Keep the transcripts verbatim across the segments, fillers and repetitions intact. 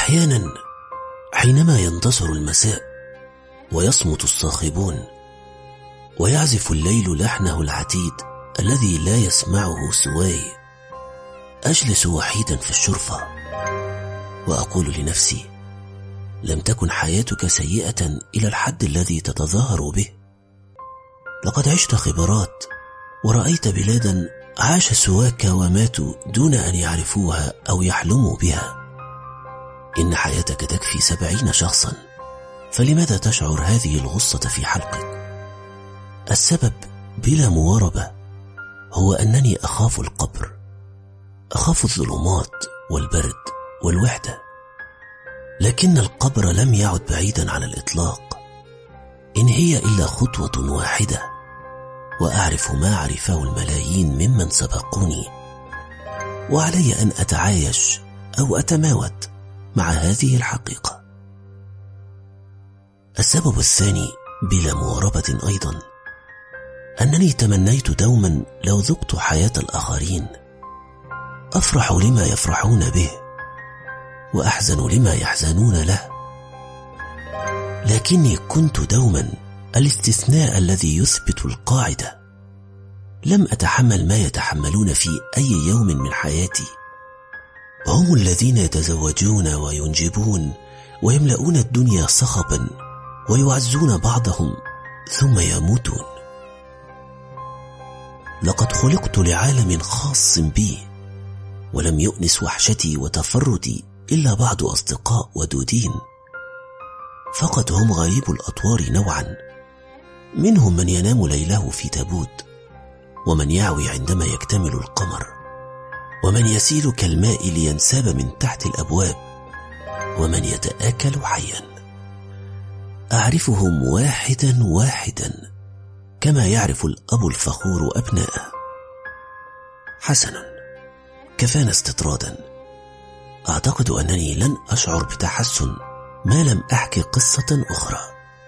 أحيانا حينما ينتصر المساء ويصمت الصاخبون ويعزف الليل لحنه العتيد الذي لا يسمعه سواي، أجلس وحيدا في الشرفة وأقول لنفسي: لم تكن حياتك سيئة إلى الحد الذي تتظاهر به. لقد عشت خبرات ورأيت بلادا عاش سواك وماتوا دون أن يعرفوها أو يحلموا بها. إن حياتك تكفي سبعين شخصا، فلماذا تشعر هذه الغصة في حلقك؟ السبب بلا مواربة هو أنني أخاف القبر، أخاف الظلمات والبرد والوحدة. لكن القبر لم يعد بعيدا على الإطلاق، إن هي إلا خطوة واحدة، وأعرف ما عرفه الملايين ممن سبقوني، وعلي أن أتعايش أو أتماوت مع هذه الحقيقة. السبب الثاني بلا مواربة أيضا أنني تمنيت دوما لو ذقت حياة الآخرين، أفرح لما يفرحون به وأحزن لما يحزنون له، لكني كنت دوما الاستثناء الذي يثبت القاعدة. لم أتحمل ما يتحملون في أي يوم من حياتي. هم الذين يتزوجون وينجبون ويملؤون الدنيا صخبا ويعزون بعضهم ثم يموتون. لقد خلقت لعالم خاص بي، ولم يؤنس وحشتي وتفردي إلا بعض أصدقاء ودودين، فقط هم غريب الأطوار نوعا. منهم من ينام ليله في تابوت، ومن يعوي عندما يكتمل القمر، ومن يسيل كالماء لينساب من تحت الأبواب، ومن يتآكل حيا. أعرفهم واحدا واحدا كما يعرف الأب الفخور أبناءه. حسنا، كفانا استطرادا. أعتقد أنني لن أشعر بتحسن ما لم أحكي قصة أخرى.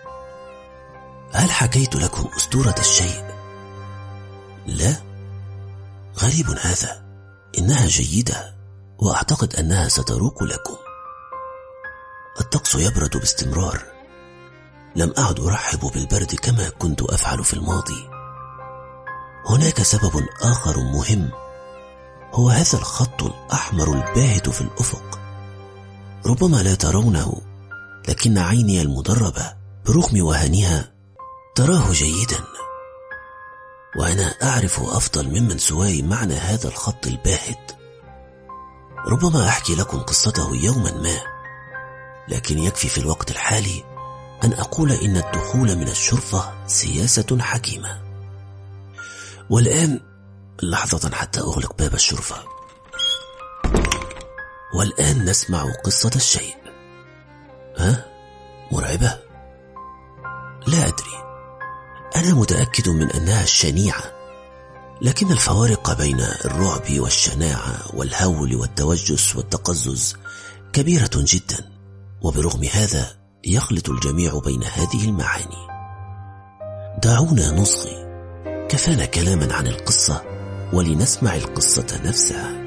هل حكيت لكم أسطورة الشيء؟ لا؟ غريب هذا، إنها جيدة وأعتقد أنها ستروق لكم. الطقس يبرد باستمرار. لم أعد أرحب بالبرد كما كنت أفعل في الماضي. هناك سبب آخر مهم، هو هذا الخط الأحمر الباهت في الأفق. ربما لا ترونه، لكن عيني المدربة برغم وهنها تراه جيدا، وأنا أعرف أفضل ممن سواي معنى هذا الخط الباهت. ربما أحكي لكم قصته يوما ما، لكن يكفي في الوقت الحالي أن أقول إن الدخول من الشرفة سياسة حكيمة. والآن لحظة حتى أغلق باب الشرفة. والآن نسمع قصة الشيء. ها؟ مرعبة؟ لا أدري. أنا متأكد من أنها شنيعة، لكن الفوارق بين الرعب والشناعة والهول والتوجس والتقزز كبيرة جدا، وبرغم هذا يخلط الجميع بين هذه المعاني. دعونا نصغي، كفانا كلاما عن القصة ولنسمع القصة نفسها.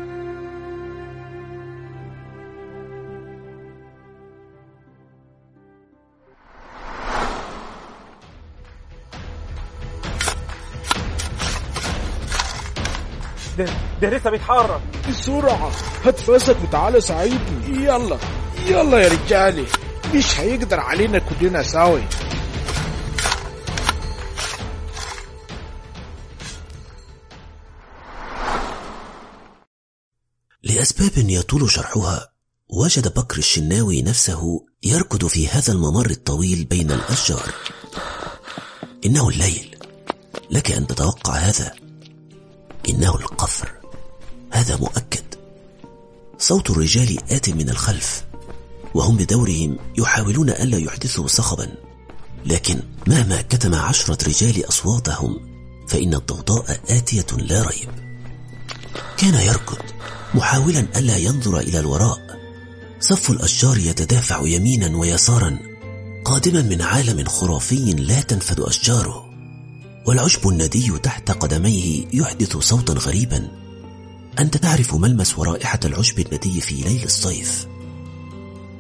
ده, ده لسه بيتحرك بسرعة. هات فاسك وتعالى ساعدني. يلا يلا يا رجالي، مش هيقدر علينا كلنا ساوي. لأسباب يطول شرحها، وجد بكر الشناوي نفسه يركض في هذا الممر الطويل بين الأشجار. إنه الليل، لك أن تتوقع هذا. إنه القفر، هذا مؤكد. صوت الرجال آت من الخلف، وهم بدورهم يحاولون ألا يحدثوا صخبا، لكن مهما كتم عشرة رجال أصواتهم فإن الضوضاء آتية لا ريب. كان يركض محاولا ألا ينظر إلى الوراء. صف الأشجار يتدافع يمينا ويسارا، قادما من عالم خرافي لا تنفد أشجاره، والعشب الندي تحت قدميه يحدث صوتا غريبا. أنت تعرف ملمس ورائحة العشب الندي في ليل الصيف.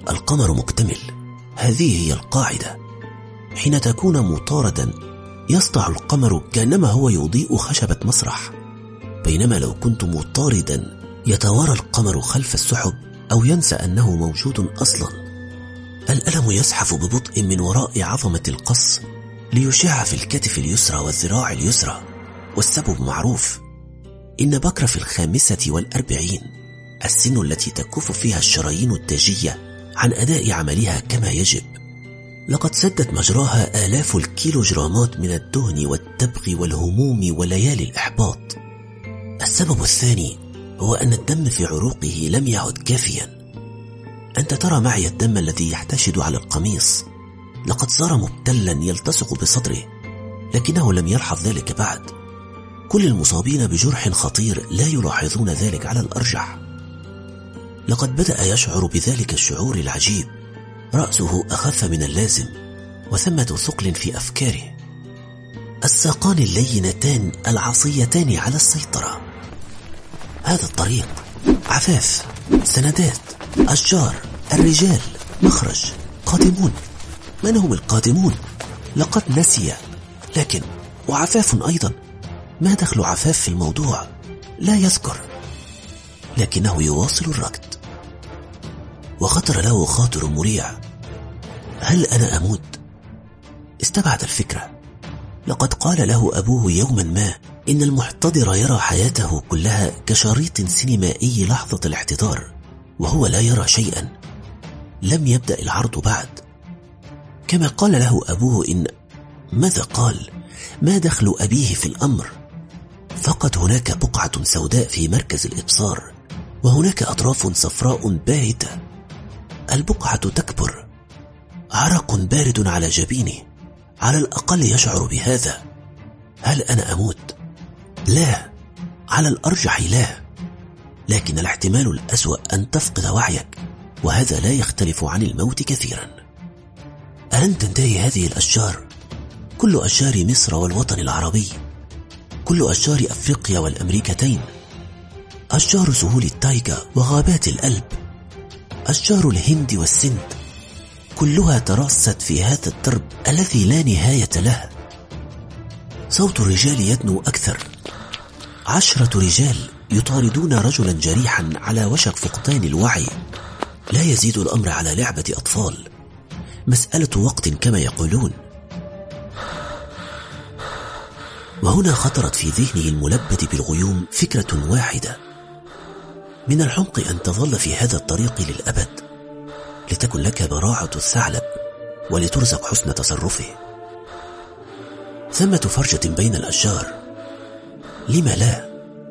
القمر مكتمل، هذه هي القاعدة. حين تكون مطاردا يسطع القمر كأنما هو يضيء خشبة مسرح، بينما لو كنت مطاردا يتوارى القمر خلف السحب أو ينسى أنه موجود أصلا. الألم يزحف ببطء من وراء عظمة القص ليشع في الكتف اليسرى والذراع اليسرى، والسبب معروف. إن بكر في الخامسة والأربعين، السن التي تكف فيها الشرايين التاجية عن أداء عملها كما يجب. لقد سدت مجراها آلاف الكيلوجرامات من الدهن والتبغ والهموم وليالي الإحباط. السبب الثاني هو أن الدم في عروقه لم يعد كافيا. أنت ترى معي الدم الذي يحتشد على القميص، لقد صار مبتلا يلتصق بصدره، لكنه لم يلحظ ذلك بعد. كل المصابين بجرح خطير لا يلاحظون ذلك على الأرجح. لقد بدأ يشعر بذلك الشعور العجيب، رأسه أخف من اللازم، وثمة ثقل في أفكاره. الساقان اللينتان العصيتان على السيطرة. هذا الطريق عفاف، سندات، أشجار، الرجال، مخرج، قادمون. من هم القادمون؟ لقد نسي. لكن وعفاف أيضا، ما دخل عفاف في الموضوع؟ لا يذكر، لكنه يواصل الركض. وخطر له خاطر مريع: هل أنا أموت؟ استبعد الفكرة. لقد قال له أبوه يوما ما إن المحتضر يرى حياته كلها كشريط سينمائي لحظة الاحتضار، وهو لا يرى شيئا. لم يبدأ العرض بعد. كما قال له أبوه إن ماذا قال؟ ما دخل أبيه في الأمر؟ فقط هناك بقعة سوداء في مركز الإبصار، وهناك أطراف صفراء باهتة. البقعة تكبر. عرق بارد على جبينه، على الأقل يشعر بهذا. هل أنا أموت؟ لا، على الأرجح لا، لكن الاحتمال الأسوأ أن تفقد وعيك، وهذا لا يختلف عن الموت كثيرا. ألن تنتهي هذه الأشجار؟ كل أشجار مصر والوطن العربي، كل أشجار أفريقيا والأمريكتين، أشجار سهول التايغا وغابات الألب، أشجار الهند والسند، كلها تراست في هذا الدرب الذي لا نهاية له. صوت الرجال يدنو أكثر. عشرة رجال يطاردون رجلا جريحا على وشك فقدان الوعي. لا يزيد الأمر على لعبة أطفال، مسألة وقت كما يقولون. وهنا خطرت في ذهنه الملبد بالغيوم فكرة واحدة: من الحمق أن تظل في هذا الطريق للأبد، لتكن لك براعة الثعلب ولترزق حسن تصرفه. ثمة فرجة بين الأشجار، لما لا؟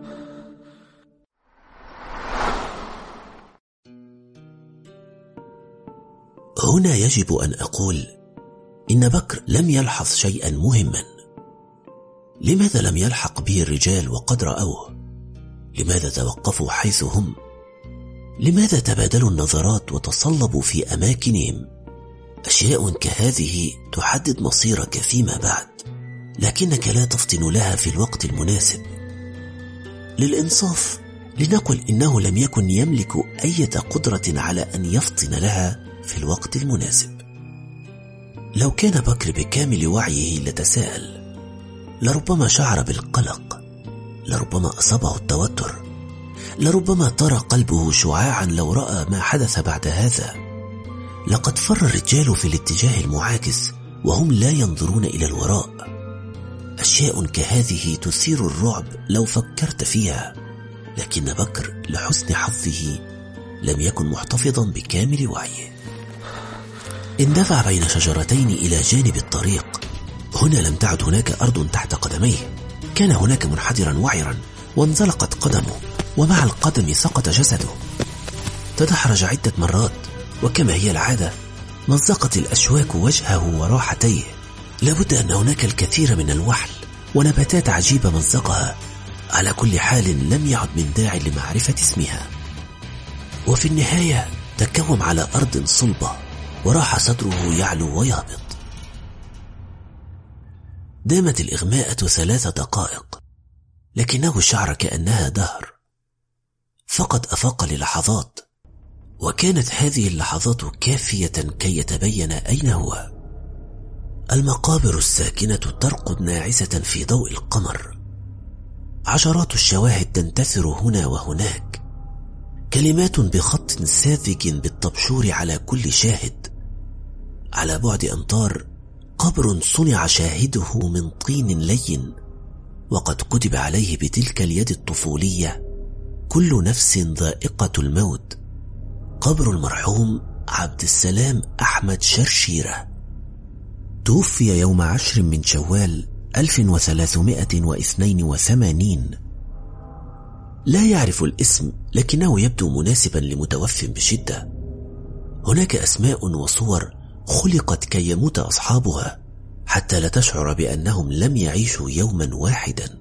هنا يجب أن أقول إن بكر لم يلحظ شيئا مهما. لماذا لم يلحق به الرجال وقد رأوه؟ لماذا توقفوا حيث هم؟ لماذا تبادلوا النظرات وتصلبوا في أماكنهم؟ أشياء كهذه تحدد مصيرك فيما بعد، لكنك لا تفطن لها في الوقت المناسب. للإنصاف لنقل إنه لم يكن يملك أي قدرة على أن يفطن لها في الوقت المناسب. لو كان بكر بكامل وعيه لتساءل، لربما شعر بالقلق، لربما أصابه التوتر، لربما طار قلبه شعاعا لو رأى ما حدث بعد هذا. لقد فر الرجال في الاتجاه المعاكس وهم لا ينظرون إلى الوراء. أشياء كهذه تثير الرعب لو فكرت فيها، لكن بكر لحسن حظه لم يكن محتفظا بكامل وعيه. اندفع بين شجرتين إلى جانب الطريق. هنا لم تعد هناك أرض تحت قدميه، كان هناك منحدرا وعرا، وانزلقت قدمه، ومع القدم سقط جسده. تدحرج عدة مرات، وكما هي العادة مزقت الأشواك وجهه وراحتيه. لابد أن هناك الكثير من الوحل ونباتات عجيبة مزقها. على كل حال لم يعد من داع لمعرفة اسمها. وفي النهاية تكوم على أرض صلبة، وراح صدره يعلو ويهبط. دامت الإغماءة ثلاث دقائق، لكنه شعر كأنها دهر. فقد أفاق للحظات، وكانت هذه اللحظات كافية كي يتبين أين هو. المقابر الساكنة ترقد ناعسة في ضوء القمر، عشرات الشواهد تنتثر هنا وهناك، كلمات بخط ساذج بالطبشور على كل شاهد. على بعد أمتار قبر صنع شاهده من طين لين، وقد كتب عليه بتلك اليد الطفولية: كل نفس ذائقة الموت. قبر المرحوم عبد السلام أحمد شرشيرة، توفي يوم عشر من شوال ألف وثلاثمائة واثنين وثمانين. لا يعرف الاسم، لكنه يبدو مناسبا لمتوف بشدة. هناك أسماء وصور خلقت كي يموت أصحابها حتى لا تشعر بأنهم لم يعيشوا يوما واحدا.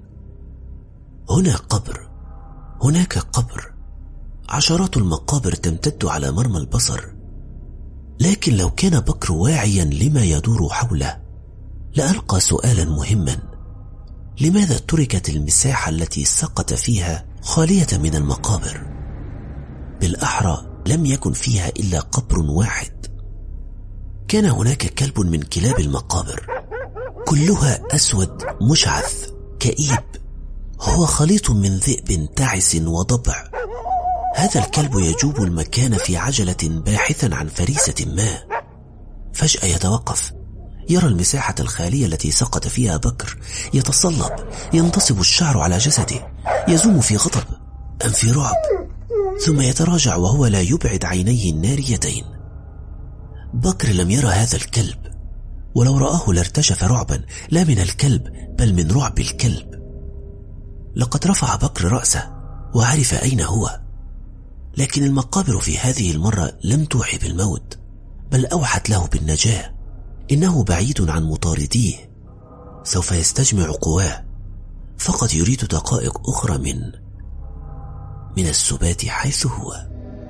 هنا قبر، هناك قبر، عشرات المقابر تمتد على مرمى البصر. لكن لو كان بكر واعيا لما يدور حوله لألقى سؤالا مهما: لماذا تركت المساحة التي سقط فيها خالية من المقابر؟ بالأحرى لم يكن فيها إلا قبر واحد. كان هناك كلب من كلاب المقابر، كلها أسود مشعث كئيب، هو خليط من ذئب تعس وضبع. هذا الكلب يجوب المكان في عجلة باحثا عن فريسة ما. فجأة يتوقف، يرى المساحة الخالية التي سقط فيها بكر، يتصلب، ينتصب الشعر على جسده، يزوم في غضب أم في رعب، ثم يتراجع وهو لا يبعد عينيه الناريتين. بكر لم يرى هذا الكلب، ولو رآه لارتجف رعبا، لا من الكلب بل من رعب الكلب. لقد رفع بكر رأسه وعرف أين هو، لكن المقابر في هذه المرة لم توحي بالموت، بل أوحت له بالنجاة. إنه بعيد عن مطارديه، سوف يستجمع قواه، فقط يريد دقائق أخرى من من السبات حيث هو.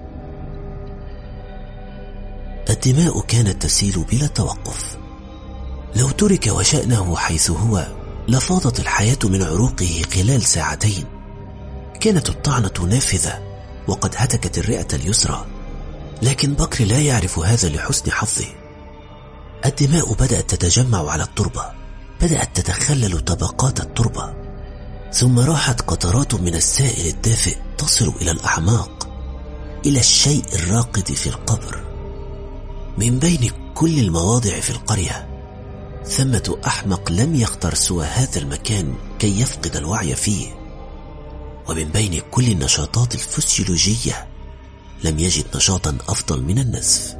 الدماء كانت تسيل بلا توقف. لو ترك وشأنه حيث هو لفاضت الحياة من عروقه خلال ساعتين. كانت الطعنة نافذة وقد هتكت الرئة اليسرى، لكن بكر لا يعرف هذا لحسن حظه. الدماء بدأت تتجمع على التربة، بدأت تتخلل طبقات التربة، ثم راحت قطرات من السائل الدافئ تصل إلى الأعماق، إلى الشيء الراقد في القبر. من بين كل المواضع في القرية ثمة أحمق لم يختر سوى هذا المكان كي يفقد الوعي فيه، ومن بين كل النشاطات الفسيولوجية لم يجد نشاطا أفضل من النزف.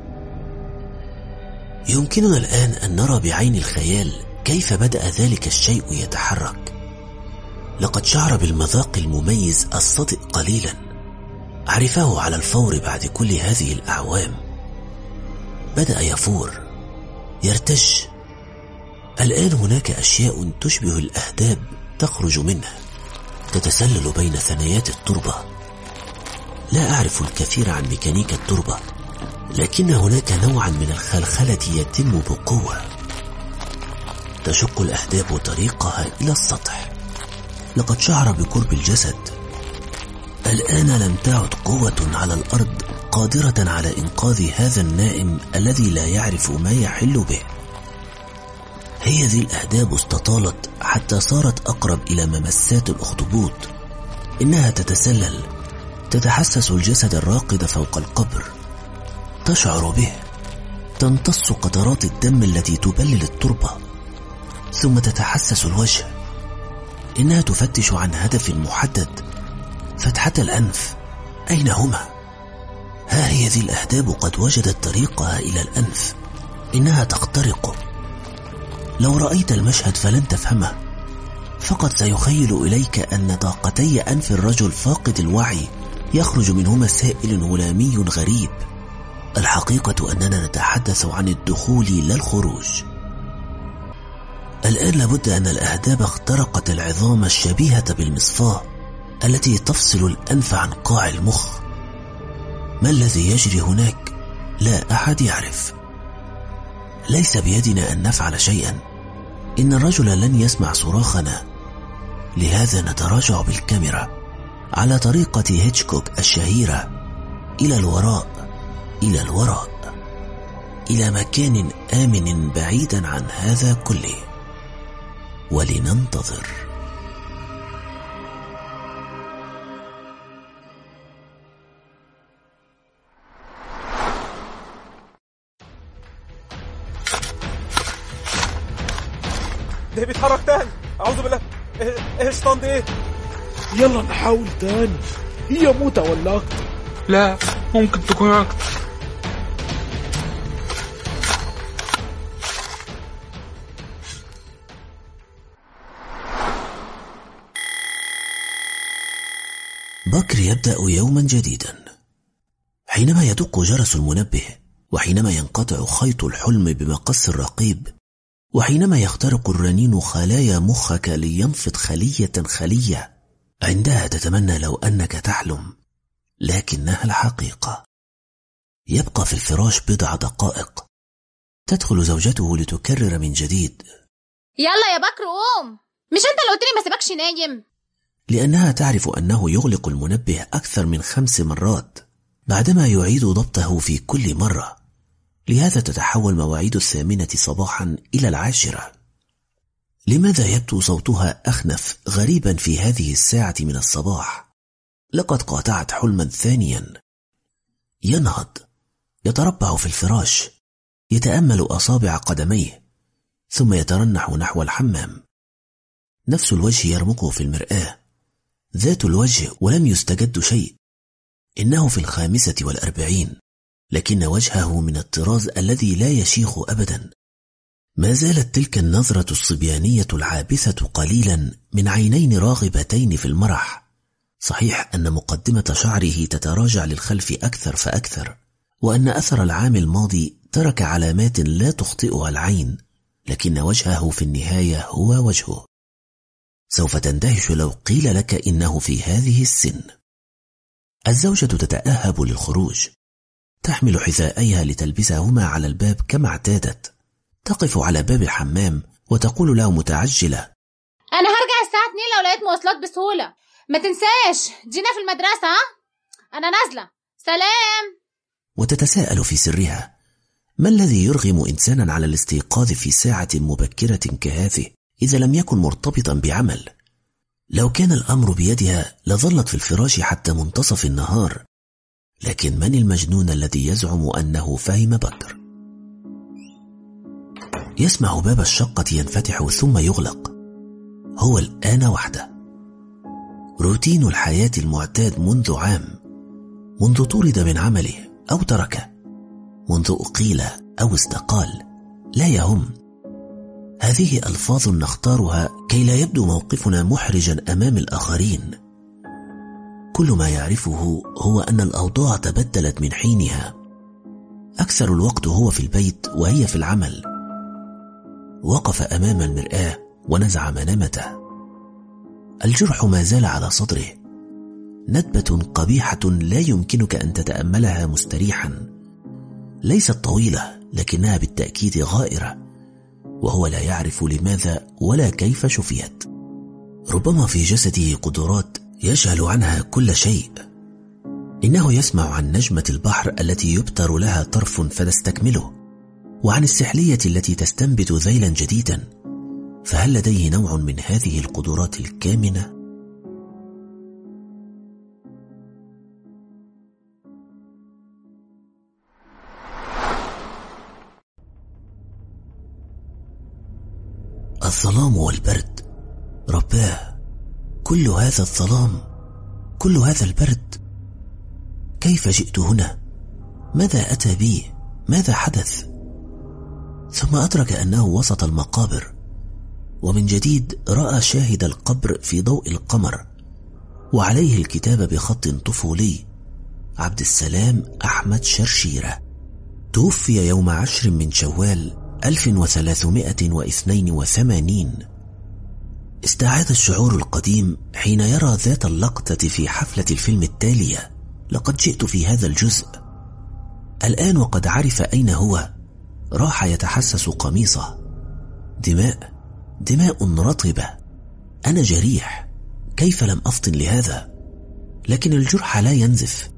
يمكننا الآن أن نرى بعين الخيال كيف بدأ ذلك الشيء يتحرك. لقد شعر بالمذاق المميز الصدئ قليلا، عرفه على الفور بعد كل هذه الأعوام. بدأ يفور، يرتج. الآن هناك أشياء تشبه الأهداب تخرج منه، تتسلل بين ثنايات التربة. لا أعرف الكثير عن ميكانيكا التربة، لكن هناك نوعا من الخلخلة يتم بقوة. تشق الأهداب طريقها إلى السطح. لقد شعر بقرب الجسد. الآن لم تعد قوة على الأرض قادرة على إنقاذ هذا النائم الذي لا يعرف ما يحل به. هي ذي الأهداب استطالت حتى صارت أقرب إلى ممسات الأخطبوط. إنها تتسلل، تتحسس الجسد الراقد فوق القبر، تشعر به، تمتص قطرات الدم التي تبلل التربة، ثم تتحسس الوجه. إنها تفتش عن هدف محدد. فتحة الأنف، أين هما؟ ها هي ذي الأهداب قد وجدت طريقها إلى الأنف. إنها تخترق. لو رأيت المشهد فلن تفهمه، فقط سيخيل إليك أن طاقتي أنف الرجل فاقد الوعي يخرج منهما سائل هلامي غريب. الحقيقة أننا نتحدث عن الدخول لا الخروج. الآن لابد أن الأهداب اخترقت العظام الشبيهة بالمصفاة التي تفصل الأنف عن قاع المخ. ما الذي يجري هناك؟ لا أحد يعرف. ليس بيدنا أن نفعل شيئا. إن الرجل لن يسمع صراخنا، لهذا نتراجع بالكاميرا على طريقة هيتشكوك الشهيرة إلى الوراء إلى الوراء، إلى مكان آمن بعيدا عن هذا كله، ولننتظر. ده بيتحرك تاني، أعوذ بالله. إيه الشيطان ده؟ يلا نحاول تاني، هي موتة ولا أكتر؟ لا، ممكن تكون أكتر. بكر يبدأ يوما جديدا حينما يدق جرس المنبه، وحينما ينقطع خيط الحلم بمقص الرقيب، وحينما يخترق الرنين خلايا مخك لينفض خلية خلية. عندها تتمنى لو أنك تحلم، لكنها الحقيقة. يبقى في الفراش بضع دقائق، تدخل زوجته لتكرر من جديد: يلا يا بكر قوم، مش انت اللي قلت لي ما سيبكش نايم؟ لأنها تعرف أنه يغلق المنبه أكثر من خمس مرات بعدما يعيد ضبطه في كل مرة، لهذا تتحول مواعيد الثامنة صباحا إلى العاشرة. لماذا يبدو صوتها أخنف غريبا في هذه الساعة من الصباح؟ لقد قاطعت حلما ثانيا. ينهض، يتربع في الفراش، يتأمل أصابع قدميه، ثم يترنح نحو الحمام. نفس الوجه يرمقه في المرآة، ذات الوجه ولم يستجد شيء. إنه في الخامسة والأربعين، لكن وجهه من الطراز الذي لا يشيخ أبدا. ما زالت تلك النظرة الصبيانية العابثة قليلا من عينين راغبتين في المرح. صحيح أن مقدمة شعره تتراجع للخلف أكثر فأكثر، وأن أثر العام الماضي ترك علامات لا تخطئها العين، لكن وجهه في النهاية هو وجهه. سوف تندهش لو قيل لك إنه في هذه السن. الزوجة تتأهب للخروج، تحمل حذائيها لتلبسهما على الباب كما اعتادت. تقف على باب الحمام وتقول له متعجلة: أنا هرجع الساعة اتنين لو لقيت مواصلات بسهولة. ما تنساش جينا في المدرسة. ها؟ أنا نازلة، سلام. وتتساءل في سرها: ما الذي يرغم إنسانا على الاستيقاظ في ساعة مبكرة كهذه إذا لم يكن مرتبطا بعمل؟ لو كان الأمر بيدها لظلت في الفراش حتى منتصف النهار. لكن من المجنون الذي يزعم أنه فهم بكر؟ يسمع باب الشقة ينفتح ثم يغلق. هو الآن وحده. روتين الحياة المعتاد منذ عام، منذ طرد من عمله أو تركه، منذ أقيل أو استقال، لا يهم. هذه ألفاظ نختارها كي لا يبدو موقفنا محرجا أمام الآخرين. كل ما يعرفه هو أن الأوضاع تبدلت من حينها. أكثر الوقت هو في البيت وهي في العمل. وقف أمام المرآة ونزع منامته. الجرح ما زال على صدره، ندبة قبيحة لا يمكنك أن تتأملها مستريحا. ليست طويلة لكنها بالتأكيد غائرة، وهو لا يعرف لماذا ولا كيف شفيت. ربما في جسده قدرات يجهل عنها كل شيء. إنه يسمع عن نجمة البحر التي يبتر لها طرف فتستكمله، وعن السحلية التي تستنبت ذيلا جديدا. فهل لديه نوع من هذه القدرات الكامنة؟ الظلام والبرد، رباه، كل هذا الظلام، كل هذا البرد. كيف جئت هنا؟ ماذا أتى بي؟ ماذا حدث؟ ثم أدرك أنه وسط المقابر، ومن جديد رأى شاهد القبر في ضوء القمر، وعليه الكتاب بخط طفولي: عبد السلام أحمد شرشيرة، توفي يوم عشر من شوال ألف وثلاثمائة واثنين وثمانين. استعاد الشعور القديم حين يرى ذات اللقطة في حفلة الفيلم التالية. لقد جئت في هذا الجزء. الآن وقد عرف أين هو، راح يتحسس قميصه. دماء، دماء رطبة. أنا جريح، كيف لم أفطن لهذا؟ لكن الجرح لا ينزف.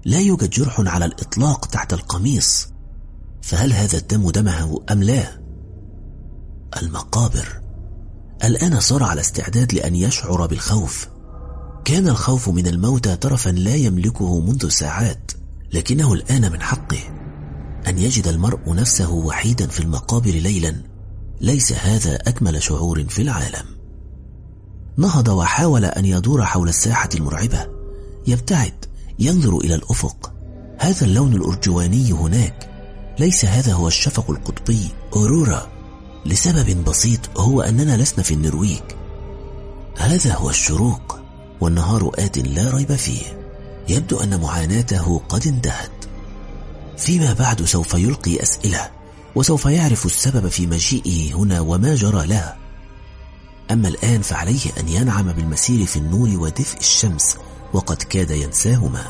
لا يوجد جرح على الإطلاق تحت القميص، فهل هذا الدم دمه أم لا؟ المقابر. الآن صار على استعداد لأن يشعر بالخوف. كان الخوف من الموتى طرفا لا يملكه منذ ساعات، لكنه الآن من حقه أن يجد المرء نفسه وحيدا في المقابر ليلا. ليس هذا أكمل شعور في العالم. نهض وحاول أن يدور حول الساحة المرعبة، يبتعد، ينظر إلى الأفق. هذا اللون الأرجواني هناك، ليس هذا هو الشفق القطبي أورورا، لسبب بسيط، هو أننا لسنا في النرويج. هذا هو الشروق، والنهار آت لا ريب فيه. يبدو أن معاناته قد انتهت. فيما بعد سوف يلقي أسئلة، وسوف يعرف السبب في مجيئه هنا وما جرى له. أما الآن فعليه أن ينعم بالمسير في النور ودفء الشمس، وقد كاد ينساهما.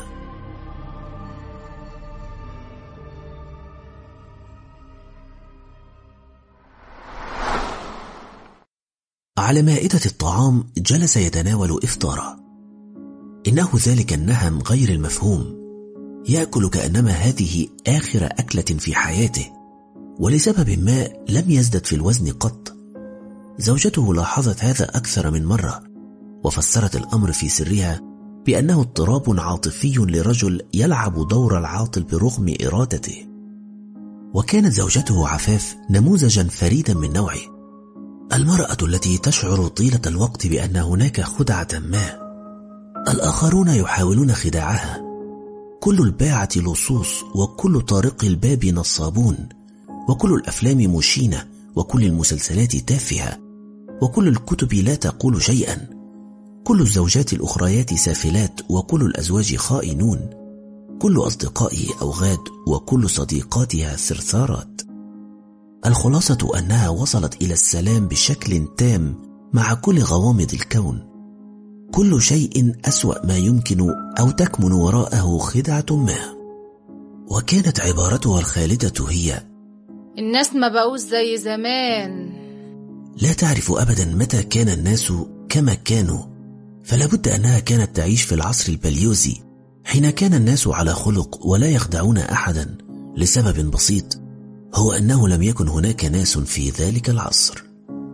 على مائدة الطعام جلس يتناول إفطاره. إنه ذلك النهم غير المفهوم، يأكل كأنما هذه آخر أكلة في حياته، ولسبب ما لم يزدد في الوزن قط. زوجته لاحظت هذا أكثر من مرة، وفسرت الأمر في سرها بأنه اضطراب عاطفي لرجل يلعب دور العاطل برغم إرادته. وكانت زوجته عفاف نموذجا فريدا من نوعه، المرأة التي تشعر طيلة الوقت بأن هناك خدعة ما. الآخرون يحاولون خداعها، كل الباعة لصوص، وكل طارق الباب نصابون، وكل الأفلام مشينة، وكل المسلسلات تافهة، وكل الكتب لا تقول شيئا، كل الزوجات الأخريات سافلات، وكل الأزواج خائنون، كل أصدقائه أوغاد، وكل صديقاتها ثرثارات. الخلاصة أنها وصلت إلى السلام بشكل تام مع كل غوامض الكون. كل شيء أسوأ ما يمكن، أو تكمن وراءه خدعة ما. وكانت عبارتها الخالدة هي: الناس ما بقوش زي زمان. لا تعرف أبدا متى كان الناس كما كانوا، فلا بد أنها كانت تعيش في العصر البليوزي، حين كان الناس على خلق ولا يخدعون أحدا، لسبب بسيط، هو أنه لم يكن هناك ناس في ذلك العصر.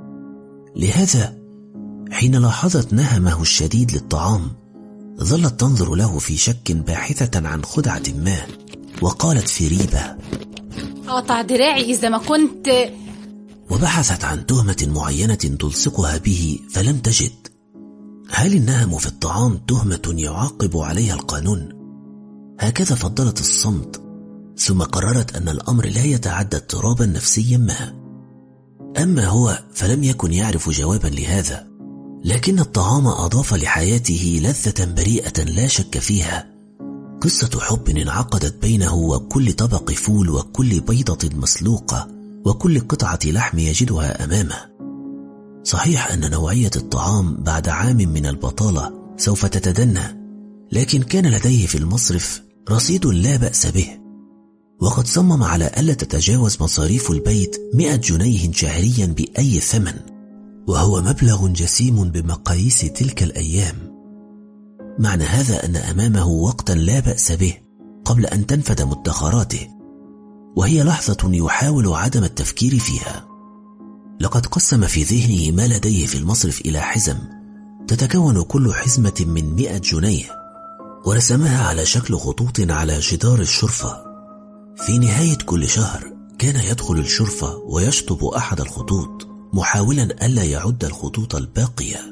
لهذا حين لاحظت نهمه الشديد للطعام، ظلت تنظر له في شك باحثة عن خدعة ما، وقالت في ريبة: قطع دراعي إذا ما كنت. وبحثت عن تهمة معينة تلصقها به فلم تجد. هل النهم في الطعام تهمة يعاقب عليها القانون؟ هكذا فضلت الصمت، ثم قررت أن الأمر لا يتعدى اضطرابا نفسيا ما. أما هو فلم يكن يعرف جوابا لهذا، لكن الطعام أضاف لحياته لذة بريئة لا شك فيها. قصة حب انعقدت بينه وكل طبق فول، وكل بيضة مسلوقة، وكل قطعة لحم يجدها أمامه. صحيح أن نوعية الطعام بعد عام من البطالة سوف تتدنى، لكن كان لديه في المصرف رصيد لا بأس به، وقد صمم على ألا تتجاوز مصاريف البيت مئة جنيه شهريا بأي ثمن، وهو مبلغ جسيم بمقاييس تلك الأيام. معنى هذا أن أمامه وقتا لا بأس به قبل أن تنفد مدخراته، وهي لحظة يحاول عدم التفكير فيها. لقد قسم في ذهنه ما لديه في المصرف إلى حزم، تتكون كل حزمة من مئة جنيه، ورسمها على شكل خطوط على جدار الشرفة. في نهاية كل شهر كان يدخل الشرفة ويشطب أحد الخطوط، محاولا ألا يعد الخطوط الباقية.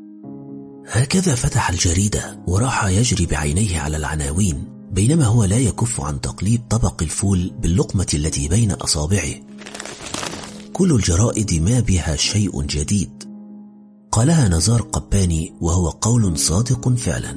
هكذا فتح الجريدة وراح يجري بعينيه على العناوين، بينما هو لا يكف عن تقليب طبق الفول باللقمة التي بين أصابعه. كل الجرائد ما بها شيء جديد، قالها نزار قباني، وهو قول صادق فعلا.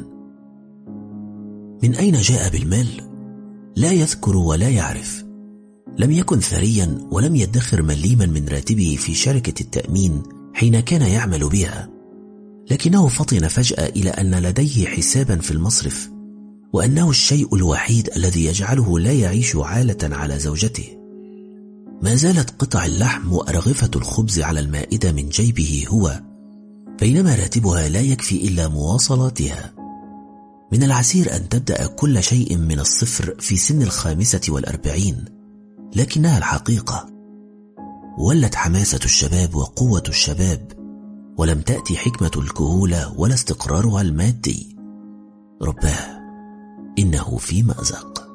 من أين جاء بالمال؟ لا يذكر ولا يعرف. لم يكن ثريا، ولم يدخر مليما من راتبه في شركة التأمين حين كان يعمل بها، لكنه فطن فجأة إلى أن لديه حسابا في المصرف، وأنه الشيء الوحيد الذي يجعله لا يعيش عالة على زوجته. ما زالت قطع اللحم وأرغفة الخبز على المائدة من جيبه هو، بينما راتبها لا يكفي إلا مواصلاتها. من العسير أن تبدأ كل شيء من الصفر في سن الخامسة والأربعين، لكنها الحقيقة. ولت حماسة الشباب وقوة الشباب، ولم تأتي حكمة الكهولة ولا استقرارها المادي. رباه إنه في مأزق.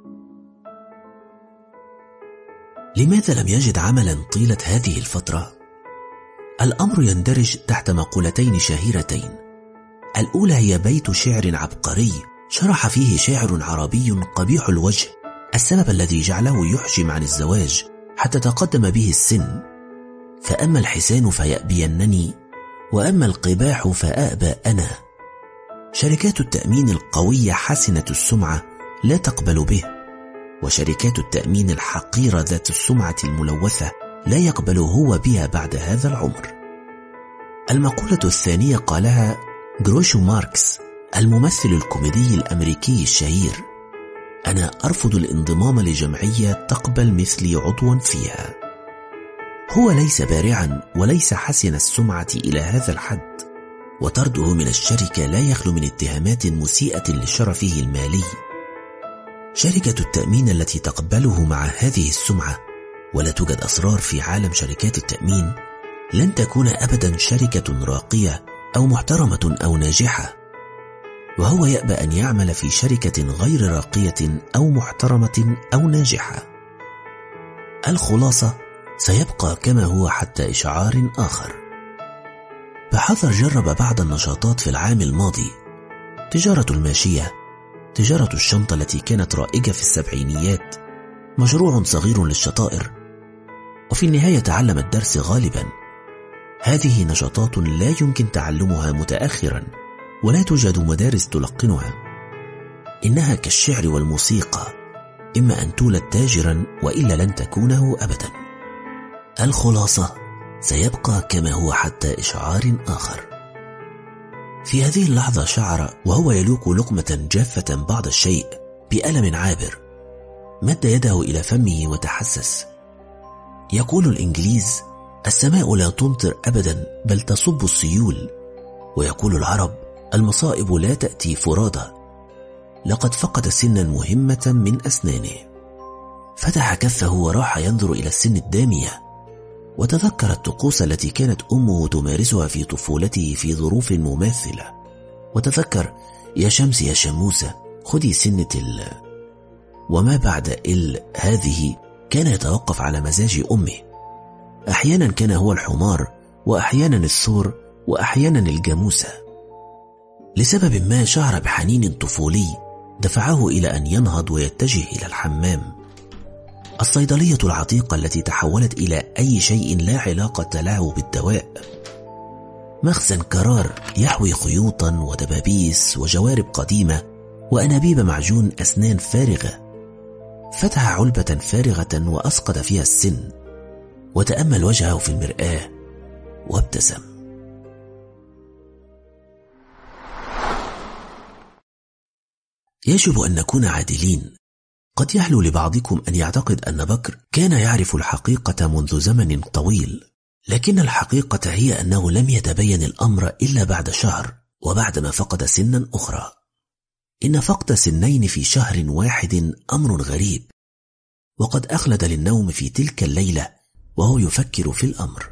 لماذا لم يجد عملا طيلة هذه الفترة؟ الأمر يندرج تحت مقولتين شهيرتين. الأولى هي بيت شعر عبقري شرح فيه شاعر عربي قبيح الوجه السبب الذي جعله يحجم عن الزواج حتى تقدم به السن. فأما الحسان فيأبينني، وأما القباح فأأبى أنا. شركات التأمين القوية حسنة السمعة لا تقبل به، وشركات التأمين الحقيرة ذات السمعة الملوثة لا يقبل هو بها بعد هذا العمر. المقولة الثانية قالها جروشو ماركس الممثل الكوميدي الأمريكي الشهير: أنا أرفض الانضمام لجمعية تقبل مثلي عضوا فيها. هو ليس بارعا وليس حسن السمعة إلى هذا الحد، وطرده من الشركة لا يخلو من اتهامات مسيئة لشرفه المالي. شركة التأمين التي تقبله مع هذه السمعة، ولا توجد أسرار في عالم شركات التأمين، لن تكون أبدا شركة راقية أو محترمة أو ناجحة. وهو يأبى أن يعمل في شركة غير راقية أو محترمة أو ناجحة. الخلاصة: سيبقى كما هو حتى إشعار آخر. بحذر جرب بعض النشاطات في العام الماضي: تجارة الماشية، تجارة الشنطة التي كانت رائجة في السبعينيات، مشروع صغير للشطائر. وفي النهاية تعلم الدرس غالبا: هذه نشاطات لا يمكن تعلمها متأخرا، ولا توجد مدارس تلقنها. إنها كالشعر والموسيقى، إما أن تولد تاجرا وإلا لن تكونه أبدا. الخلاصة: سيبقى كما هو حتى إشعار آخر. في هذه اللحظة شعر وهو يلوك لقمة جافة بعض الشيء بألم عابر. مد يده إلى فمه وتحسس. يقول الإنجليز: السماء لا تمطر أبدا بل تصب السيول. ويقول العرب: المصائب لا تأتي فرادى. لقد فقد سنا مهمة من أسنانه. فتح كفه وراح ينظر إلى السن الدامية، وتذكر الطقوس التي كانت أمه تمارسها في طفولته في ظروف مماثلة. وتذكر: يا شمس يا شموسة خذي سنة ال وما بعد ال هذه كان يتوقف على مزاج أمه. أحيانا كان هو الحمار، وأحيانا الثور، وأحيانا الجاموسة. لسبب ما شعر بحنين طفولي دفعه إلى أن ينهض ويتجه إلى الحمام. الصيدلية العتيقة التي تحولت إلى أي شيء لا علاقة له بالدواء. مخزن كرار يحوي خيوطا ودبابيس وجوارب قديمة وأنابيب معجون أسنان فارغة. فتح علبة فارغة وأسقط فيها السن، وتأمل وجهه في المرآة وابتسم. يجب أن نكون عادلين. قد يحلو لبعضكم أن يعتقد أن بكر كان يعرف الحقيقة منذ زمن طويل، لكن الحقيقة هي أنه لم يتبين الأمر إلا بعد شهر، وبعدما فقد سنا أخرى. إن فقد سنين في شهر واحد أمر غريب. وقد أخلد للنوم في تلك الليلة وهو يفكر في الأمر.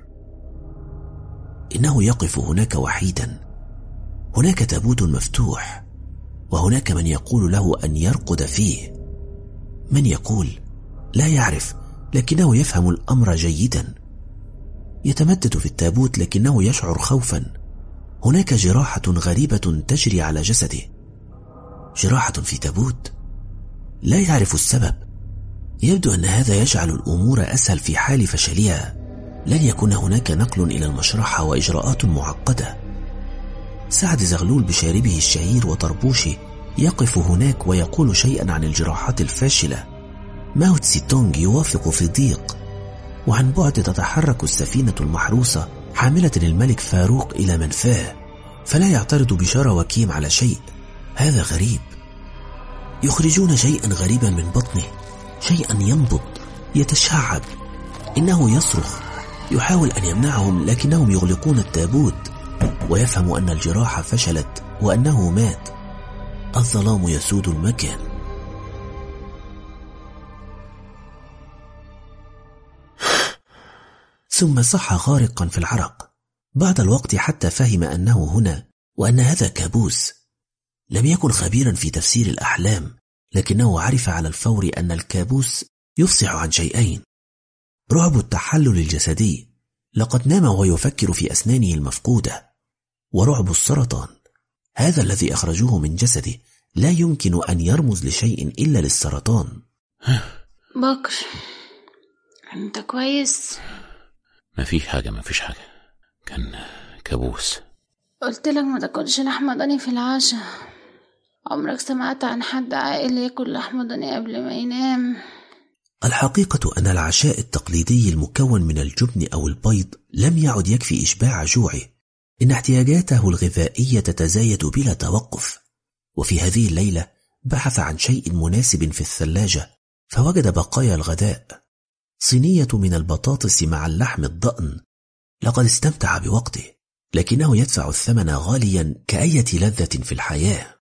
إنه يقف هناك وحيدا. هناك تابوت مفتوح، وهناك من يقول له أن يرقد فيه. من يقول لا يعرف لكنه يفهم الأمر جيدا. يتمدد في التابوت لكنه يشعر خوفا. هناك جراحة غريبة تجري على جسده. جراحة في تابوت، لا يعرف السبب. يبدو أن هذا يجعل الأمور أسهل في حال فشلها. لن يكون هناك نقل إلى المشرحة وإجراءات معقدة. سعد زغلول بشاربه الشهير وطربوشه يقف هناك ويقول شيئا عن الجراحات الفاشلة. ماو تسي تونغ يوافق في ضيق. وعن بعد تتحرك السفينة المحروسة حاملة الملك فاروق إلى منفاه، فلا يعترض بشارة وكيم على شيء. هذا غريب. يخرجون شيئا غريبا من بطنه، شيئا ينبض يتشعب. إنه يصرخ. يحاول أن يمنعهم لكنهم يغلقون التابوت، ويفهم أن الجراحة فشلت وأنه مات. الظلام يسود المكان. ثم صح غارقا في العرق بعد الوقت حتى فهم أنه هنا وأن هذا كابوس. لم يكن خبيرا في تفسير الأحلام، لكنه عرف على الفور أن الكابوس يفصح عن شيئين: رعب التحلل الجسدي، لقد نام وهو يفكر في أسنانه المفقودة، ورعب السرطان، هذا الذي أخرجوه من جسده لا يمكن أن يرمز لشيء إلا للسرطان. بكر، أنت كويس؟ ما فيش حاجة ما فيش حاجة، كان كابوس. قلت لك ما تاكلش لحمة ضاني في العشاء. عمرك سمعت عن حد عاقل ياكل لحمة ضاني قبل ما ينام؟ الحقيقة أن العشاء التقليدي المكون من الجبن أو البيض لم يعد يكفي إشباع جوعه، إن احتياجاته الغذائية تتزايد بلا توقف. وفي هذه الليلة بحث عن شيء مناسب في الثلاجة، فوجد بقايا الغداء، صينية من البطاطس مع اللحم الضأن. لقد استمتع بوقته، لكنه يدفع الثمن غاليا كأية لذة في الحياة.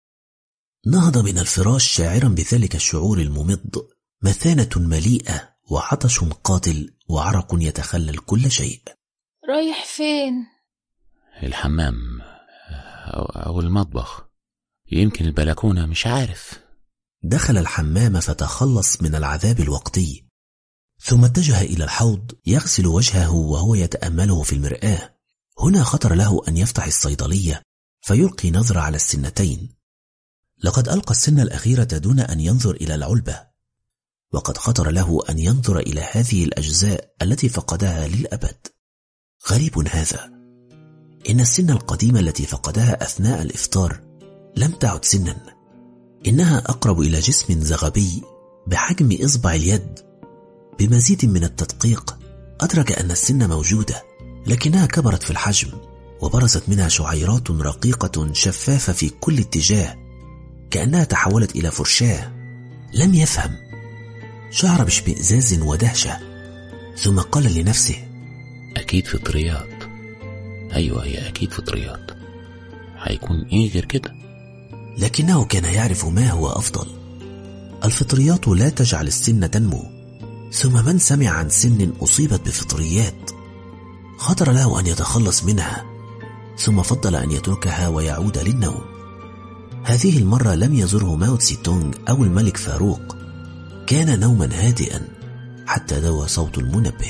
نهض من الفراش شاعرا بذلك الشعور الممض: مثانة مليئة وعطش قاتل وعرق يتخلل كل شيء. رايح فين؟ الحمام أو, أو المطبخ، يمكن البلكونة، مش عارف. دخل الحمام فتخلص من العذاب الوقتي، ثم اتجه إلى الحوض يغسل وجهه وهو يتأمله في المرآة. هنا خطر له أن يفتح الصيدلية فيلقي نظرة على السنتين. لقد ألقى السنة الأخيرة دون أن ينظر إلى العلبة، وقد خطر له أن ينظر إلى هذه الأجزاء التي فقدها للأبد. غريب هذا، إن السنة القديمة التي فقدها أثناء الإفطار لم تعد سنا، إنها أقرب إلى جسم زغبي بحجم إصبع اليد. بمزيد من التدقيق أدرك أن السنة موجودة، لكنها كبرت في الحجم وبرزت منها شعيرات رقيقة شفافة في كل اتجاه، كأنها تحولت إلى فرشاة. لم يفهم، شعر باشمئزاز ودهشة، ثم قال لنفسه: أكيد فطريات. أيوة، هي أكيد فطريات، هيكون إيه غير كده؟ لكنه كان يعرف ما هو أفضل. الفطريات لا تجعل السن تنمو، ثم من سمع عن سن أصيبت بفطريات؟ خطر له أن يتخلص منها، ثم فضل أن يتركها ويعود للنوم. هذه المرة لم يزره ماو تسي تونغ أو الملك فاروق، كان نوما هادئا حتى دوى صوت المنبه.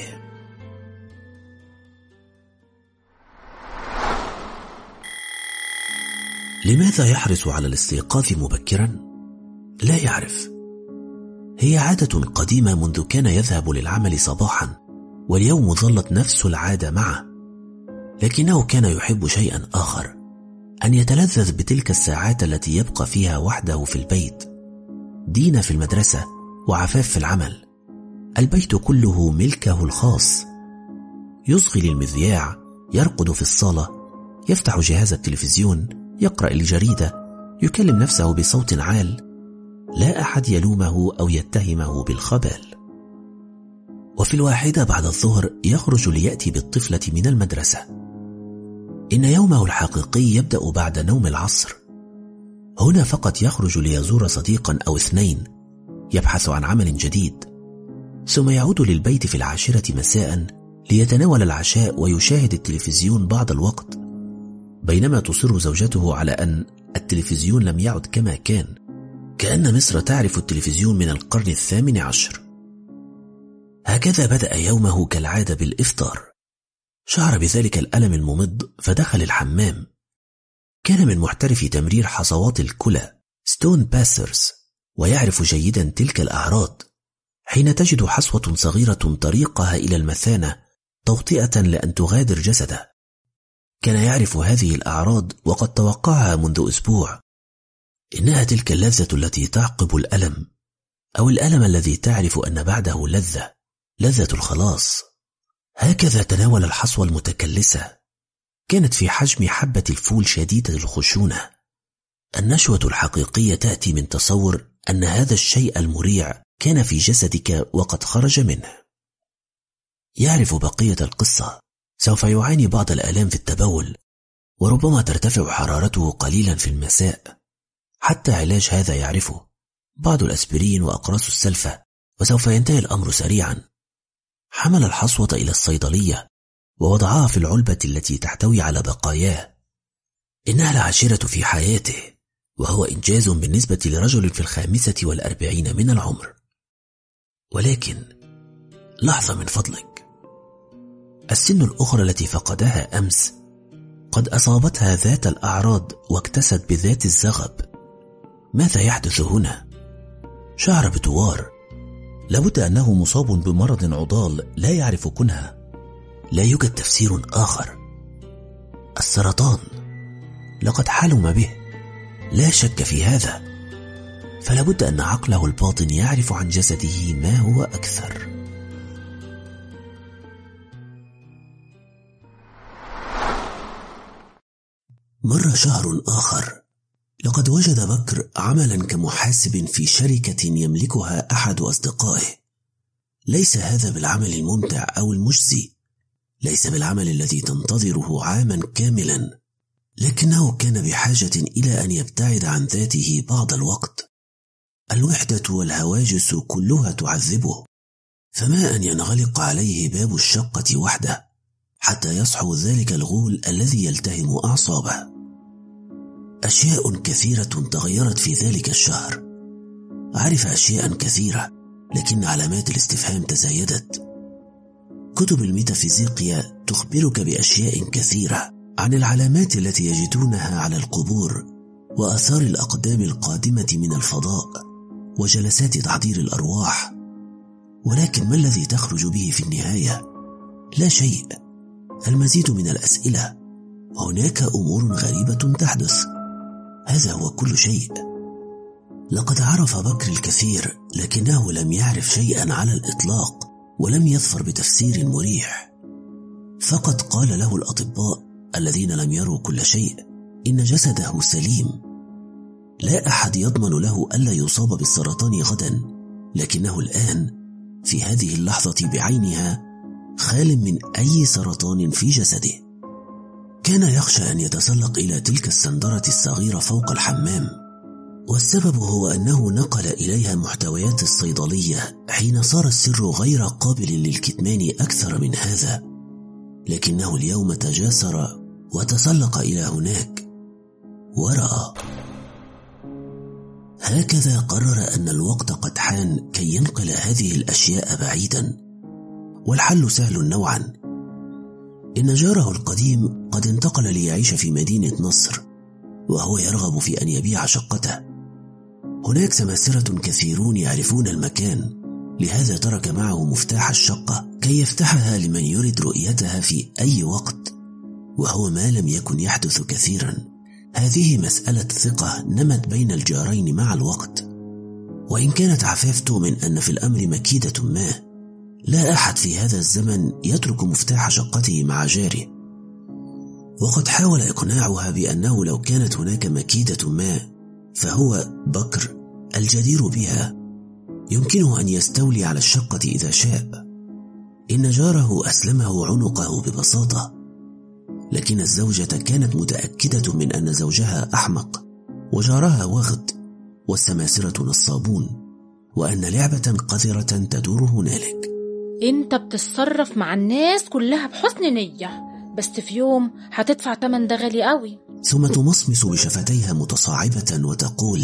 لماذا يحرص على الاستيقاظ مبكرا؟ لا يعرف. هي عادة قديمة منذ كان يذهب للعمل صباحا، واليوم ظلت نفس العادة معه. لكنه كان يحب شيئا آخر، أن يتلذذ بتلك الساعات التي يبقى فيها وحده في البيت. دينا في المدرسة وعفاف في العمل، البيت كله ملكه الخاص. يصغي للمذياع، يرقد في الصالة، يفتح جهاز التلفزيون، يقرأ الجريدة، يكلم نفسه بصوت عال، لا أحد يلومه أو يتهمه بالخبال. وفي الواحدة بعد الظهر يخرج ليأتي بالطفلة من المدرسة. إن يومه الحقيقي يبدأ بعد نوم العصر. هنا فقط يخرج ليزور صديقا أو اثنين، يبحث عن عمل جديد، ثم يعود للبيت في العاشرة مساء ليتناول العشاء ويشاهد التلفزيون بعض الوقت، بينما تصر زوجته على أن التلفزيون لم يعد كما كان، كأن مصر تعرف التلفزيون من القرن الثامن عشر. هكذا بدأ يومه كالعادة بالإفطار. شعر بذلك الألم الممض فدخل الحمام. كان من محترف تمرير حصوات الكلى ستون باسرز، ويعرف جيدا تلك الأعراض. حين تجد حصوة صغيرة طريقها إلى المثانة توطئة لأن تغادر جسده، كان يعرف هذه الأعراض وقد توقعها منذ أسبوع. إنها تلك اللذة التي تعقب الألم، أو الألم الذي تعرف أن بعده لذة، لذة الخلاص. هكذا تناول الحصوة المتكلسة، كانت في حجم حبة الفول شديدة الخشونة. النشوة الحقيقية تأتي من تصور أن هذا الشيء المريع كان في جسدك وقد خرج منه. يعرف بقية القصة. سوف يعاني بعض الآلام في التبول، وربما ترتفع حرارته قليلا في المساء، حتى علاج هذا يعرفه، بعض الأسبرين وأقراص السلفة، وسوف ينتهي الأمر سريعا. حمل الحصوة إلى الصيدلية ووضعها في العلبة التي تحتوي على بقاياه. إنها العاشرة في حياته، وهو إنجاز بالنسبة لرجل في الخامسة والأربعين من العمر. ولكن لحظة من فضلك، السن الأخرى التي فقدها أمس قد أصابتها ذات الأعراض واكتست بذات الزغب. ماذا يحدث هنا؟ شعر بتوار، لابد أنه مصاب بمرض عضال لا يعرف كنها، لا يوجد تفسير آخر. السرطان، لقد حلم به، لا شك في هذا، فلابد أن عقله الباطن يعرف عن جسده ما هو أكثر. مر شهر آخر، لقد وجد بكر عملا كمحاسب في شركة يملكها أحد أصدقائه. ليس هذا بالعمل الممتع أو المجزي، ليس بالعمل الذي تنتظره عاما كاملا، لكنه كان بحاجة إلى أن يبتعد عن ذاته بعض الوقت. الوحدة والهواجس كلها تعذبه، فما أن ينغلق عليه باب الشقة وحده حتى يصحو ذلك الغول الذي يلتهم أعصابه. أشياء كثيرة تغيرت في ذلك الشهر. عرف أشياء كثيرة، لكن علامات الاستفهام تزايدت. كتب الميتافيزيقيا تخبرك بأشياء كثيرة عن العلامات التي يجدونها على القبور، وآثار الأقدام القادمة من الفضاء، وجلسات تحضير الأرواح. ولكن ما الذي تخرج به في النهاية؟ لا شيء. المزيد من الأسئلة. هناك أمور غريبة تحدث، هذا هو كل شيء. لقد عرف بكر الكثير، لكنه لم يعرف شيئا على الإطلاق، ولم يظفر بتفسير مريح. فقط قال له الأطباء الذين لم يروا كل شيء إن جسده سليم. لا أحد يضمن له ألا يصاب بالسرطان غدا، لكنه الآن في هذه اللحظة بعينها خال من أي سرطان في جسده. كان يخشى أن يتسلق إلى تلك السندرة الصغيرة فوق الحمام، والسبب هو أنه نقل إليها محتويات الصيدلية حين صار السر غير قابل للكتمان أكثر من هذا. لكنه اليوم تجاسر وتسلق إلى هناك ورأى. هكذا قرر أن الوقت قد حان كي ينقل هذه الأشياء بعيدا، والحل سهل نوعا. إن جاره القديم قد انتقل ليعيش في مدينة نصر، وهو يرغب في أن يبيع شقته. هناك سماسرة كثيرون يعرفون المكان، لهذا ترك معه مفتاح الشقة كي يفتحها لمن يريد رؤيتها في أي وقت، وهو ما لم يكن يحدث كثيرا. هذه مسألة ثقة نمت بين الجارين مع الوقت، وإن كانت عفاف تؤمن أن في الأمر مكيدة ما. لا أحد في هذا الزمن يترك مفتاح شقته مع جاره، وقد حاول إقناعها بأنه لو كانت هناك مكيدة ما فهو بكر الجدير بها، يمكنه أن يستولي على الشقة إذا شاء. إن جاره أسلمه عنقه ببساطة، لكن الزوجة كانت متأكدة من أن زوجها أحمق، وجارها واغد، والسماسرة نصابون، وأن لعبة قذرة تدور هنالك. انت بتتصرف مع الناس كلها بحسن نية، بس في يوم هتدفع تمن ده غالي قوي. ثم تمصمص بشفتيها متصاعبة وتقول: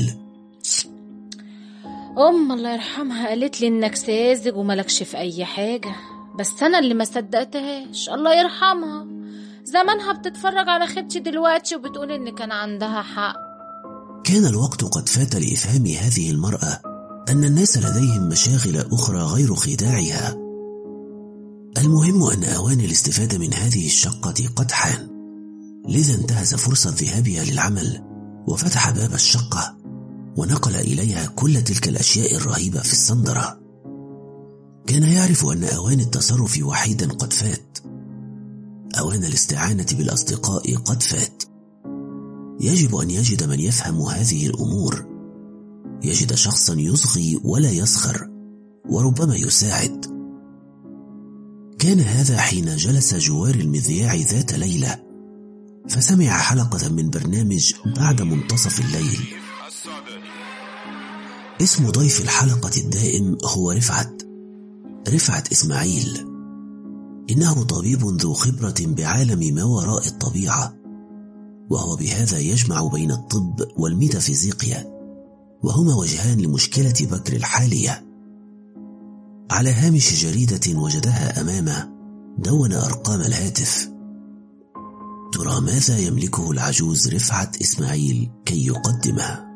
أم الله يرحمها قالت لي إنك ساذج وملكش في أي حاجة، بس أنا اللي ما صدقتهاش. الله يرحمها، زمانها بتتفرج على خيبتي دلوقتي وبتقول إن كان عندها حق. كان الوقت قد فات لإفهام هذه المرأة أن الناس لديهم مشاغل أخرى غير خداعها. المهم أن أوان الاستفادة من هذه الشقة قد حان، لذا انتهز فرصة ذهابها للعمل وفتح باب الشقة ونقل إليها كل تلك الأشياء الرهيبة في الصندرة. كان يعرف أن أوان التصرف وحيدا قد فات، أوان الاستعانة بالأصدقاء قد فات. يجب أن يجد من يفهم هذه الأمور، يجد شخصا يصغي ولا يسخر، وربما يساعد. كان هذا حين جلس جوار المذياع ذات ليلة، فسمع حلقة من برنامج بعد منتصف الليل. اسم ضيف الحلقة الدائم هو رفعت رفعت إسماعيل. إنه طبيب ذو خبرة بعالم ما وراء الطبيعة، وهو بهذا يجمع بين الطب والميتافيزيقيا، وهما وجهان لمشكلة بكر الحالية. على هامش جريدة وجدها أمامه دون أرقام الهاتف. ترى ماذا يملكه العجوز رفعت إسماعيل كي يقدمها؟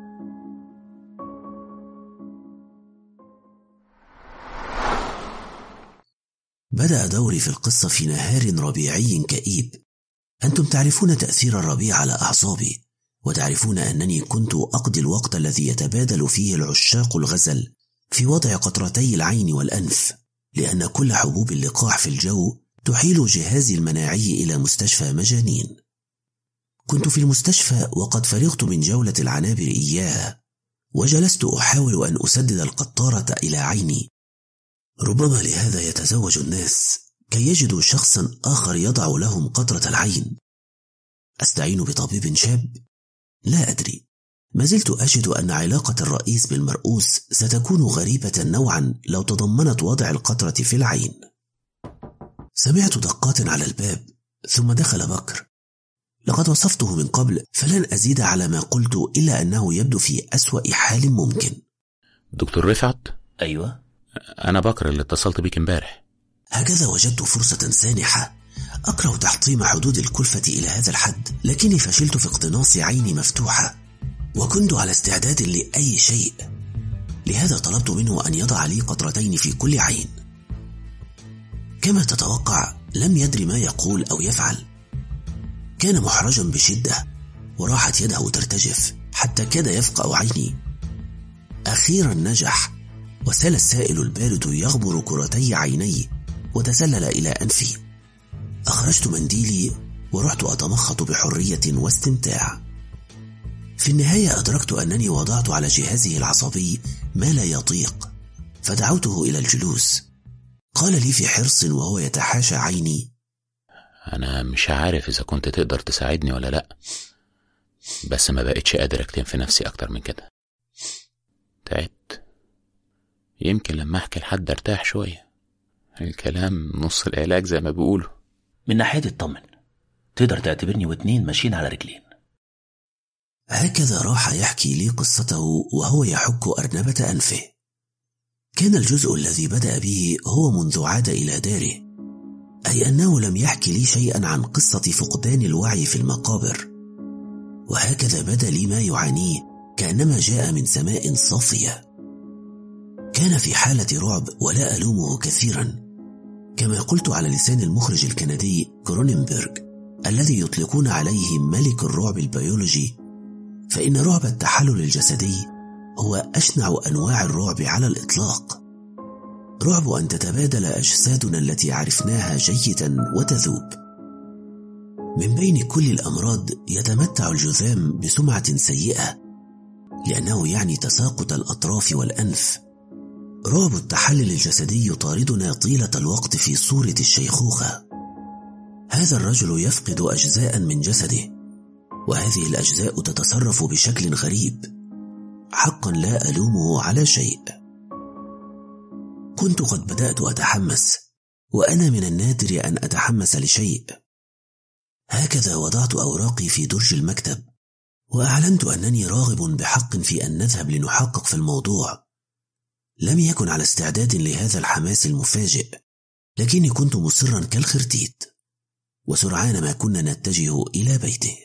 بدأ دوري في القصة في نهار ربيعي كئيب. أنتم تعرفون تأثير الربيع على أعصابي، وتعرفون أنني كنت أقضي الوقت الذي يتبادل فيه العشاق الغزل في وضع قطرتي العين والأنف، لأن كل حبوب اللقاح في الجو تحيل جهازي المناعي إلى مستشفى مجانين. كنت في المستشفى وقد فرغت من جولة العنابر إياها، وجلست أحاول أن أسدد القطارة إلى عيني. ربما لهذا يتزوج الناس كي يجدوا شخصا آخر يضع لهم قطرة العين. أستعين بطبيب شاب؟ لا أدري. ما زلت أجد أن علاقة الرئيس بالمرؤوس ستكون غريبة نوعا لو تضمنت وضع القطرة في العين. سمعت دقات على الباب، ثم دخل بكر. لقد وصفته من قبل، فلن أزيد على ما قلت إلا أنه يبدو في أسوأ حال ممكن. دكتور رفعت؟ أيوة، أنا بكر اللي اتصلت بيك امبارح. هكذا وجدت فرصة سانحة. أكره تحطيم حدود الكلفة إلى هذا الحد، لكني فشلت في اقتناص عيني مفتوحة، وكنت على استعداد لأي شيء. لهذا طلبت منه أن يضع لي قطرتين في كل عين. كما تتوقع لم يدري ما يقول أو يفعل. كان محرجا بشدة، وراحت يده ترتجف حتى كاد يفقأ عيني. أخيرا نجح، وسال السائل البارد يغمر كرتي عيني وتسلل إلى أنفي. أخرجت منديلي ورحت أتمخط بحرية واستمتاع. في النهاية أدركت أنني وضعت على جهازه العصبي ما لا يطيق، فدعوته إلى الجلوس. قال لي في حرص وهو يتحاشى عيني: أنا مش عارف إذا كنت تقدر تساعدني ولا لأ، بس ما بقتش قادر أكتم في نفسي أكتر من كده. تعبت. يمكن لما أحكي لحد أرتاح شوية. الكلام نص العلاج زي ما بيقولوا. من ناحية اطمن، تقدر تعتبرني واتنين ماشيين على رجلين. هكذا راح يحكي لي قصته وهو يحك أرنبة أنفه. كان الجزء الذي بدأ به هو منذ عاد إلى داره، أي أنه لم يحكي لي شيئا عن قصة فقدان الوعي في المقابر. وهكذا بدا لي ما يعانيه كأنما جاء من سماء صافية. كان في حالة رعب ولا ألومه كثيرا، كما قلت على لسان المخرج الكندي كروننبرغ الذي يطلقون عليه ملك الرعب البيولوجي، فإن رعب التحلل الجسدي هو أشنع أنواع الرعب على الإطلاق. رعب أن تتبادل أجسادنا التي عرفناها جيدا وتذوب. من بين كل الأمراض يتمتع الجذام بسمعة سيئة، لأنه يعني تساقط الأطراف والأنف. رعب التحلل الجسدي يطاردنا طيلة الوقت في صورة الشيخوخة. هذا الرجل يفقد أجزاء من جسده، وهذه الأجزاء تتصرف بشكل غريب. حقا لا ألومه على شيء. كنت قد بدأت أتحمس، وأنا من النادر أن أتحمس لشيء. هكذا وضعت أوراقي في درج المكتب، وأعلنت أنني راغب بحق في أن نذهب لنحقق في الموضوع. لم يكن على استعداد لهذا الحماس المفاجئ، لكني كنت مصرا كالخرتيت. وسرعان ما كنا نتجه إلى بيته.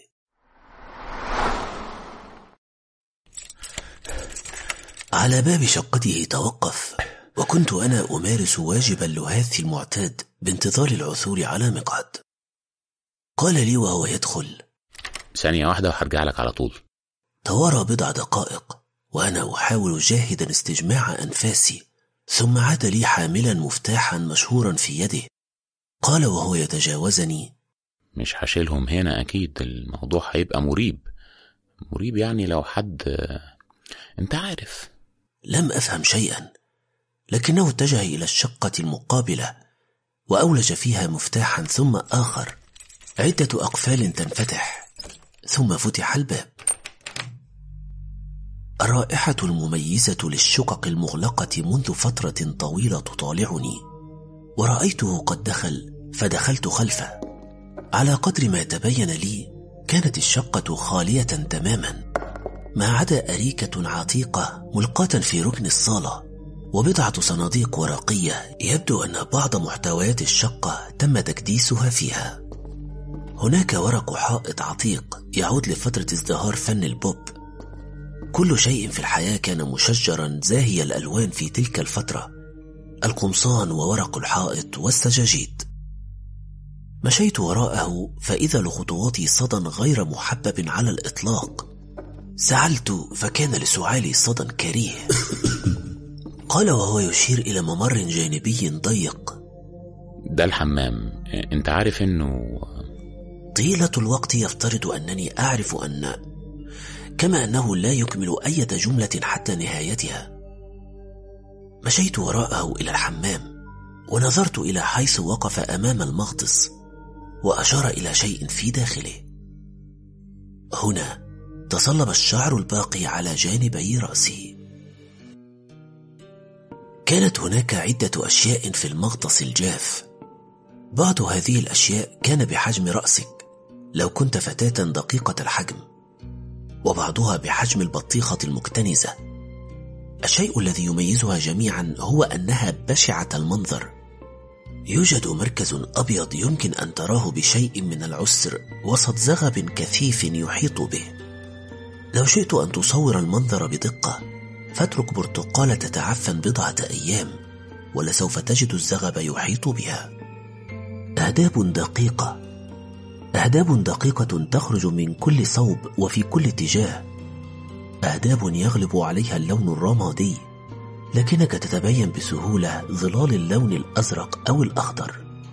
على باب شقته توقف، وكنت أنا أمارس واجب اللهاث المعتاد بانتظار العثور على مقعد. قال لي وهو يدخل: ثانية واحدة وهرجع لك على طول. توارى بضع دقائق وأنا أحاول جاهدا استجماع أنفاسي، ثم عاد لي حاملا مفتاحا مشهورا في يده. قال وهو يتجاوزني: مش هشيلهم هنا أكيد، الموضوع هيبقى مريب. مريب يعني لو حد انت عارف. لم أفهم شيئا، لكنه اتجه إلى الشقة المقابلة وأولج فيها مفتاحا ثم آخر. عدة أقفال تنفتح، ثم فتح الباب. الرائحة المميزة للشقق المغلقة منذ فترة طويلة تطالعني، ورأيته قد دخل فدخلت خلفه. على قدر ما تبين لي كانت الشقة خالية تماما، ما عدا أريكة عتيقة ملقاة في ركن الصالة، وبضعة صناديق ورقية يبدو أن بعض محتويات الشقة تم تكديسها فيها. هناك ورق حائط عتيق يعود لفترة ازدهار فن البوب. كل شيء في الحياة كان مشجرا زاهي الألوان في تلك الفترة، القمصان وورق الحائط والسجاجيد. مشيت وراءه فإذا لخطواتي صدى غير محبب على الإطلاق. سعلت فكان لسعالي صدى كريه. قال وهو يشير إلى ممر جانبي ضيق: ده الحمام، انت عارف انه... طيلة الوقت يفترض أنني أعرف أن، كما أنه لا يكمل أي جملة حتى نهايتها. مشيت وراءه إلى الحمام ونظرت إلى حيث وقف أمام المغطس، وأشار إلى شيء في داخله. هنا تصلب الشعر الباقي على جانبي رأسي. كانت هناك عدة أشياء في المغطس الجاف. بعض هذه الأشياء كان بحجم رأسك لو كنت فتاة دقيقة الحجم، وبعضها بحجم البطيخة المكتنزة. الشيء الذي يميزها جميعا هو أنها بشعة المنظر. يوجد مركز أبيض يمكن أن تراه بشيء من العسر وسط زغب كثيف يحيط به. لو شئت أن تصور المنظر بدقة فاترك برتقالة تتعفن بضعة أيام ولسوف تجد الزغب يحيط بها. أهداب دقيقة، أهداب دقيقة تخرج من كل صوب وفي كل اتجاه. أهداب يغلب عليها اللون الرمادي، لكنك تتبين بسهولة ظلال اللون الأزرق أو الأخضر.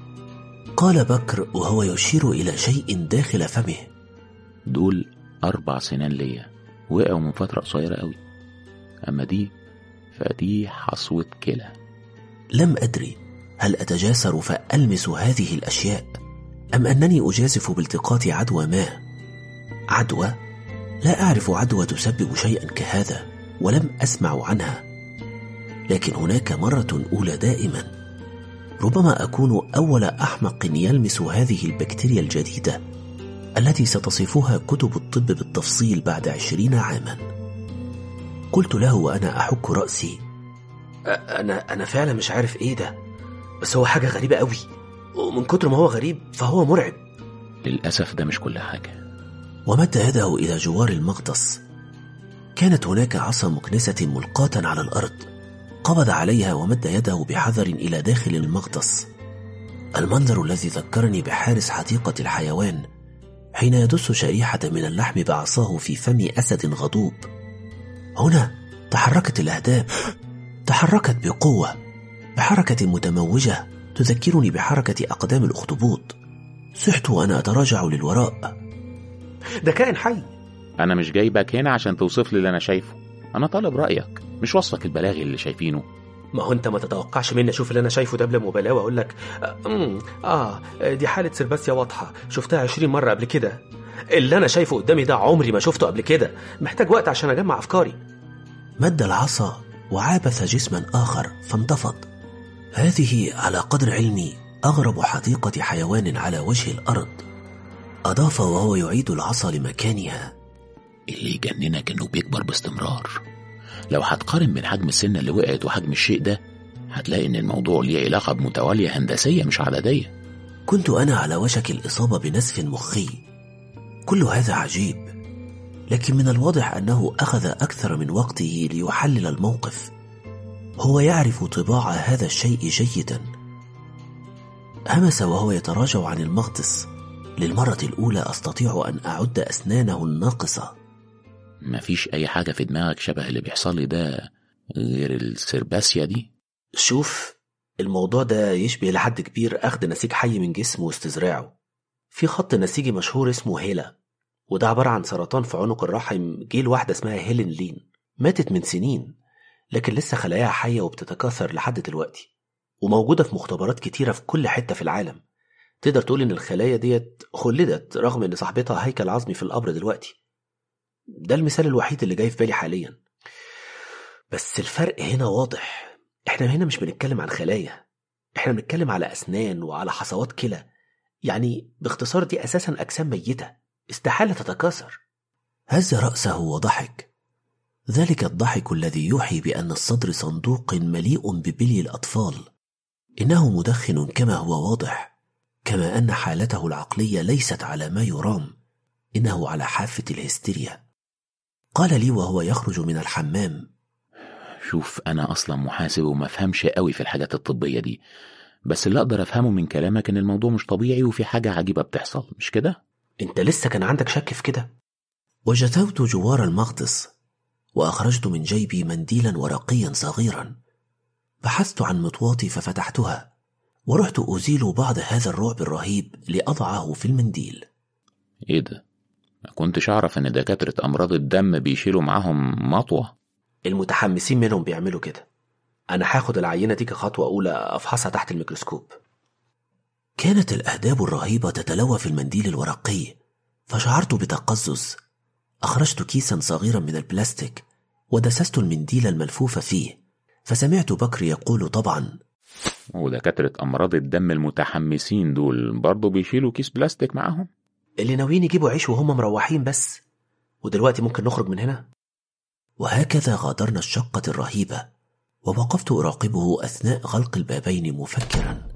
قال بكر وهو يشير إلى شيء داخل فمه: دول أربع سنان ليا، وقعوا من فترة قصيرة قوي. أما دي فدي حصوة كلى. لم أدري هل أتجاسر فألمس هذه الأشياء أم أنني أجازف بالتقاط عدوى ما. عدوى؟ لا أعرف عدوى تسبب شيئا كهذا ولم أسمع عنها، لكن هناك مرة أولى دائما. ربما أكون أول أحمق يلمس هذه البكتيريا الجديدة التي ستصفها كتب الطب بالتفصيل بعد عشرين عاما. قلت له وأنا أحك رأسي: أنا, أنا فعلا مش عارف إيه ده، بس هو حاجة غريبة قوي، ومن كتر ما هو غريب فهو مرعب. للأسف ده مش كل حاجة. ومد يده إلى جوار المغطس. كانت هناك عصا مكنسة ملقاة على الأرض. قبض عليها ومد يده بحذر إلى داخل المغطس. المنظر الذي ذكرني بحارس حديقة الحيوان حين يدس شريحة من اللحم بعصاه في فم أسد غضوب. هنا تحركت الأهداب، تحركت بقوة، بحركة متموجة تذكرني بحركة أقدام الأخطبوط. صحت وأنا أتراجع للوراء. ده كائن حي. أنا مش جايبك هنا عشان توصف لي اللي أنا شايفه، أنا طالب رأيك مش وصفك البلاغي اللي شايفينه. ما هو أنت ما تتوقعش مني أشوف اللي أنا شايفه ده بلا مبالاة وأقول لك آه, آه دي حالة سيرباسيا واضحة، شفتها عشرين مرة قبل كده. اللي أنا شايفه قدامي ده عمري ما شفته قبل كده، محتاج وقت عشان أجمع أفكاري. مد العصا وعابث جسما آخر فانتفض. هذه على قدر علمي أغرب حديقة حيوان على وجه الأرض. أضاف وهو يعيد العصا لمكانها: اللي يجننك إنه بيكبر باستمرار. لو هتقارن بين حجم السنة اللي وقعت وحجم الشيء ده هتلاقي إن الموضوع ليه علاقة بمتوالية هندسية مش عددية. كنت أنا على وشك الإصابة بنسف مخي. كل هذا عجيب، لكن من الواضح أنه أخذ أكثر من وقته ليحلل الموقف. هو يعرف طباع هذا الشيء جيدا. همس وهو يتراجع عن المغطس. للمرة الأولى أستطيع أن أعد أسنانه الناقصة. مفيش أي حاجة في دماغك شبه اللي بيحصل لي ده غير السيرباسيا دي؟ شوف، الموضوع ده يشبه لحد كبير أخذ نسيج حي من جسمه واستزراعه. في خط نسيجي مشهور اسمه هيلا، وده عبارة عن سرطان في عنق الرحم جيل واحدة اسمها هيلين لين. ماتت من سنين لكن لسه خلاياها حية وبتتكاثر لحد دلوقتي، وموجودة في مختبرات كتيرة في كل حتة في العالم. تقدر تقول إن الخلايا ديت خلدت رغم إن صاحبتها هيكل عظمي في القبر دلوقتي. ده المثال الوحيد اللي جاي في بالي حاليا. بس الفرق هنا واضح. احنا هنا مش بنتكلم عن خلايا، احنا بنتكلم على أسنان وعلى حصوات كلى. يعني باختصار دي أساسا أجسام ميتة استحالة تتكاثر. هز رأسه وضحك، ذلك الضحك الذي يوحي بأن الصدر صندوق مليء ببلي الأطفال. إنه مدخن كما هو واضح، كما أن حالته العقلية ليست على ما يرام، إنه على حافة الهستيريا. قال لي وهو يخرج من الحمام: شوف، أنا أصلا محاسب وما فهمش قوي في الحاجات الطبية دي، بس اللي أقدر أفهمه من كلامك إن الموضوع مش طبيعي وفي حاجة عجيبة بتحصل، مش كده؟ انت لسه كان عندك شك في كده؟ وجثوت جوار المغطس وأخرجت من جيبي منديلا ورقيا صغيرا. بحثت عن مطواطي ففتحتها ورحت أزيل بعض هذا الرعب الرهيب لأضعه في المنديل. إيه ده؟ ما كنتش أعرف إن دكاترة أمراض الدم بيشيلوا معاهم مطوة. المتحمسين منهم بيعملوا كده. أنا هاخد العينة دي كخطوة أولى أفحصها تحت الميكروسكوب. كانت الأهداب الرهيبة تتلوى في المنديل الورقي، فشعرت بتقزز. أخرجت كيسا صغيرا من البلاستيك ودسست المنديل الملفوف فيه، فسمعت بكر يقول: طبعا. ودكاترة أمراض الدم المتحمسين دول برضو بيشيلوا كيس بلاستيك معاهم؟ اللي ناويين يجيبوا عيش وهم مروحين بس. ودلوقتي ممكن نخرج من هنا؟ وهكذا غادرنا الشقة الرهيبة، ووقفت أراقبه أثناء غلق البابين مفكرا.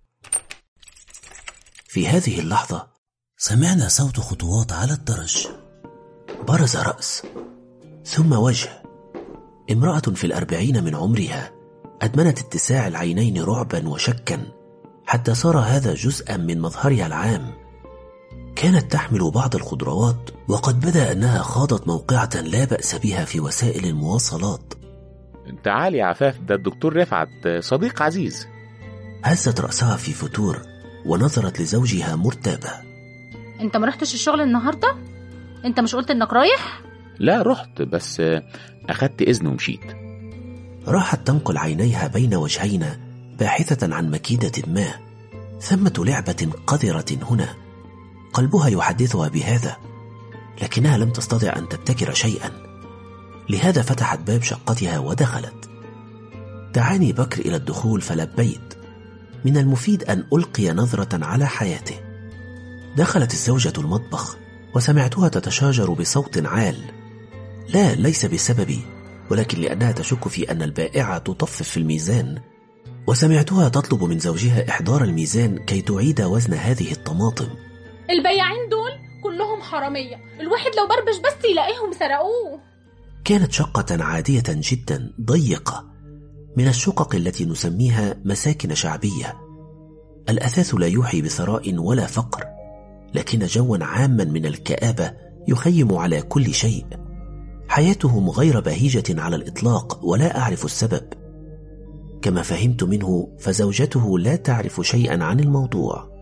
في هذه اللحظة سمعنا صوت خطوات على الدرج. برز رأس ثم وجه. امرأة في الأربعين من عمرها أدمنت اتساع العينين رعبا وشكا حتى صار هذا جزءا من مظهرها العام. كانت تحمل بعض الخضروات، وقد بدا أنها خاضت موقعة لا بأس بها في وسائل المواصلات. تعالي يا عفاف، ده الدكتور رفعت صديق عزيز. هزت رأسها في فتور ونظرت لزوجها مرتابة. انت ما رحتش الشغل النهاردة؟ انت مش قلت انك رايح؟ لا رحت، بس أخدت إذن ومشيت. راحت تنقل عينيها بين وجهينا باحثة عن مكيدة ما. ثمة لعبة قذرة هنا، قلبها يحدثها بهذا، لكنها لم تستطع أن تبتكر شيئا. لهذا فتحت باب شقتها ودخلت. دعاني بكر إلى الدخول فلبيت. من المفيد أن ألقي نظرة على حياته. دخلت الزوجة المطبخ وسمعتها تتشاجر بصوت عال. لا، ليس بسببي، ولكن لأنها تشك في أن البائعة تطفف في الميزان. وسمعتها تطلب من زوجها إحضار الميزان كي تعيد وزن هذه الطماطم. البياعين دول كلهم حرامية، الواحد لو بربش بس يلاقيهم سرقوه. كانت شقة عادية جدا ضيقة، من الشقق التي نسميها مساكن شعبية. الأثاث لا يوحي بثراء ولا فقر، لكن جوا عاما من الكآبة يخيم على كل شيء. حياتهم غير بهيجة على الإطلاق، ولا أعرف السبب. كما فهمت منه فزوجته لا تعرف شيئا عن الموضوع.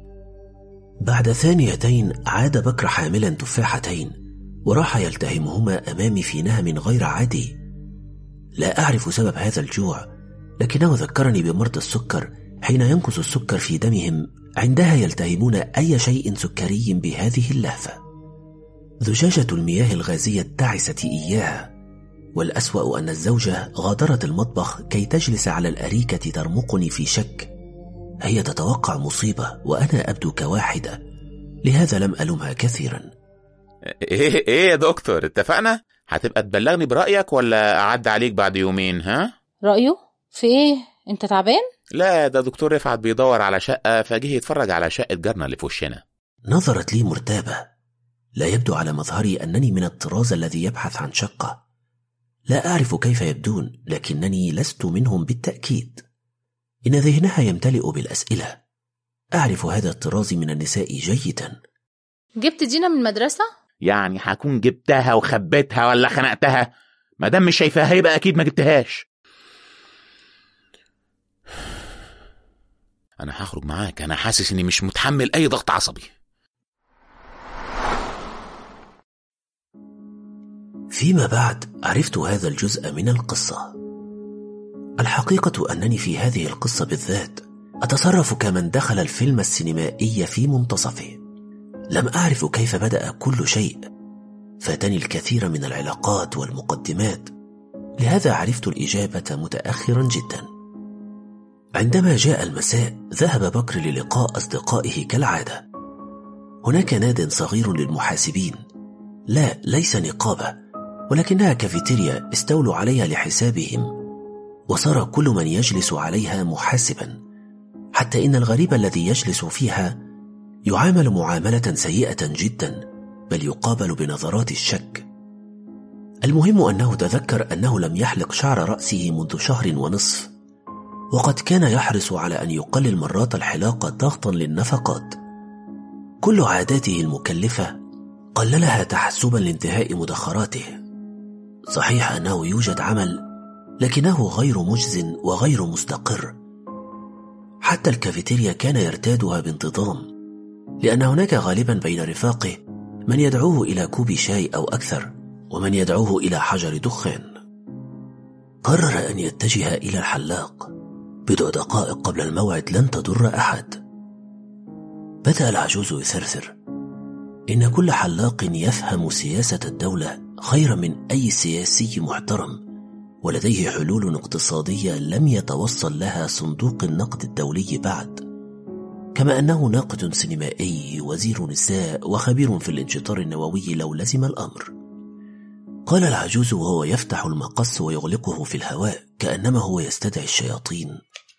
بعد ثانيتين عاد بكر حاملا تفاحتين وراح يلتهمهما أمامي في نهم غير عادي. لا أعرف سبب هذا الجوع، لكنه ذكرني بمرضى السكر حين ينقص السكر في دمهم، عندها يلتهمون أي شيء سكري بهذه اللهفة. زجاجة المياه الغازية تعست إياها، والأسوأ أن الزوجة غادرت المطبخ كي تجلس على الأريكة ترمقني في شك. هي تتوقع مصيبة وأنا أبدو كواحدة، لهذا لم ألمها كثيرا. إيه إيه يا دكتور، اتفقنا؟ هتبقى تبلغني برأيك ولا أعد عليك بعد يومين؟ ها؟ رأيه؟ في إيه؟ أنت تعبان؟ لا، ده دكتور رفعت بيدور على شقة، فجه يتفرج على شقة جارنا اللي في وشنا. نظرت لي مرتابة. لا يبدو على مظهري أنني من الطراز الذي يبحث عن شقة. لا أعرف كيف يبدون، لكنني لست منهم بالتأكيد. إن ذهنها يمتلئ بالأسئلة. أعرف هذا الطراز من النساء جيدا. جبت دينا من المدرسة؟ يعني هكون جبتها وخبيتها ولا خنقتها؟ ما دام مش شايفاها يبقى أكيد ما جبتهاش. أنا هخرج معاك، أنا حاسس إني مش متحمل أي ضغط عصبي. فيما بعد عرفت هذا الجزء من القصة. الحقيقة أنني في هذه القصة بالذات أتصرف كمن دخل الفيلم السينمائي في منتصفه. لم أعرف كيف بدأ كل شيء. فاتني الكثير من العلاقات والمقدمات، لهذا عرفت الإجابة متأخرا جدا. عندما جاء المساء ذهب بكر للقاء أصدقائه كالعادة. هناك ناد صغير للمحاسبين، لا ليس نقابة، ولكنها كافيتيريا استولوا عليها لحسابهم، وصار كل من يجلس عليها محاسبا، حتى إن الغريب الذي يجلس فيها يعامل معاملة سيئة جدا، بل يقابل بنظرات الشك. المهم أنه تذكر أنه لم يحلق شعر رأسه منذ شهر ونصف، وقد كان يحرص على أن يقلل مرات الحلاقة ضغطا للنفقات. كل عاداته المكلفة قللها تحسبا لانتهاء مدخراته. صحيح أنه يوجد عمل، لكنه غير مجز وغير مستقر. حتى الكافيتيريا كان يرتادها بانتظام، لأن هناك غالبا بين رفاقه من يدعوه إلى كوب شاي أو أكثر، ومن يدعوه إلى حجر دخان. قرر أن يتجه إلى الحلاق. بضع دقائق قبل الموعد لن تضر أحد. بدأ العجوز يثرثر: إن كل حلاق يفهم سياسة الدولة خيرا من أي سياسي محترم، ولديه حلول اقتصادية لم يتوصل لها صندوق النقد الدولي بعد، كما أنه ناقد سينمائي، وزير نساء، وخبير في الانشطار النووي لو لزم الأمر. قال العجوز وهو يفتح المقص ويغلقه في الهواء كأنما هو يستدعي الشياطين: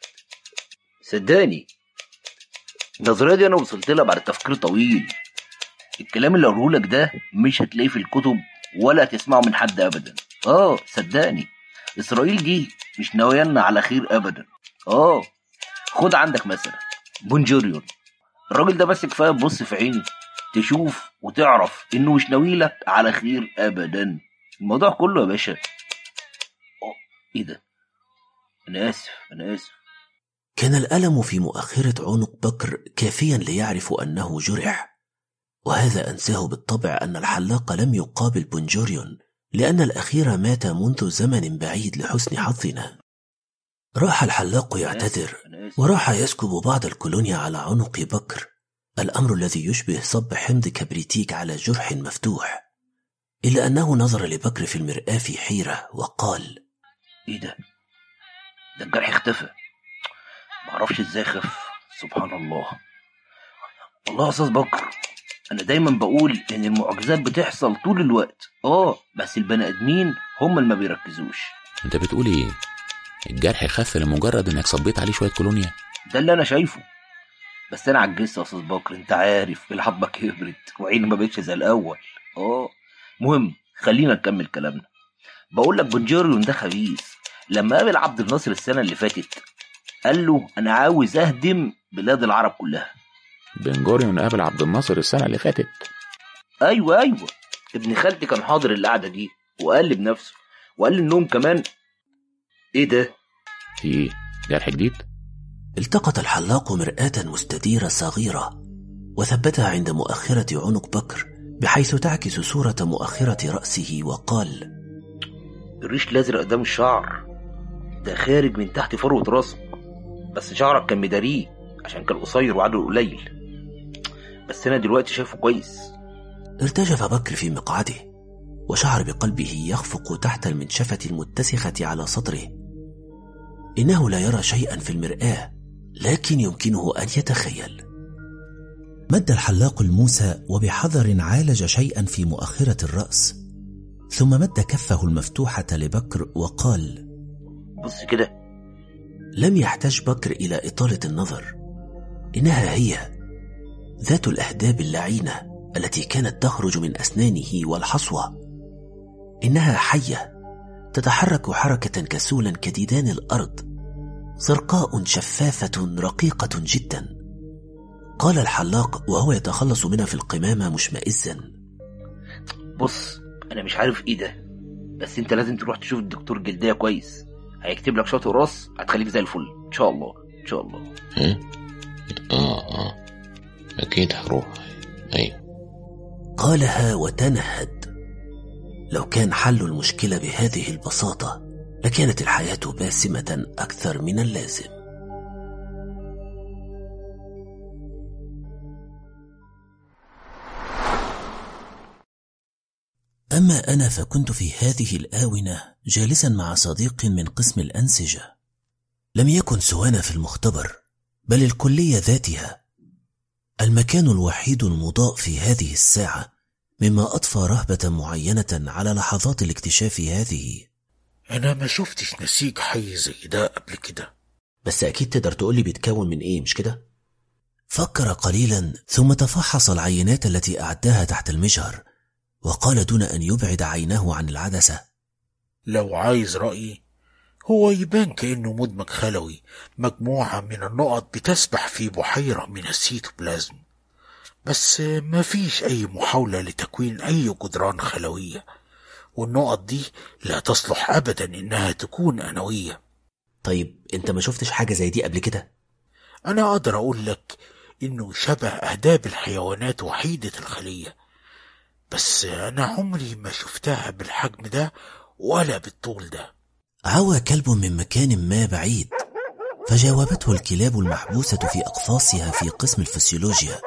صدقني النظرية دي أنا وصلت لها بعد تفكير طويل. الكلام اللي أقوله لك ده مش هتلاقيه في الكتب ولا هتسمعه من حد أبدا. آه صدقني، إسرائيل دي مش ناويانا على خير أبدا. آه خد عندك مثلا بن جوريون، الراجل ده بس كفاية تبص في عيني تشوف وتعرف إنه مش ناويلك على خير أبدا. الموضوع كله يا باشا. أوه إيه ده؟ أنا آسف أنا آسف. كان الألم في مؤخرة عنق بكر كافيا ليعرف أنه جرح، وهذا أنساه بالطبع أن الحلاق لم يقابل بن جوريون، لأن الأخير مات منذ زمن بعيد لحسن حظنا. راح الحلاق يعتذر، وراح يسكب بعض الكولونيا على عنق بكر، الأمر الذي يشبه صب حمض كبريتيك على جرح مفتوح. إلا أنه نظر لبكر في المرآة في حيرة وقال: إيه ده؟ ده الجرح اختفى، معرفش ازاي خف. سبحان الله. والله يا أستاذ بكر، أنا دايما بقول إن المعجزات بتحصل طول الوقت، آه بس البني آدمين هم اللي ما بيركزوش. أنت بتقول إيه؟ الجرح خف لمجرد إنك صبيت عليه شوية كولونيا؟ ده اللي أنا شايفه، بس أنا عجزت يا أستاذ بكر. أنت عارف الحبة كبرت وعيني ما بقتش زي الأول. آه مهم، خلينا نكمل كلامنا. بقول لك بن جوريون ده خبيث. لما قابل عبد الناصر السنة اللي فاتت قال له أنا عاوز أهدم بلاد العرب كلها. بن جوريون قابل عبد الناصر السنة اللي فاتت؟ أيوة أيوة، ابن خالتي كان حاضر القعدة دي وقال لي بنفسه، وقال لي إنهم كمان. إيه ده؟ في إيه؟ جرح جديد؟ التقط الحلاق مرآة مستديرة صغيرة وثبتها عند مؤخرة عنق بكر بحيث تعكس صورة مؤخرة رأسه، وقال: الريش الأزرق ده مش شعر، ده خارج من تحت فروة راسك، بس شعرك كان مداريه عشان كان قصير وعدله قليل، بس أنا دلوقتي شايفه كويس. ارتجف بكر في مقعده وشعر بقلبه يخفق تحت المنشفة المتسخة على صدره. إنه لا يرى شيئا في المرآة، لكن يمكنه أن يتخيل. مد الحلاق الموسى وبحذر عالج شيئا في مؤخرة الرأس، ثم مد كفه المفتوحة لبكر وقال: بص كده. لم يحتاج بكر إلى إطالة النظر، إنها هي ذات الأهداب اللعينة التي كانت تخرج من أسنانه والحصوة. إنها حية تتحرك حركة كسولا كديدان الأرض، زرقاء شفافة رقيقة جدا. قال الحلاق وهو يتخلص منها في القمامة مشمئزا: بص أنا مش عارف إيه ده، بس أنت لازم تروح تشوف الدكتور جلدية كويس، هيكتب لك شوية راس هتخليك زي الفل إن شاء الله إن شاء الله. ها؟ آه آه أكيد هروح. أيوه. قالها وتنهد. لو كان حل المشكلة بهذه البساطة لكانت الحياة باسمة أكثر من اللازم. أما أنا فكنت في هذه الآونة جالسا مع صديق من قسم الأنسجة. لم يكن سوانا في المختبر، بل الكلية ذاتها، المكان الوحيد المضاء في هذه الساعة، مما أضفى رهبة معينة على لحظات الاكتشاف هذه. أنا ما شفتش نسيج حي زي ده قبل كده. بس أكيد تقدر تقولي بيتكون من إيه، مش كده؟ فكر قليلا ثم تفحص العينات التي أعدها تحت المجهر، وقال دون أن يبعد عينه عن العدسة: لو عايز رأيي، هو يبان كأنه مدمج خلوي، مجموعة من النقط بتسبح في بحيرة من السيتوبلازم، بس ما فيش أي محاولة لتكوين أي جدران خلوية، والنقط دي لا تصلح أبدا إنها تكون أنوية. طيب أنت ما شفتش حاجة زي دي قبل كده؟ أنا أقدر أقول لك إنه شبه أهداب الحيوانات وحيدة الخلية، بس أنا عمري ما شفتها بالحجم ده ولا بالطول ده. عوى كلب من مكان ما بعيد، فجاوبته الكلاب المحبوسة في أقفاصها في قسم الفسيولوجيا: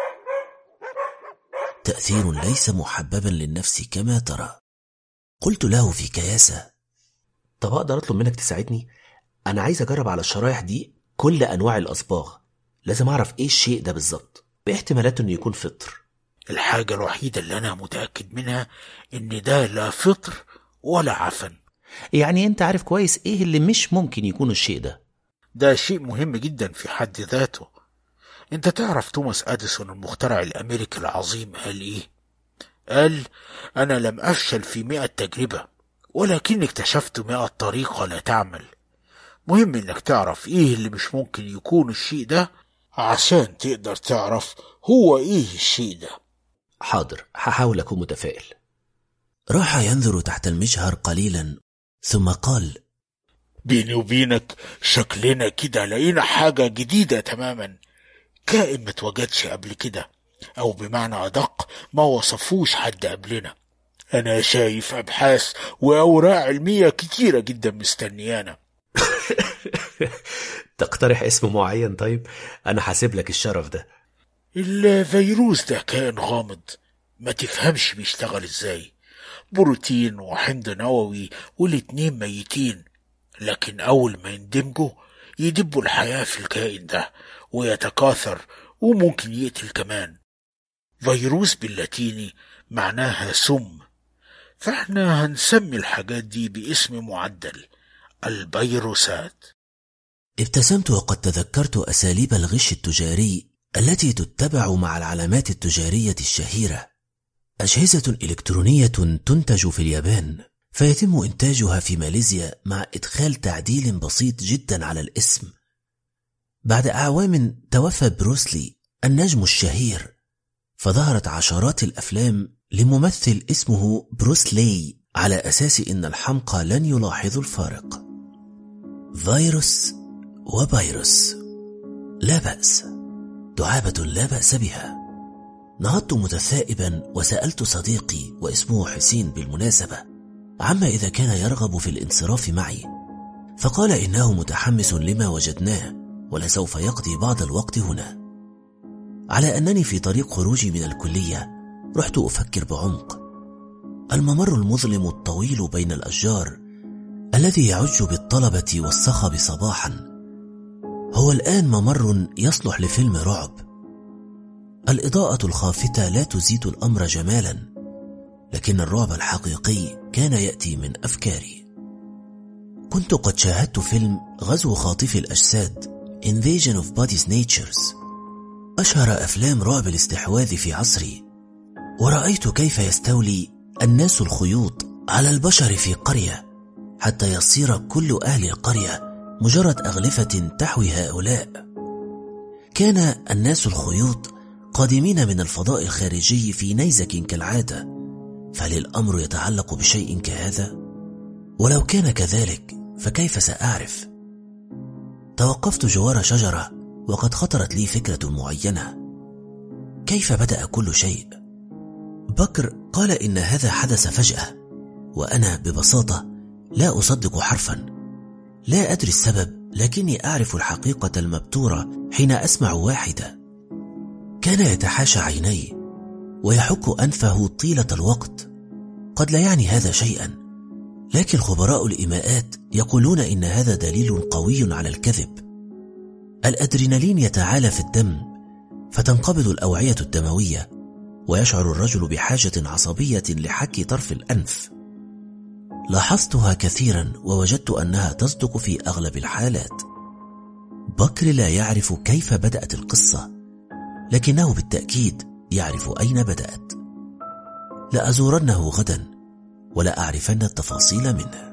تأثير ليس محببا للنفس كما ترى. قلت له في كياسة: طب أقدر أطلب منك تساعدني؟ أنا عايز أجرب على الشرايح دي كل أنواع الأصباغ، لازم أعرف إيه الشيء ده بالظبط، باحتمالات إنه يكون فطر. الحاجة الوحيدة اللي أنا متأكد منها إن ده لا فطر ولا عفن. يعني أنت عارف كويس إيه اللي مش ممكن يكون الشيء ده؟ ده شيء مهم جدا في حد ذاته. أنت تعرف توماس أديسون المخترع الأمريكي العظيم قال إيه؟ قال: أنا لم أفشل في مئة تجربة، ولكن اكتشفت مئة طريقة لا تعمل. مهم إنك تعرف إيه اللي مش ممكن يكون الشيء ده عشان تقدر تعرف هو إيه الشيء ده. حاضر، هحاول أكون متفائل. راح ينظر تحت المجهر قليلا ثم قال: بيني وبينك شكلنا كده لقينا حاجة جديدة تماما، كائن متوجدش قبل كده، أو بمعنى أدق ما وصفوش حد قبلنا. أنا شايف أبحاث وأوراق علمية كتيرة جدا مستنيانا. تقترح اسم معين؟ طيب أنا حاسب لك الشرف ده. الفيروس ده كائن غامض، ما تفهمش بيشتغل ازاي. بروتين وحمض نووي والاتنين ميتين، لكن أول ما يندمجوا يدبوا الحياة في الكائن ده ويتكاثر وممكن يقتل كمان. فيروس باللاتيني معناها سم، فاحنا هنسمي الحاجات دي باسم معدل: الفيروسات. ابتسمت وقد تذكرت أساليب الغش التجاري التي تتبع مع العلامات التجارية الشهيرة. أجهزة إلكترونية تنتج في اليابان، فيتم إنتاجها في ماليزيا مع إدخال تعديل بسيط جدا على الاسم. بعد أعوام توفى بروسلي النجم الشهير، فظهرت عشرات الأفلام لممثل اسمه بروسلي على أساس إن الحمقى لن يلاحظوا الفارق. فيروس وفيروس، لا بأس، دعابة لا بأس بها. نهضت متثائبا وسألت صديقي واسمه حسين بالمناسبة عما إذا كان يرغب في الانصراف معي، فقال إنه متحمس لما وجدناه ولسوف يقضي بعض الوقت هنا. على أنني في طريق خروجي من الكلية رحت أفكر بعمق. الممر المظلم الطويل بين الأشجار الذي يعج بالطلبة والصخب صباحا هو الآن ممر يصلح لفيلم رعب. الإضاءة الخافتة لا تزيد الأمر جمالا، لكن الرعب الحقيقي كان يأتي من أفكاري. كنت قد شاهدت فيلم غزو خاطفي الأجساد Invasion of Bodies Natures، أشهر أفلام رعب الاستحواذ في عصري، ورأيت كيف يستولي الناس الخيوط على البشر في قرية حتى يصير كل أهل القرية مجرد أغلفة تحوي هؤلاء. كان الناس الخيوط قادمين من الفضاء الخارجي في نيزك كالعادة، فهل الأمر يتعلق بشيء كهذا؟ ولو كان كذلك فكيف سأعرف؟ توقفت جوار شجرة وقد خطرت لي فكرة معينة. كيف بدأ كل شيء؟ بكر قال إن هذا حدث فجأة، وأنا ببساطة لا أصدق حرفا. لا أدري السبب، لكني أعرف الحقيقة المبتورة حين أسمع واحدة. كان يتحاشى عيني ويحك أنفه طيلة الوقت. قد لا يعني هذا شيئا، لكن خبراء الإيماءات يقولون إن هذا دليل قوي على الكذب. الأدرينالين يتعالى في الدم فتنقبض الأوعية الدموية، ويشعر الرجل بحاجة عصبية لحك طرف الأنف. لاحظتها كثيرا ووجدت أنها تصدق في أغلب الحالات. بكر لا يعرف كيف بدأت القصة، لكنه بالتأكيد يعرف أين بدأت. لأزورنه غدا ولا أعرفن التفاصيل منه.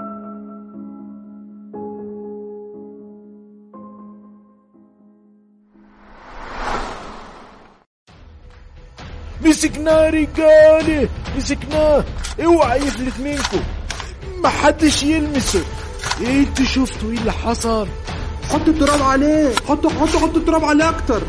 مسكناه رجاله، مسكناه، اوعى يفلت منكم، محدش يلمسه. ايه انتوا شفتوا ايه اللي حصل؟ حط التراب عليه، حط حط حط التراب عليه اكتر.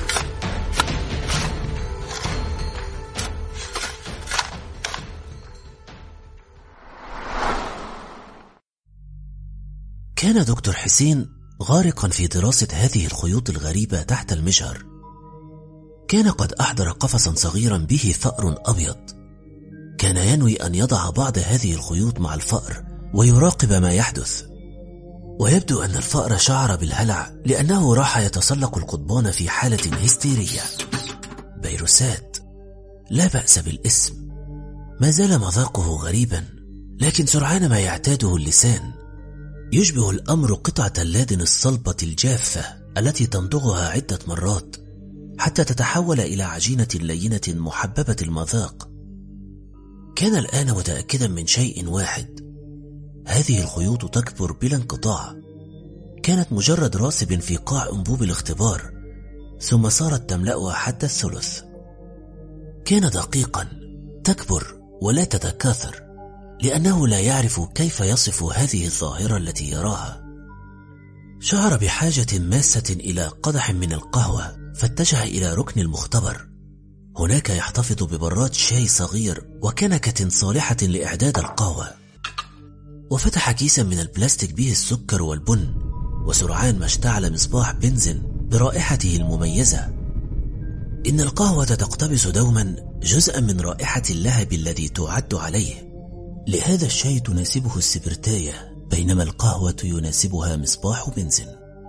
كان دكتور حسين غارقا في دراسة هذه الخيوط الغريبة تحت المجهر. كان قد أحضر قفصا صغيرا به ثأر أبيض. كان ينوي أن يضع بعض هذه الخيوط مع الفأر ويراقب ما يحدث. ويبدو أن الفأر شعر بالهلع لأنه راح يتسلق القضبان في حالة هستيرية. فيروسات، لا بأس بالاسم. ما زال مذاقه غريبا، لكن سرعان ما يعتاده اللسان. يشبه الأمر قطعة اللادن الصلبة الجافة التي تمضغها عدة مرات حتى تتحول إلى عجينة لينة محببة المذاق. كان الآن متأكدا من شيء واحد: هذه الخيوط تكبر بلا انقطاع. كانت مجرد راسب في قاع أنبوب الاختبار، ثم صارت تملأها حتى الثلث. كان دقيقا، تكبر ولا تتكاثر، لأنه لا يعرف كيف يصف هذه الظاهرة التي يراها. شعر بحاجة ماسة إلى قدح من القهوة، فاتجه إلى ركن المختبر. هناك يحتفظ ببراد شاي صغير وكنكة صالحة لإعداد القهوة. وفتح كيسا من البلاستيك به السكر والبن، وسرعان ما اشتعل مصباح بنزين برائحته المميزة. إن القهوة تقتبس دوما جزءا من رائحة اللهب الذي تعد عليه. لهذا الشاي تناسبه السبرتاية، بينما القهوة يناسبها مصباح بنزين.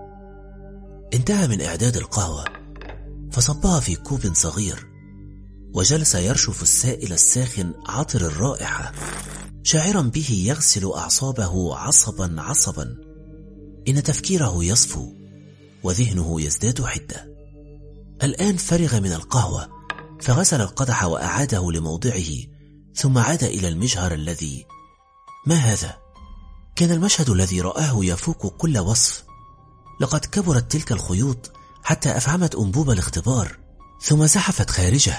انتهى من إعداد القهوة فصبها في كوب صغير، وجلس يرشف السائل الساخن عطر الرائحة، شاعرا به يغسل أعصابه عصبا عصبا. إن تفكيره يصفو وذهنه يزداد حدة. الآن فرغ من القهوة، فغسل القدح وأعاده لموضعه، ثم عاد إلى المجهر الذي... ما هذا؟ كان المشهد الذي رآه يفوق كل وصف. لقد كبرت تلك الخيوط حتى أفعمت أنبوب الاختبار، ثم زحفت خارجه.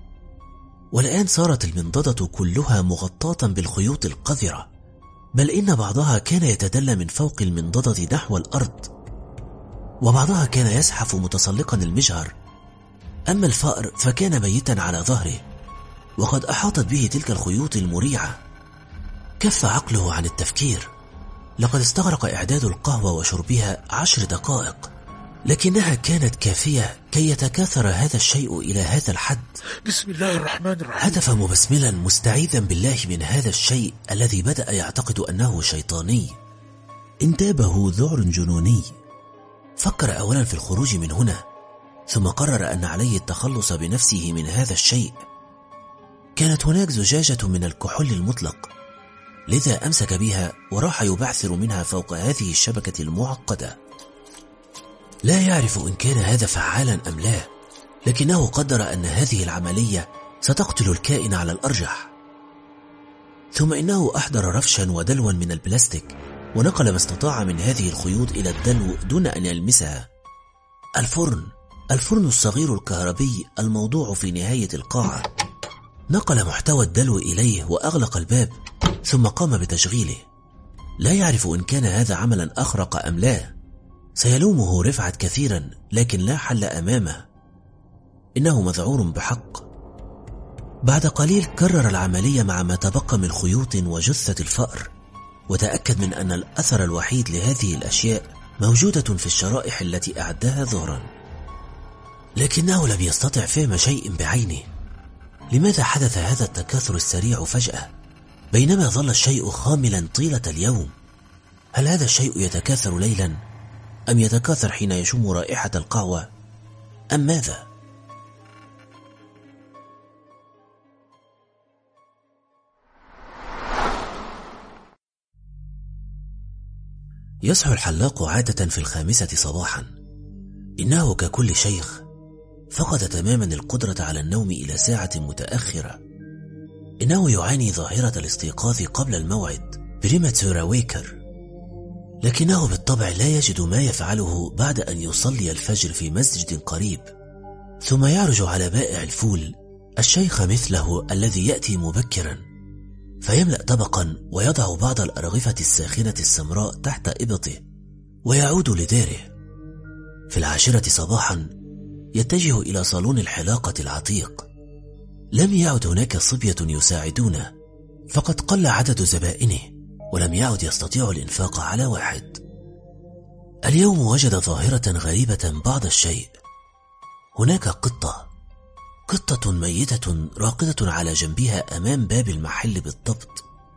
والآن صارت المنضدة كلها مغطاة بالخيوط القذرة، بل إن بعضها كان يتدلى من فوق المنضدة نحو الأرض، وبعضها كان يزحف متسلقا المجهر. أما الفأر فكان ميتا على ظهره، وقد أحاطت به تلك الخيوط المريعة. كف عقله عن التفكير. لقد استغرق إعداد القهوة وشربها عشر دقائق، لكنها كانت كافية كي يتكاثر هذا الشيء إلى هذا الحد. بسم الله الرحمن الرحيم. هتف مبسملا مستعيذا بالله من هذا الشيء الذي بدأ يعتقد أنه شيطاني. انتابه ذعر جنوني. فكر أولا في الخروج من هنا، ثم قرر أن عليه التخلص بنفسه من هذا الشيء. كانت هناك زجاجة من الكحول المطلق، لذا أمسك بها وراح يبعثر منها فوق هذه الشبكة المعقدة. لا يعرف إن كان هذا فعالا أم لا، لكنه قدر أن هذه العملية ستقتل الكائن على الأرجح. ثم إنه أحضر رفشا ودلوا من البلاستيك، ونقل ما استطاع من هذه الخيوط إلى الدلو دون أن يلمسها. الفرن الفرن الصغير الكهربي الموضوع في نهاية القاعة. نقل محتوى الدلو إليه وأغلق الباب، ثم قام بتشغيله. لا يعرف إن كان هذا عملا أخرق أم لا. سيلومه رفعت كثيرا، لكن لا حل أمامه. إنه مذعور بحق. بعد قليل كرر العملية مع ما تبقى من خيوط وجثة الفأر، وتأكد من أن الأثر الوحيد لهذه الأشياء موجودة في الشرائح التي أعدها ظهرا. لكنه لم يستطع فهم شيء بعينه. لماذا حدث هذا التكاثر السريع فجأة؟ بينما ظل الشيء خاملا طيلة اليوم. هل هذا الشيء يتكاثر ليلا أم يتكاثر حين يشم رائحة القهوة أم ماذا؟ يصحو الحلاق عادة في الخامسة صباحا. إنه ككل شيخ فقد تماما القدرة على النوم إلى ساعة متأخرة. إنه يعاني ظاهرة الاستيقاظ قبل الموعد بريماتورا ويكر، لكنه بالطبع لا يجد ما يفعله بعد أن يصلي الفجر في مسجد قريب، ثم يعرج على بائع الفول الشيخ مثله الذي يأتي مبكرا فيملأ طبقا ويضع بعض الأرغفة الساخنة السمراء تحت إبطه ويعود لداره. في العاشرة صباحا يتجه إلى صالون الحلاقة العتيق. لم يعد هناك صبية يساعدونه، فقد قل عدد زبائنه ولم يعد يستطيع الإنفاق على واحد. اليوم وجد ظاهرة غريبة بعض الشيء. هناك قطة قطة ميتة راقدة على جنبها أمام باب المحل بالضبط.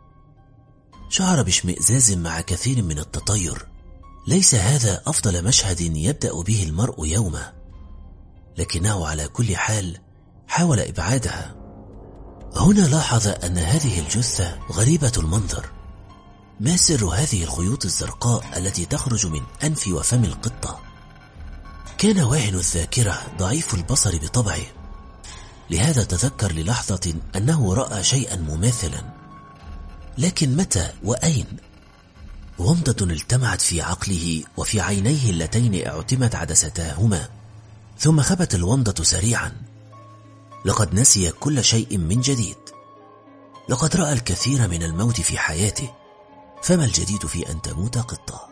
شعر باشمئزاز مع كثير من التطير. ليس هذا أفضل مشهد يبدأ به المرء يومه، لكنه على كل حال حاول إبعادها. هنا لاحظ أن هذه الجثة غريبة المنظر. ما سر هذه الخيوط الزرقاء التي تخرج من أنف وفم القطة؟ كان واهن الذاكرة ضعيف البصر بطبعه، لهذا تذكر للحظة أنه رأى شيئا مماثلا، لكن متى وأين؟ ومضة التمعت في عقله وفي عينيه اللتين اعتمت عدستاهما، ثم خبت الومضة سريعا. لقد نسي كل شيء من جديد. لقد رأى الكثير من الموت في حياته، فما الجديد في أن تموت قطة؟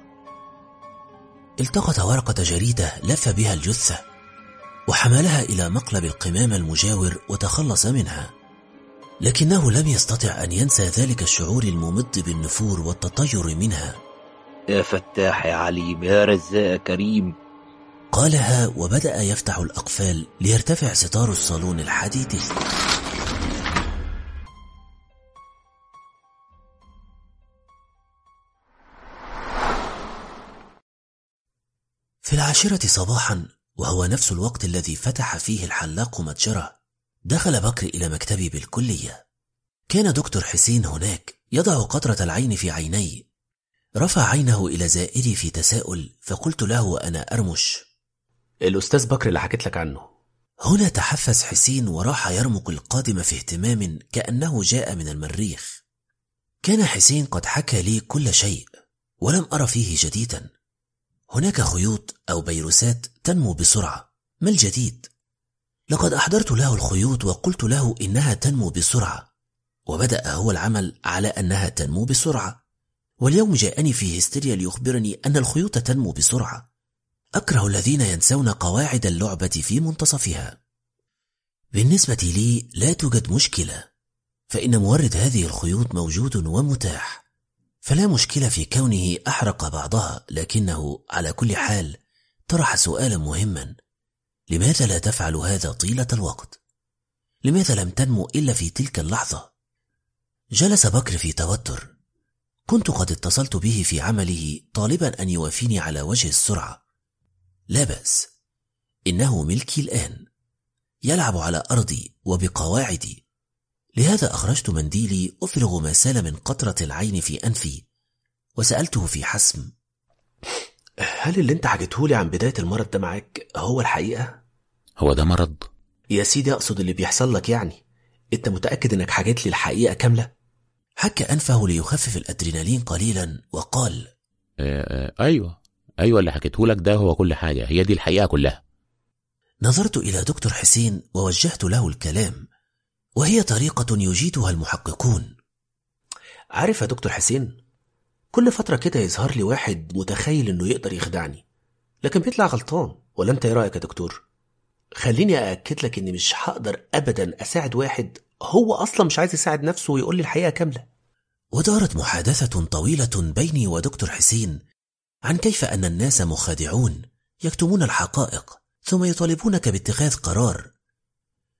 التقط ورقة جريدة لف بها الجثة وحملها إلى مقلب القمامة المجاور وتخلص منها، لكنه لم يستطع أن ينسى ذلك الشعور الممد بالنفور والتطير منها. يا فتاح يا عليم يا رزاق يا كريم، قالها وبدأ يفتح الأقفال ليرتفع ستار الصالون الحديدي. في العاشرة صباحا، وهو نفس الوقت الذي فتح فيه الحلاق متجره، دخل بكر إلى مكتبي بالكلية. كان دكتور حسين هناك يضع قطرة العين في عيني. رفع عينه إلى زائري في تساؤل، فقلت له وأنا أرمش: الأستاذ بكر اللي حكيت لك عنه. هنا تحفز حسين وراح يرمق القادم في اهتمام كأنه جاء من المريخ. كان حسين قد حكى لي كل شيء ولم أرى فيه جديدا. هناك خيوط أو فيروسات تنمو بسرعة، ما الجديد؟ لقد أحضرت له الخيوط وقلت له إنها تنمو بسرعة، وبدأ هو العمل على أنها تنمو بسرعة، واليوم جاءني في هستيريا ليخبرني أن الخيوط تنمو بسرعة. أكره الذين ينسون قواعد اللعبة في منتصفها. بالنسبة لي لا توجد مشكلة، فإن مورد هذه الخيوط موجود ومتاح، فلا مشكلة في كونه أحرق بعضها، لكنه على كل حال طرح سؤالا مهما: لماذا لا تفعل هذا طيلة الوقت؟ لماذا لم تنمو إلا في تلك اللحظة؟ جلس بكر في توتر. كنت قد اتصلت به في عمله طالبا أن يوافيني على وجه السرعة. لا بأس، إنه ملكي الآن، يلعب على أرضي وبقواعدي. لهذا أخرجت منديلي أفرغ ما سال من قطرة العين في أنفي، وسألته في حسم: هل اللي انت حكيتهولي عن بداية المرض ده معاك هو الحقيقة؟ هو ده مرض؟ يا سيدي أقصد اللي بيحصل لك، يعني انت متأكد انك حكيت لي الحقيقة كاملة؟ حك أنفه ليخفف الأدرينالين قليلا وقال: آه أيوة أيوة اللي حكيتهولك ده هو كل حاجة، هي دي الحقيقة كلها. نظرت إلى دكتور حسين ووجهت له الكلام، وهي طريقة يجيدها المحققون. عارف يا دكتور حسين، كل فترة كده يظهر لي واحد متخيل انه يقدر يخدعني، لكن بيطلع غلطان. ولا انت ايه رأيك يا دكتور؟ خليني أأكد لك اني مش هقدر ابدا اساعد واحد هو اصلا مش عايز يساعد نفسه ويقول لي الحقيقة كاملة. ودارت محادثة طويلة بيني ودكتور حسين عن كيف أن الناس مخادعون يكتمون الحقائق ثم يطالبونك باتخاذ قرار.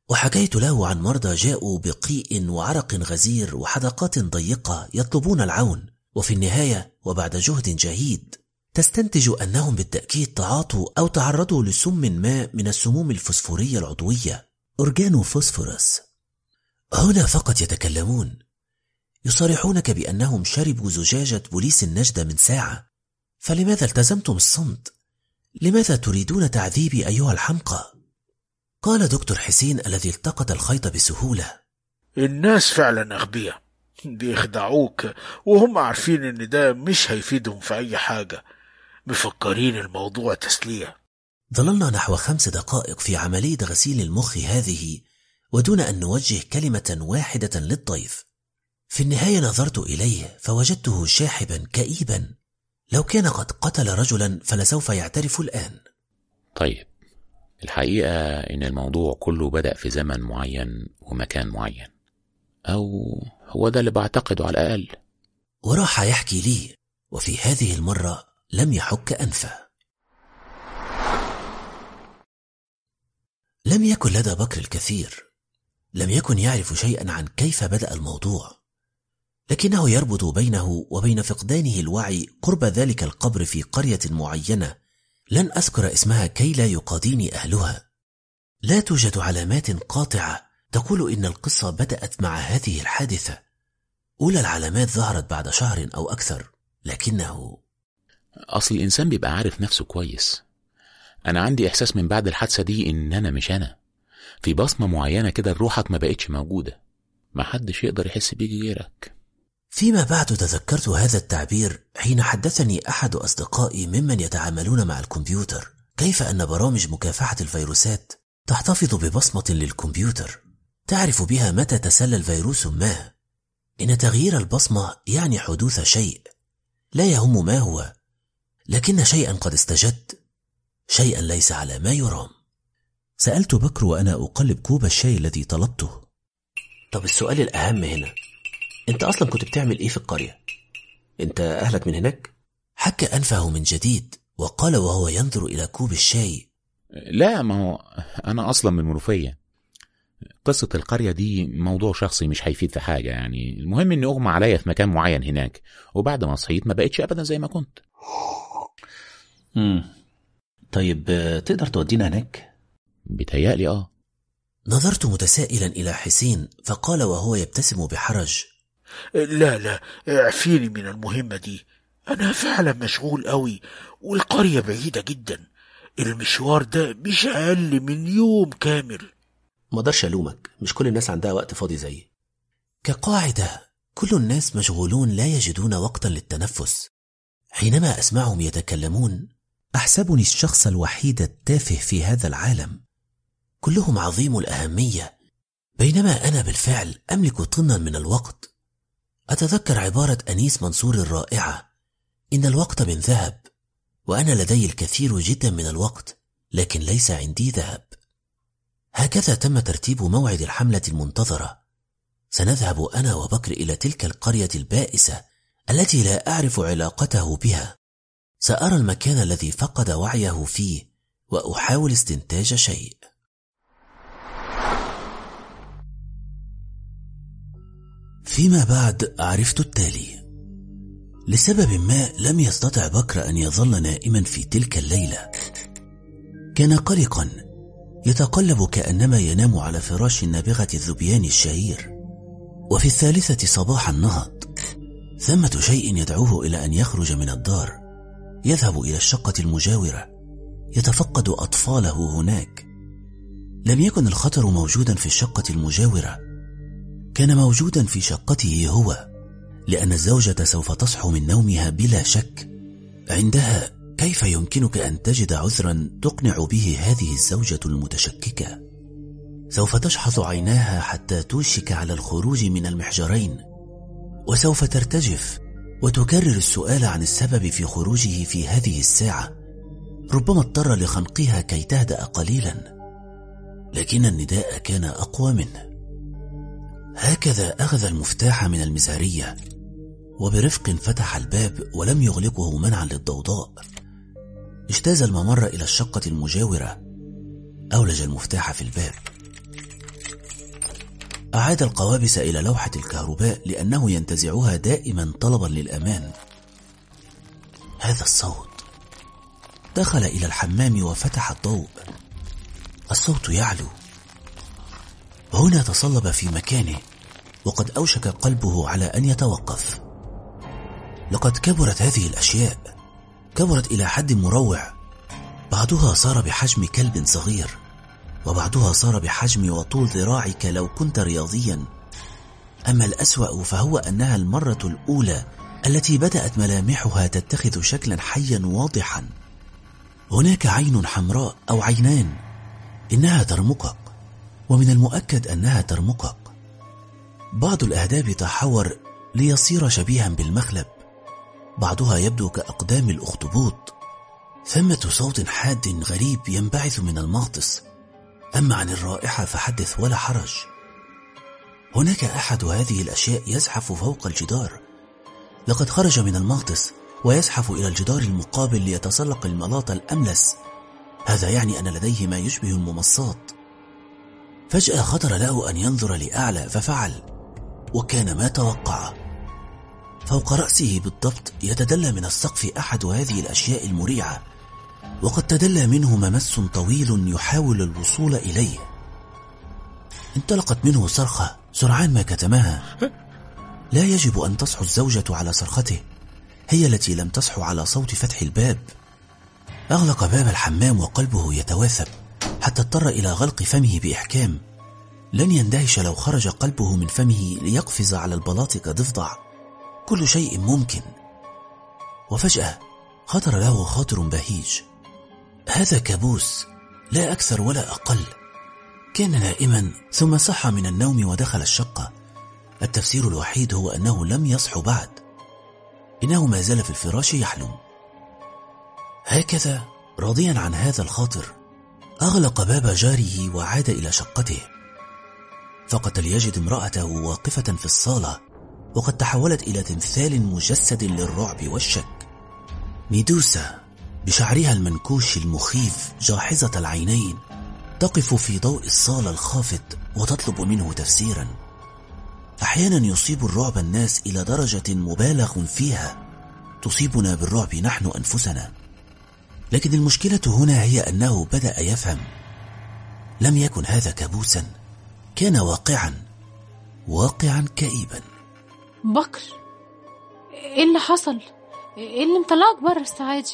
وحكيت له عن مرضى جاءوا بقيء وعرق غزير وحدقات ضيقة يطلبون العون، وفي النهاية وبعد جهد جهيد تستنتج أنهم بالتأكيد تعاطوا أو تعرضوا لسم ما من السموم الفسفورية العضوية أورجانوفوسفورس. هنا فقط يتكلمون، يصارحونك بأنهم شربوا زجاجة بوليس النجدة من ساعة. فلماذا التزمتم الصمت؟ لماذا تريدون تعذيبي أيها الحمقى؟ قال دكتور حسين الذي التقط الخيط بسهولة: الناس فعلا أغبياء، بيخدعوك وهم عارفين ان ده مش هيفيدهم في اي حاجة، مفكرين الموضوع تسلية. ظللنا نحو خمس دقائق في عملية غسيل المخ هذه ودون أن نوجه كلمة واحدة للضيف. في النهاية نظرت إليه فوجدته شاحبا كئيبا، لو كان قد قتل رجلا فلسوف يعترف الآن. طيب، الحقيقة إن الموضوع كله بدأ في زمن معين ومكان معين، أو هو ده اللي بعتقده على الأقل. وراح يحكي لي، وفي هذه المرة لم يحك أنفه. لم يكن لدى بكر الكثير، لم يكن يعرف شيئا عن كيف بدأ الموضوع، لكنه يربط بينه وبين فقدانه الوعي قرب ذلك القبر في قرية معينة لن أذكر اسمها كي لا يقاضيني أهلها. لا توجد علامات قاطعة تقول إن القصة بدأت مع هذه الحادثة. أولى العلامات ظهرت بعد شهر أو أكثر، لكنه أصل الإنسان بيبقى عارف نفسه كويس. أنا عندي إحساس من بعد الحادثة دي إن أنا مش أنا، في بصمة معينة كده روحك ما بقتش موجودة، ما حدش يقدر يحس بيك غيرك. فيما بعد تذكرت هذا التعبير حين حدثني أحد أصدقائي ممن يتعاملون مع الكمبيوتر كيف أن برامج مكافحة الفيروسات تحتفظ ببصمة للكمبيوتر تعرف بها متى تسلل فيروس ما. إن تغيير البصمة يعني حدوث شيء لا يهم ما هو، لكن شيئا قد استجد، شيئا ليس على ما يرام. سألت بكر وأنا أقلب كوب الشاي الذي طلبته: طب السؤال الأهم هنا، انت اصلا كنت بتعمل ايه في القرية؟ انت اهلك من هناك؟ حك انفه من جديد وقال وهو ينظر الى كوب الشاي: لا، ما هو انا اصلا من المنوفية. قصة القرية دي موضوع شخصي مش هيفيد في حاجة، يعني المهم اني اغمى عليا في مكان معين هناك، وبعد ما صحيت ما بقتش ابدا زي ما كنت. امم طيب تقدر تودينا هناك؟ بيتهيألي اه. نظرت متسائلا الى حسين فقال وهو يبتسم بحرج: لا لا اعفيني من المهمة دي، أنا فعلا مشغول قوي والقرية بعيدة جدا، المشوار ده مش أقل من يوم كامل. ما اقدرش ألومك، مش كل الناس عندها وقت فاضي زيي. كقاعدة كل الناس مشغولون لا يجدون وقتا للتنفس. حينما أسمعهم يتكلمون أحسبني الشخص الوحيد التافه في هذا العالم، كلهم عظيم الأهمية، بينما أنا بالفعل أملك طنا من الوقت. أتذكر عبارة أنيس منصور الرائعة: إن الوقت من ذهب، وأنا لدي الكثير جدا من الوقت لكن ليس عندي ذهب. هكذا تم ترتيب موعد الحملة المنتظرة. سنذهب أنا وبكر إلى تلك القرية البائسة التي لا أعرف علاقته بها. سأرى المكان الذي فقد وعيه فيه وأحاول استنتاج شيء. فيما بعد عرفت التالي: لسبب ما لم يستطع بكر أن يظل نائما في تلك الليلة. كان قلقا يتقلب كأنما ينام على فراش النابغة الذبيان الشهير. وفي الثالثة صباحا نهض. ثمة شيء يدعوه إلى أن يخرج من الدار، يذهب إلى الشقة المجاورة، يتفقد أطفاله هناك. لم يكن الخطر موجودا في الشقة المجاورة، كان موجودا في شقته هو، لأن الزوجة سوف تصحو من نومها بلا شك. عندها كيف يمكنك أن تجد عذرا تقنع به هذه الزوجة المتشككة؟ سوف تشحص عيناها حتى توشك على الخروج من المحجرين، وسوف ترتجف وتكرر السؤال عن السبب في خروجه في هذه الساعة. ربما اضطر لخنقها كي تهدأ قليلا، لكن النداء كان أقوى منه. هكذا أخذ المفتاح من المزارية وبرفق فتح الباب ولم يغلقه منعا للضوضاء. اجتاز الممر إلى الشقة المجاورة، أولج المفتاح في الباب. أعاد القوابس إلى لوحة الكهرباء لأنه ينتزعها دائما طلبا للأمان. هذا الصوت. دخل إلى الحمام وفتح الضوء. الصوت يعلو. هنا تصلب في مكانه وقد أوشك قلبه على أن يتوقف. لقد كبرت هذه الأشياء، كبرت إلى حد مروع. بعضها صار بحجم كلب صغير، وبعضها صار بحجم وطول ذراعك لو كنت رياضيا. أما الأسوأ فهو أنها المرة الأولى التي بدأت ملامحها تتخذ شكلا حيا واضحا. هناك عين حمراء أو عينان. إنها ترمقك، ومن المؤكد أنها ترمقك. بعض الأهداب تحور ليصير شبيها بالمخلب، بعضها يبدو كأقدام الأخطبوط. ثمة صوت حاد غريب ينبعث من المغطس. أما عن الرائحة فحدث ولا حرج. هناك أحد هذه الأشياء يزحف فوق الجدار. لقد خرج من المغطس ويزحف إلى الجدار المقابل ليتسلق الملاط الأملس. هذا يعني أن لديه ما يشبه الممصات. فجأة خطر له أن ينظر لأعلى ففعل، وكان ما توقع. فوق رأسه بالضبط يتدلى من السقف أحد هذه الأشياء المريعة، وقد تدلى منه ممس طويل يحاول الوصول إليه. انطلقت منه صرخة سرعان ما كتمها. لا يجب أن تصحو الزوجة على صرخته، هي التي لم تصحو على صوت فتح الباب. أغلق باب الحمام وقلبه يتواثب حتى اضطر إلى غلق فمه بإحكام. لن يندهش لو خرج قلبه من فمه ليقفز على البلاط كضفدع. كل شيء ممكن. وفجأة خطر له خاطر بهيج. هذا كابوس، لا أكثر ولا أقل. كان نائما ثم صحى من النوم ودخل الشقة. التفسير الوحيد هو أنه لم يصح بعد، إنه ما زال في الفراش يحلم. هكذا راضيا عن هذا الخاطر أغلق باب جاره وعاد إلى شقته. فقد ليجد امرأته واقفة في الصالة، وقد تحولت إلى تمثال مجسد للرعب والشك. ميدوسا بشعرها المنكوش المخيف جاحظة العينين تقف في ضوء الصالة الخافت وتطلب منه تفسيرا. أحيانا يصيب الرعب الناس إلى درجة مبالغ فيها تصيبنا بالرعب نحن أنفسنا. لكن المشكلة هنا هي أنه بدأ يفهم. لم يكن هذا كابوسا، كان واقعا، واقعا كئيبا. بكر، ايه اللي حصل؟ ايه اللي مطلعك بره السعادة؟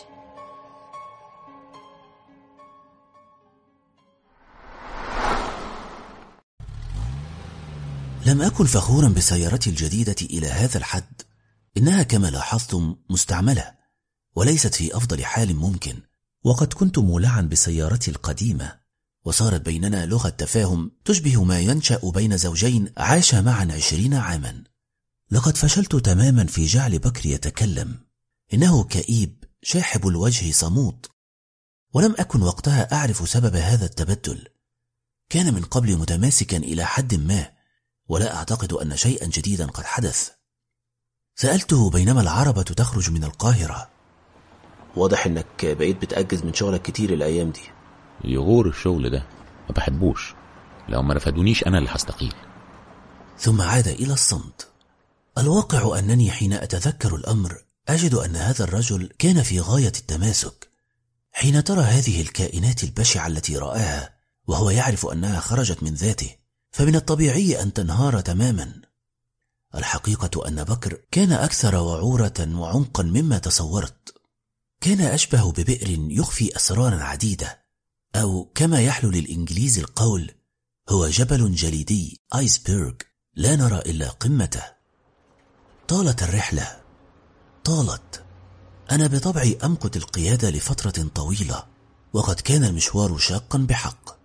لم أكن فخورا بسيارتي الجديدة إلى هذا الحد. إنها كما لاحظتم مستعملة وليست في أفضل حال ممكن، وقد كنت مولعا بسيارتي القديمة، وصارت بيننا لغة تفاهم تشبه ما ينشأ بين زوجين عاشا معا عشرين عاما. لقد فشلت تماما في جعل بكر يتكلم. إنه كئيب شاحب الوجه صمود، ولم أكن وقتها أعرف سبب هذا التبدل. كان من قبل متماسكا إلى حد ما، ولا أعتقد أن شيئا جديدا قد حدث. سألته بينما العربة تخرج من القاهرة: واضح إنك بقيت بتأجز من شغلك كتير الأيام دي. يغور الشغل ده، ما بحبوش. لو ما رفدونيش أنا اللي هستقيل. ثم عاد إلى الصمت. الواقع أنني حين أتذكر الأمر أجد أن هذا الرجل كان في غاية التماسك. حين ترى هذه الكائنات البشعة التي رآها وهو يعرف أنها خرجت من ذاته، فمن الطبيعي أن تنهار تماما. الحقيقة أن بكر كان أكثر وعورة وعمقا مما تصورت. كان أشبه ببئر يخفي أسرارا عديدة، أو كما يحلو للإنجليز القول، هو جبل جليدي آيسبيرغ لا نرى إلا قمته. طالت الرحلة، طالت. أنا بطبعي أمقت القيادة لفترة طويلة، وقد كان المشوار شاقا بحق.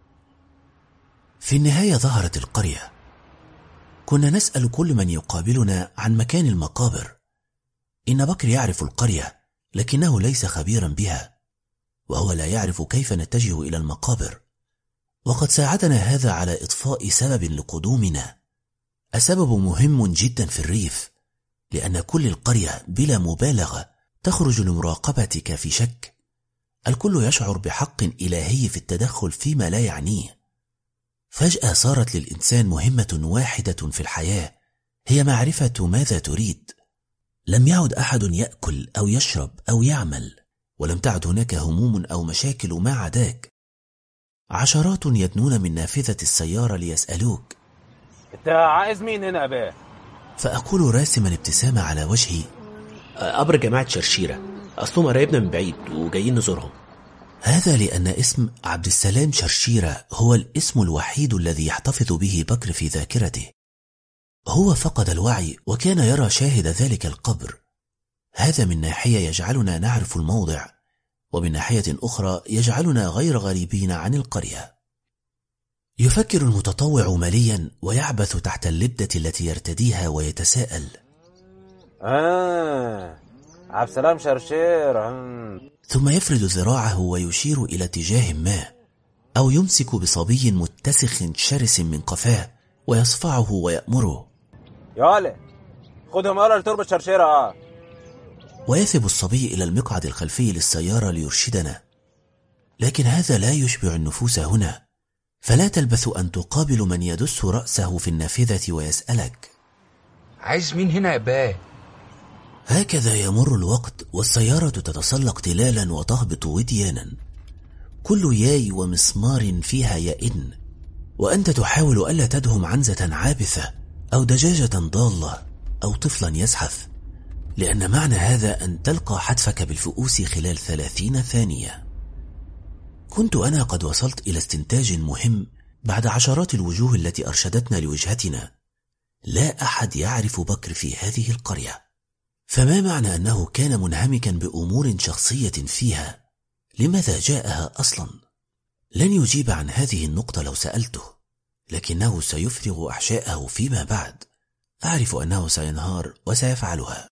في النهاية ظهرت القرية. كنا نسأل كل من يقابلنا عن مكان المقابر. إن بكر يعرف القرية، لكنه ليس خبيرا بها، وهو لا يعرف كيف نتجه إلى المقابر. وقد ساعدنا هذا على إضفاء سبب لقدومنا. السبب مهم جدا في الريف، لأن كل القرية بلا مبالغة تخرج لمراقبتك في شك. الكل يشعر بحق إلهي في التدخل فيما لا يعنيه. فجأة صارت للإنسان مهمة واحدة في الحياة، هي معرفة ماذا تريد. لم يعد أحد يأكل أو يشرب أو يعمل، ولم تعد هناك هموم أو مشاكل ما عداك. عشرات يدنون من نافذة السيارة ليسألوك: انت عايز مين هنا يا بيه؟ فأقول راسما ابتسامة على وجهي: قبر جماعة شرشيرة، أصلهم قرايبنا من بعيد وجايين نزورهم. هذا لأن اسم عبد السلام شرشيرة هو الاسم الوحيد الذي يحتفظ به بكر في ذاكرته. هو فقد الوعي وكان يرى شاهد ذلك القبر. هذا من ناحية يجعلنا نعرف الموضع، ومن ناحية أخرى يجعلنا غير غريبين عن القرية. يفكر المتطوع مليا ويعبث تحت اللبدة التي يرتديها ويتساءل: آه عبد السلام شرشير. ثم يفرد ذراعه ويشير إلى اتجاه ما، أو يمسك بصبي متسخ شرس من قفاه ويصفعه ويأمره: يالي خدهم يالا لتربة شرشيرة. آه ويثب الصبي إلى المقعد الخلفي للسيارة ليرشدنا. لكن هذا لا يشبع النفوس هنا، فلا تلبث أن تقابل من يدس رأسه في النافذة ويسألك: عايز مين هنا يا باه؟ هكذا يمر الوقت والسيارة تتسلق تلالا وتهبط وديانا، كل ياي ومسمار فيها يئن، وأنت تحاول ألا تدهم عنزة عابثة أو دجاجة ضالة أو طفلا يزحف، لأن معنى هذا أن تلقى حتفك بالفؤوس خلال ثلاثين ثانية. كنت أنا قد وصلت إلى استنتاج مهم بعد عشرات الوجوه التي أرشدتنا لوجهتنا: لا أحد يعرف بكر في هذه القرية. فما معنى أنه كان منهمكا بأمور شخصية فيها؟ لماذا جاءها أصلا؟ لن يجيب عن هذه النقطة لو سألته، لكنه سيفرغ أحشاءه فيما بعد. أعرف أنه سينهار وسيفعلها.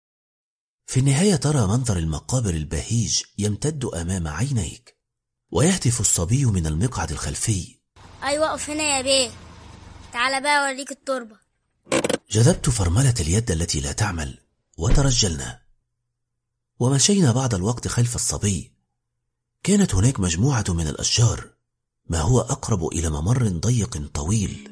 في النهاية ترى منظر المقابر البهيج يمتد أمام عينيك، ويهتف الصبي من المقعد الخلفي: أيوة وقف هنا يا بيه، تعال بقى أوريك التربة. جذبت فرملة اليد التي لا تعمل وترجلنا، ومشينا بعض الوقت خلف الصبي. كانت هناك مجموعة من الأشجار، ما هو أقرب إلى ممر ضيق طويل،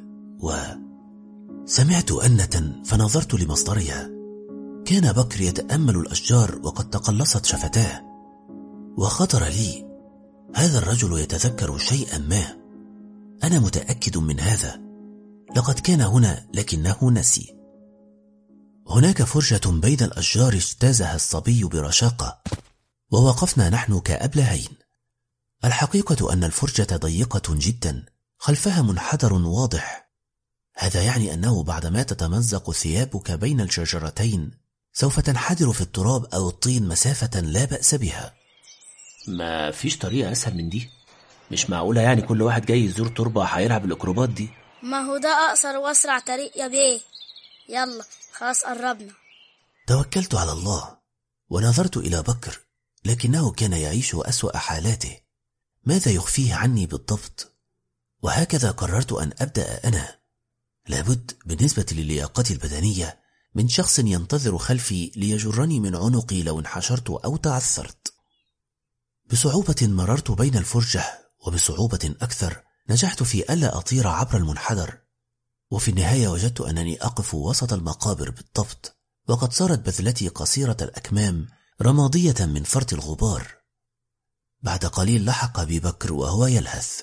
وسمعت أنة فنظرت لمصدرها. كان بكر يتأمل الأشجار وقد تقلصت شفتاه، وخطر لي: هذا الرجل يتذكر شيئا ما، أنا متأكد من هذا. لقد كان هنا لكنه نسي. هناك فرجة بين الأشجار اجتازها الصبي برشاقة، ووقفنا نحن كأبلهين. الحقيقة أن الفرجة ضيقة جدا، خلفها منحدر واضح. هذا يعني أنه بعدما تتمزق ثيابك بين الشجرتين سوف تنحدر في التراب أو الطين مسافة لا بأس بها. ما فيش طريقة أسهل من دي؟ مش معقولة يعني كل واحد جاي يزور تربة هيلعب الأكروبات دي؟ ما هو ده أقصر وأسرع طريق يا بيه. يلا خلاص قربنا. توكلت على الله ونظرت إلى بكر، لكنه كان يعيش أسوأ حالاته. ماذا يخفيه عني بالضبط؟ وهكذا قررت أن أبدأ أنا. لابد بالنسبة للياقتي البدنية من شخص ينتظر خلفي ليجرني من عنقي لو انحشرت أو تعثرت. بصعوبة مررت بين الفرجة، وبصعوبة أكثر نجحت في ألا أطير عبر المنحدر، وفي النهاية وجدت أنني أقف وسط المقابر بالضبط، وقد صارت بذلتي قصيرة الأكمام رمادية من فرط الغبار. بعد قليل لحق بي بكر وهو يلهث،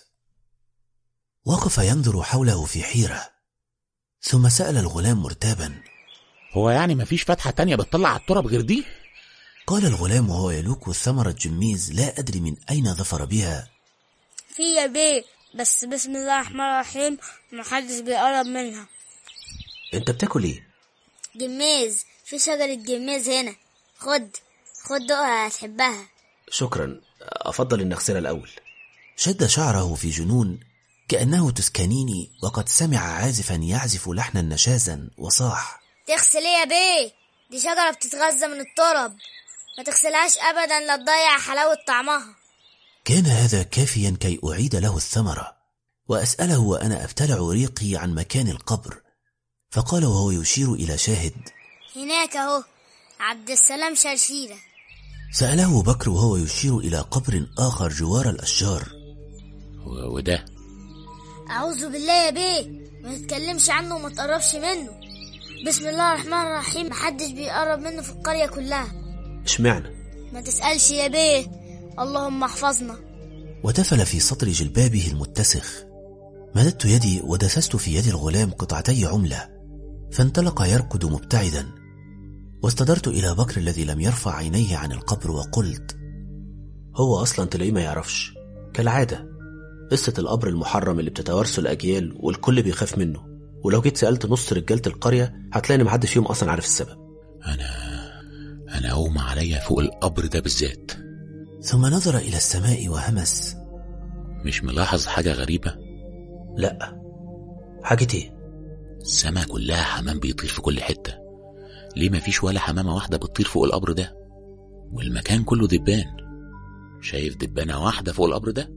وقف ينظر حوله في حيرة، ثم سأل الغلام مرتابا: هو يعني مفيش فتحة تانية بتطلع على التراب غير دي؟ قال الغلام وهو يلوك ثمرة جميز لا أدري من أين ظفر بها: في يا بيه، بس بسم الله الرحمن الرحيم محدش بيقرب منها. انت بتاكل ايه؟ جميز، في شجرة جميز هنا، خد خد دقها هتحبها. شكرا، أفضل إن أغسلها الأول. شد شعره في جنون كأنه تسكنيني، وقد سمع عازفا يعزف لحنا نشازا وصاح: تغسل ايه يا بيه؟ دي شجرة بتتغذى من التراب، ما تغسلهاش أبدا لا تضيع حلاوة طعمها. كان هذا كافيا كي أعيد له الثمرة وأسأله وأنا أبتلع ريقي عن مكان القبر، فقال وهو يشير إلى شاهد: هناك اهو عبد السلام شرشيرة. سأله بكر وهو يشير إلى قبر آخر جوار الأشجار: وده أعوذ بالله يا بيه، ما تتكلمش عنه وما تقربش منه. بسم الله الرحمن الرحيم، محدش بيقرب منه في القرية كلها. اشمعنى؟ ما تسألش يا بيه، اللهم احفظنا. وتفل في سطر جلبابه المتسخ. مددت يدي ودسست في يد الغلام قطعتي عملة، فانطلق يركض مبتعدا. واستدرت إلى بكر الذي لم يرفع عينيه عن القبر وقلت: هو أصلا تلاقيه ما يعرفش كالعادة قصة القبر المحرم اللي بتتوارثه الأجيال والكل بيخاف منه، ولو جيت سألت نص رجالة القرية هتلاقي إن محدش فيهم أصلا عارف السبب. أنا أنا أغمى عليا فوق القبر ده بالذات. ثم نظر إلى السماء وهمس: مش ملاحظ حاجة غريبة؟ لا. حاجة ايه؟ السما كلها حمام بيطير في كل حتة، ليه مفيش ولا حمامة واحدة بتطير فوق القبر ده؟ والمكان كله دبان، شايف دبانة واحدة فوق القبر ده؟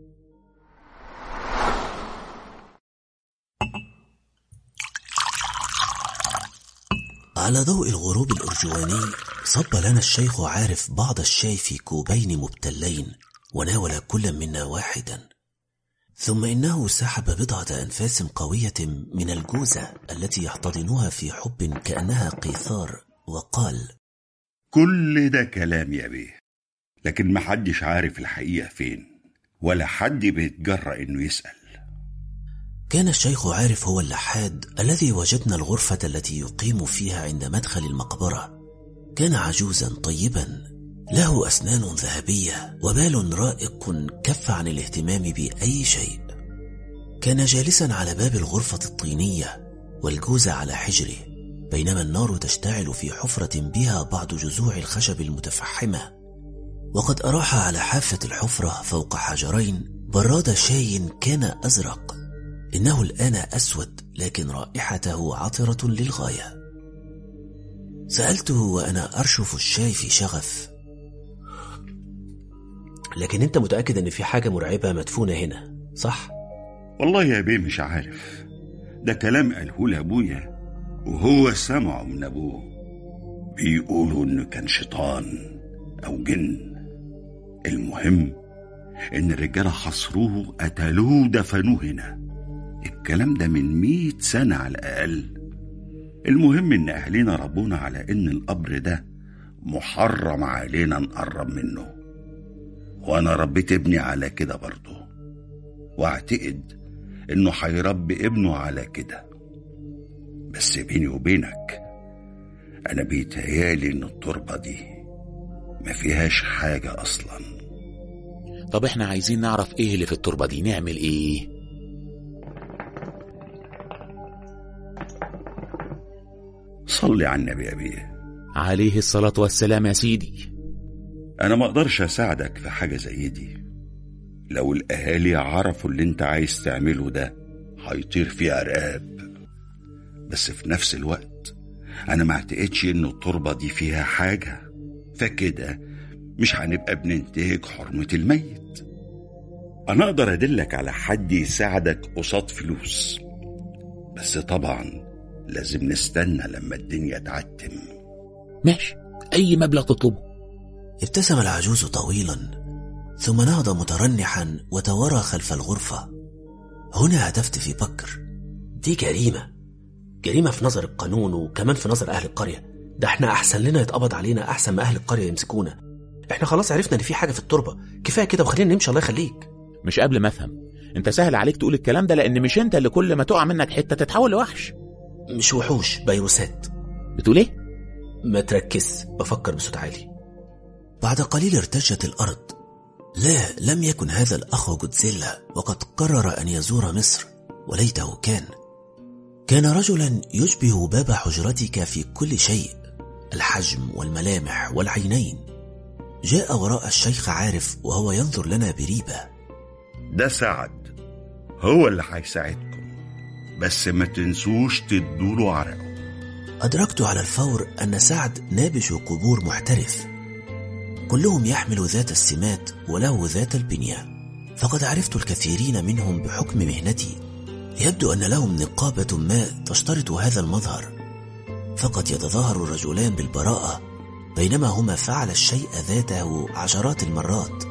على ضوء الغروب الأرجواني صب لنا الشيخ عارف بعض الشاي في كوبين مبتلين، وناول كل منا واحدا، ثم إنه سحب بضعة أنفاس قوية من الجوزة التي يحتضنها في حب كأنها قيثار، وقال: كل ده كلام يا بيه، لكن محدش عارف الحقيقة فين، ولا حد بيتجرأ إنه يسأل. كان الشيخ عارف هو اللحاد الذي وجدنا الغرفة التي يقيم فيها عند مدخل المقبرة. كان عجوزا طيبا له أسنان ذهبية وبال رائق كف عن الاهتمام بأي شيء. كان جالسا على باب الغرفة الطينية والجوزة على حجره، بينما النار تشتعل في حفرة بها بعض جذوع الخشب المتفحمة. وقد أراح على حافة الحفرة فوق حجرين براد شاي كان أزرق، إنه الآن أسود لكن رائحته عطرة للغاية. سألته وأنا أرشف الشاي في شغف: لكن انت متأكد ان في حاجة مرعبة مدفونة هنا، صح؟ والله يا بيه مش عارف، ده كلام قاله لأبويا وهو سمعه من أبوه، بيقولوا إنه كان شيطان أو جن. المهم إن الرجالة حصروه قتلوه دفنوه هنا، الكلام ده من مئة سنة على الأقل. المهم إن أهلنا ربونا على إن القبر ده محرم علينا نقرب منه، وأنا ربيت ابني على كده برضه، واعتقد إنه هيربي ابنه على كده. بس بيني وبينك أنا بيتهيالي إن التربة دي ما فيهاش حاجة أصلا. طب إحنا عايزين نعرف إيه اللي في التربة دي، نعمل إيه؟ صلي على النبي يا بيه عليه الصلاة والسلام. يا سيدي أنا ما أقدرش أساعدك في حاجة زي دي، لو الأهالي عرفوا اللي أنت عايز تعمله ده هيطير فيها رقاب. بس في نفس الوقت أنا ما اعتقدش إن التربة دي فيها حاجة، فكده مش هنبقى بننتهك حرمة الميت. أنا أقدر أدلك على حد يساعدك قصاد فلوس، بس طبعا لازم نستنى لما الدنيا تعتم. ماشي، أي مبلغ تطلبه. ابتسم العجوز طويلا ثم نهض مترنحا وتورى خلف الغرفة. هنا هتفت في بكر: دي جريمة، جريمة في نظر القانون وكمان في نظر أهل القرية. ده احنا أحسن لنا يتقبض علينا أحسن ما أهل القرية يمسكونا. احنا خلاص عرفنا إن في حاجة في التربة، كفاية كده وخلينا نمشي. الله يخليك. مش قبل ما أفهم، أنت سهل عليك تقول الكلام ده لأن مش أنت اللي كل ما تقع منك حتة تتحول لوحش. مش وحوش، فيروسات. بتقول إيه؟ ما تركز، بفكر بصوت عالي. بعد قليل ارتجت الأرض. لا، لم يكن هذا الأخ جودزيلا وقد قرر أن يزور مصر، وليته كان. كان رجلا يشبه باب حجرتك في كل شيء، الحجم والملامح والعينين. جاء وراء الشيخ عارف وهو ينظر لنا بريبة: ده سعد، هو اللي هيساعدكم، بس ما تنسوش تدوله عرقه. أدركت على الفور أن سعد نابش قبور محترف، كلهم يحمل ذات السمات وله ذات البنية، فقد عرفت الكثيرين منهم بحكم مهنتي. يبدو أن لهم نقابة ما تشترط هذا المظهر، فقد يتظاهر الرجلان بالبراءة بينما هما فعل الشيء ذاته عشرات المرات.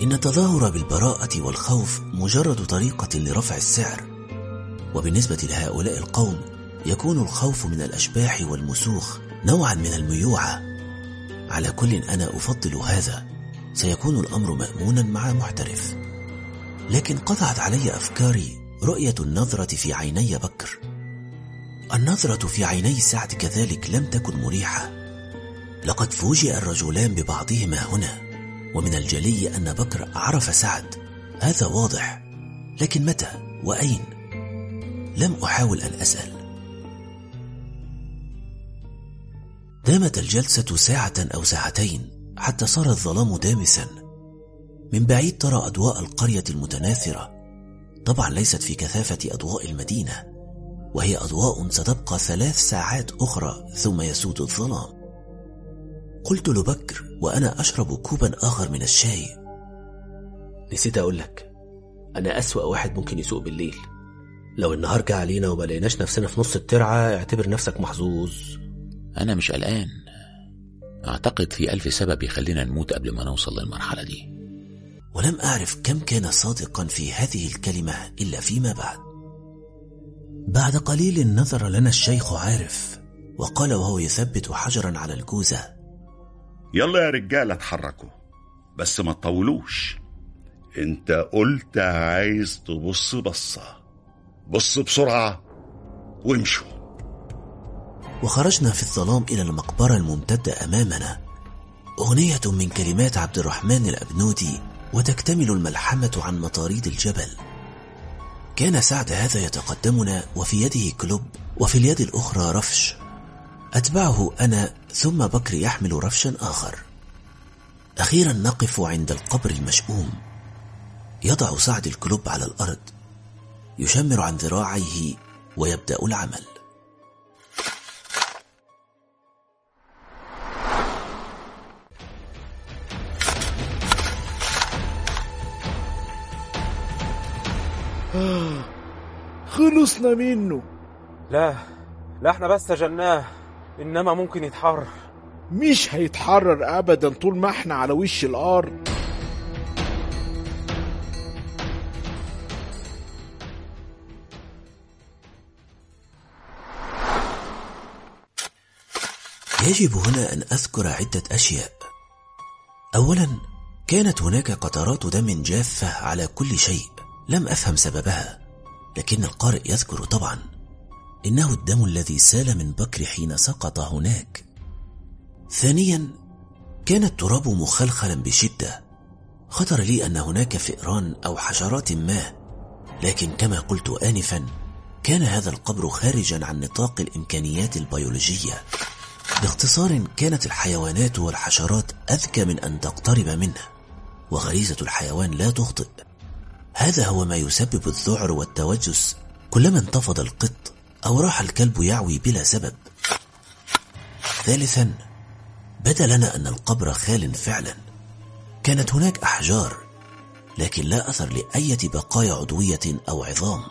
إن التظاهر بالبراءة والخوف مجرد طريقة لرفع السعر، وبالنسبة لهؤلاء القوم يكون الخوف من الأشباح والمسوخ نوعا من الميوعة. على كل أنا أفضل هذا، سيكون الأمر مأمونا مع محترف. لكن قطعت علي أفكاري رؤية النظرة في عيني بكر. النظرة في عيني سعد كذلك لم تكن مريحة. لقد فوجئ الرجلان ببعضهما هنا، ومن الجلي أن بكر عرف سعد، هذا واضح، لكن متى وأين؟ لم أحاول أن أسأل. دامت الجلسة ساعة أو ساعتين حتى صار الظلام دامسا. من بعيد ترى أضواء القرية المتناثرة، طبعا ليست في كثافة أضواء المدينة، وهي أضواء ستبقى ثلاث ساعات أخرى ثم يسود الظلام. قلت لبكر وأنا أشرب كوبا آخر من الشاي: نسيت أقولك، أنا أسوأ واحد ممكن يسوق بالليل. لو النهار جه علينا وما لقيناش نفسنا في نص الترعة اعتبر نفسك محظوظ. أنا مش قلقان، أعتقد في ألف سبب يخلينا نموت قبل ما نوصل للمرحلة دي. ولم أعرف كم كان صادقا في هذه الكلمة إلا فيما بعد. بعد قليل نظر لنا الشيخ عارف وقال وهو يثبت حجرا على الجوزة: يلا يا رجالة اتحركوا، بس ما تطولوش. انت قلت عايز تبص بصة، بص بسرعة وامشوا. وخرجنا في الظلام إلى المقبرة الممتدة أمامنا. أغنية من كلمات عبد الرحمن الأبنودي وتكتمل الملحمة عن مطاريد الجبل. كان سعد هذا يتقدمنا وفي يده كلوب وفي اليد الأخرى رفش. أتبعه أنا، ثم بكر يحمل رفشا آخر. أخيرا نقف عند القبر المشؤوم. يضع سعد الكلوب على الأرض، يشمر عن ذراعيه ويبدأ العمل. خلصنا منه. لا لا، احنا بس سجناه، انما ممكن يتحرر. مش هيتحرر ابدا طول ما احنا على وش الارض. يجب هنا أن أذكر عدة أشياء. أولا، كانت هناك قطرات دم جافة على كل شيء، لم أفهم سببها، لكن القارئ يذكر طبعا إنه الدم الذي سال من بكر حين سقط هناك. ثانيا، كان التراب مخلخلا بشدة. خطر لي أن هناك فئران أو حشرات ما، لكن كما قلت آنفا كان هذا القبر خارجا عن نطاق الإمكانيات البيولوجية. باختصار، كانت الحيوانات والحشرات أذكى من أن تقترب منه، وغريزة الحيوان لا تخطئ. هذا هو ما يسبب الذعر والتوجس كلما انتفض القط أو راح الكلب يعوي بلا سبب. ثالثا، بدا لنا أن القبر خال فعلا. كانت هناك أحجار، لكن لا أثر لأية بقايا عضوية أو عظام.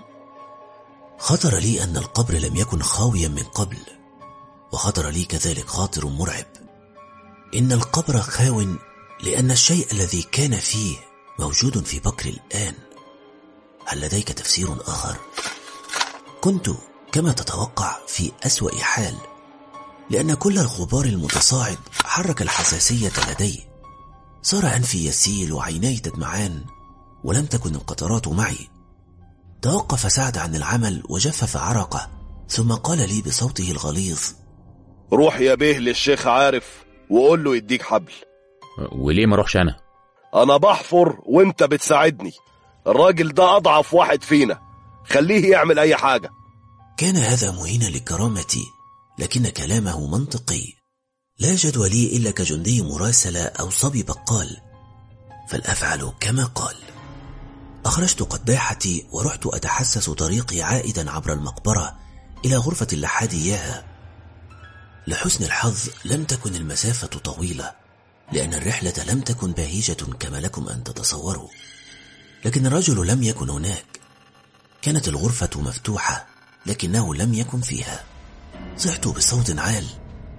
خطر لي أن القبر لم يكن خاويا من قبل، وخطر لي كذلك خاطر مرعب: إن القبر خاو لأن الشيء الذي كان فيه موجود في بكر الآن. هل لديك تفسير آخر؟ كنت كما تتوقع في أسوأ حال، لأن كل الغبار المتصاعد حرك الحساسية لدي. صار أنفي يسيل وعيني تدمعان، ولم تكن القطرات معي. توقف سعد عن العمل وجفف عرقه، ثم قال لي بصوته الغليظ: روح يا بيه للشيخ عارف وقول له يديك حبل. وليه ما روحش أنا؟ أنا بحفر وانت بتساعدني. الراجل ده أضعف واحد فينا، خليه يعمل أي حاجة. كان هذا مهينا لكرامتي، لكن كلامه منطقي. لا جدوى لي إلا كجندي مراسلة أو صبي بقال، فالأفعل كما قال. أخرجت قداحتي ورحت أتحسس طريقي عائدا عبر المقبرة إلى غرفة اللحاد إياها. لحسن الحظ لم تكن المسافة طويلة، لأن الرحلة لم تكن باهجة كما لكم أن تتصوروا. لكن الرجل لم يكن هناك. كانت الغرفة مفتوحة، لكنه لم يكن فيها. صحت بصوت عال: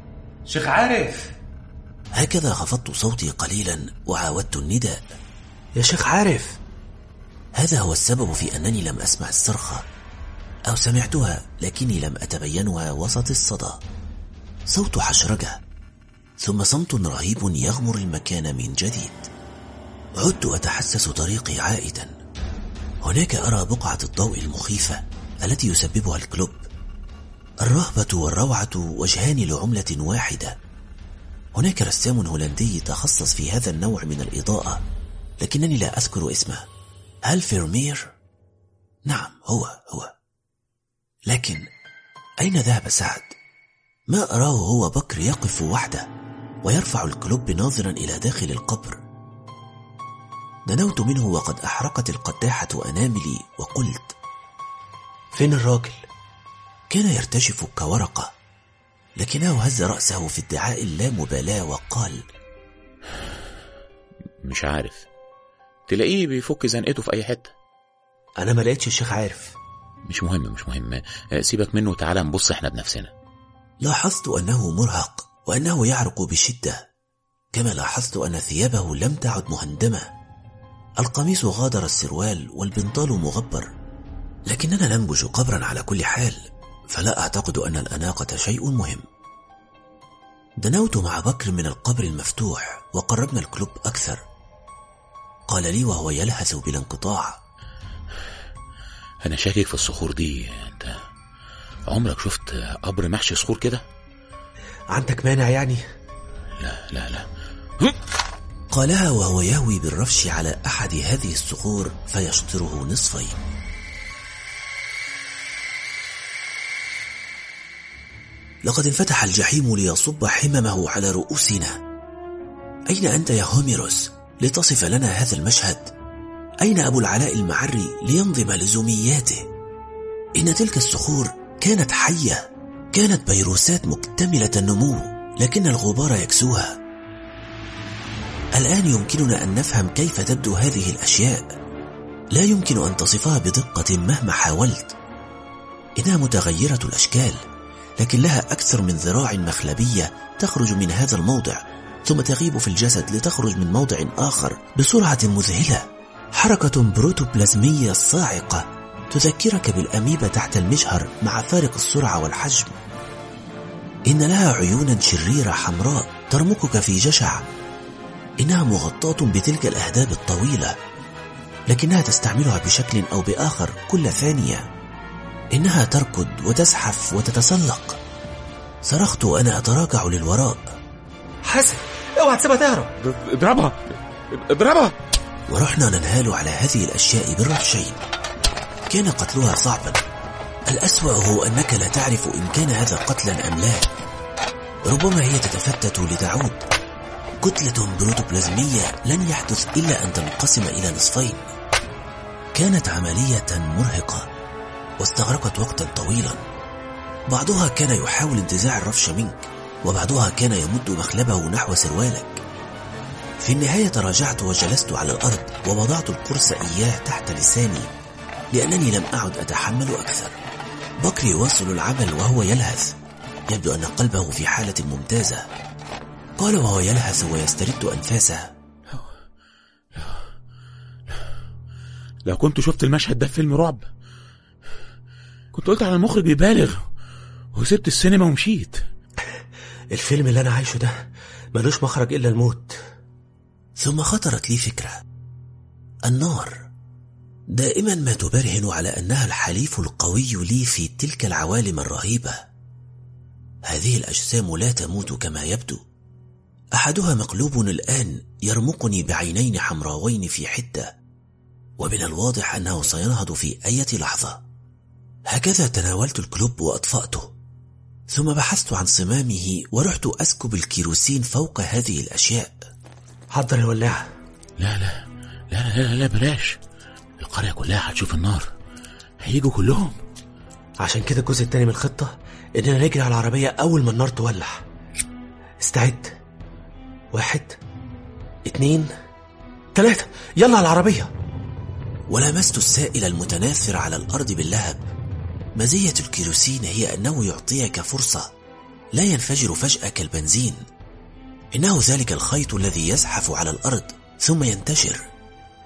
شيخ عارف. هكذا خفضت صوتي قليلا وعاودت النداء. يا شيخ عارف. هذا هو السبب في أنني لم أسمع الصرخة، أو سمعتها لكني لم أتبينها وسط الصدى. صوت حشرجة، ثم صمت رهيب يغمر المكان من جديد. عدت أتحسس طريقي عائدا. هناك أرى بقعة الضوء المخيفة التي يسببها الكلوب. الرهبة والروعة وجهان لعملة واحدة. هناك رسام هولندي تخصص في هذا النوع من الإضاءة، لكنني لا أذكر اسمه. هل فيرمير؟ نعم، هو هو. لكن أين ذهب سعد؟ ما أراه هو بكر يقف وحده ويرفع الكلوب ناظرا إلى داخل القبر. دنوت منه وقد أحرقت القداحة أناملي وقلت: فين الراجل؟ كان يرتجف كورقة، لكنه هز رأسه في ادعاء اللامبالاة وقال: مش عارف، تلاقيه بيفك زنقته في أي حتة. أنا ما لقيتش الشيخ عارف. مش مهم مش مهم، سيبك منه وتعالى نبص احنا بنفسنا. لاحظت أنه مرهق وأنه يعرق بشدة، كما لاحظت أن ثيابه لم تعد مهندمة. القميص غادر السروال والبنطال مغبر، لكننا ننبش قبرا على كل حال، فلا أعتقد أن الأناقة شيء مهم. دنوت مع بكر من القبر المفتوح وقربنا الكلوب أكثر. قال لي وهو يلهث بلا انقطاع: أنا شاكك في الصخور دي. أنت عمرك شفت قبر محشي صخور كده؟ عندك مانع يعني؟ لا لا لا. قالها وهو يهوي بالرفش على أحد هذه الصخور فيشطره نصفين. لقد انفتح الجحيم ليصب حممه على رؤوسنا. أين أنت يا هوميروس لتصف لنا هذا المشهد؟ أين أبو العلاء المعري لينظم لزومياته؟ إن تلك الصخور كانت حية، كانت بيروسات مكتملة النمو، لكن الغبار يكسوها. الآن يمكننا أن نفهم كيف تبدو هذه الأشياء. لا يمكن أن تصفها بدقة مهما حاولت. إنها متغيرة الأشكال، لكن لها أكثر من ذراع مخلبية تخرج من هذا الموضع ثم تغيب في الجسد لتخرج من موضع آخر بسرعة مذهلة. حركة بروتوبلازمية صاعقة تذكرك بالأميبا تحت المجهر مع فارق السرعة والحجم. إن لها عيونا شريرة حمراء ترمقك في جشع. إنها مغطاة بتلك الأهداب الطويلة، لكنها تستعملها بشكل أو بآخر كل ثانية. إنها تركض وتزحف وتتسلق. صرخت وأنا أتراجع للوراء: حسن، اوعى تسيبها تهرب. اضربها اضربها. ورحنا ننهال على هذه الأشياء بالرفشين. كان قتلها صعبا. الأسوأ هو أنك لا تعرف إن كان هذا قتلا أم لا. ربما هي تتفتت لتعود. كتلة بروتوبلازمية لن يحدث إلا أن تنقسم إلى نصفين. كانت عملية مرهقة واستغرقت وقتا طويلا. بعضها كان يحاول انتزاع الرفش منك، وبعضها كان يمد مخلبه نحو سروالك. في النهاية تراجعت وجلست على الأرض ووضعت القرص إياه تحت لساني، لأنني لم أعد أتحمل أكثر. بكر يواصل العمل وهو يلهث، يبدو أن قلبه في حالة ممتازة. قال وهو يلهث ويسترد أنفاسه: لو كنت شفت المشهد ده في فيلم رعب كنت قلت على المخرج يبالغ وسبت السينما ومشيت. الفيلم اللي أنا عايشه ده ملوش مخرج إلا الموت. ثم خطرت لي فكرة. النار دائما ما تبرهن على أنها الحليف القوي لي في تلك العوالم الرهيبة. هذه الأجسام لا تموت كما يبدو. أحدها مقلوب الآن يرمقني بعينين حمراوين في حدة، ومن الواضح أنه سينهض في أي لحظة. هكذا تناولت الكلوب وأطفأته، ثم بحثت عن صمامه ورحت أسكب الكيروسين فوق هذه الأشياء. حضر الولاعة. لا لا لا لا لا بلاش، القرية كلها هتشوف النار، هيجوا كلهم. عشان كده الجزء التاني من الخطة إننا نجري على العربية أول ما النار تولع. استعد. واحد اتنين تلاتة، يلا على العربية. ولمست السائل المتناثر على الأرض باللهب. مزية الكيروسين هي أنه يعطيك فرصة، لا ينفجر فجأة كالبنزين. إنه ذلك الخيط الذي يزحف على الأرض ثم ينتشر.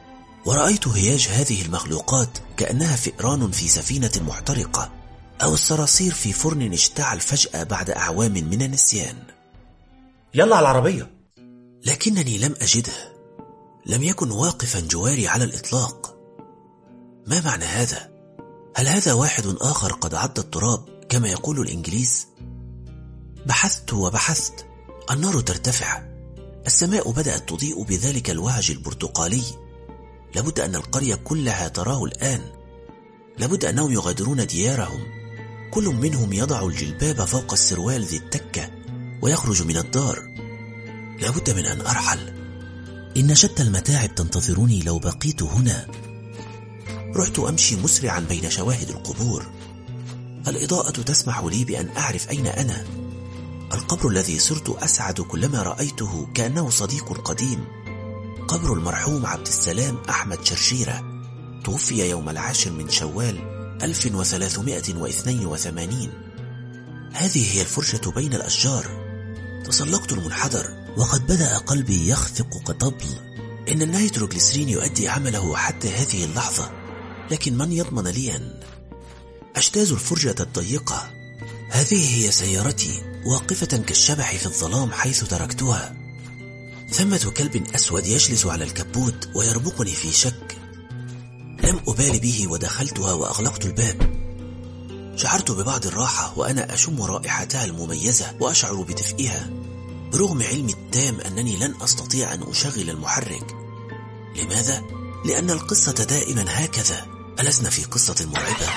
ورأيت هياج هذه المخلوقات كأنها فئران في سفينة محترقة أو الصراصير في فرن اشتعل فجأة بعد أعوام من النسيان. يلا على العربية. لكنني لم أجده، لم يكن واقفا جواري على الإطلاق. ما معنى هذا؟ هل هذا واحد آخر قد عد التراب كما يقول الإنجليز؟ بحثت وبحثت، النار ترتفع، السماء بدأت تضيء بذلك الوهج البرتقالي. لابد أن القرية كلها تراه الآن، لابد أنهم يغادرون ديارهم، كل منهم يضع الجلباب فوق السروال ذي التكة ويخرج من الدار. لابد من أن أرحل، إن شتى المتاعب تنتظرني لو بقيت هنا. رحت أمشي مسرعا بين شواهد القبور، الإضاءة تسمح لي بأن أعرف أين أنا. القبر الذي صرت أسعد كلما رأيته كأنه صديق قديم، قبر المرحوم عبد السلام أحمد شرشيرة، توفي يوم العاشر من شوال ألف وثلاثمائة واثنين وثمانين. هذه هي الفرشة بين الأشجار. تسلقت المنحدر وقد بدأ قلبي يخفق كطبل. إن النيتروجليسرين يؤدي عمله حتى هذه اللحظة، لكن من يضمن لي أن أجتاز الفرجة الضيقة؟ هذه هي سيارتي واقفة كالشبح في الظلام حيث تركتها. ثمة كلب أسود يجلس على الكبوت ويربقني في شك. لم أبال به ودخلتها وأغلقت الباب. شعرت ببعض الراحة وأنا أشم رائحتها المميزة وأشعر بدفئها، برغم علمي التام أنني لن أستطيع أن أشغل المحرك. لماذا؟ لأن القصة دائما هكذا، ألسنا في قصة مرعبة؟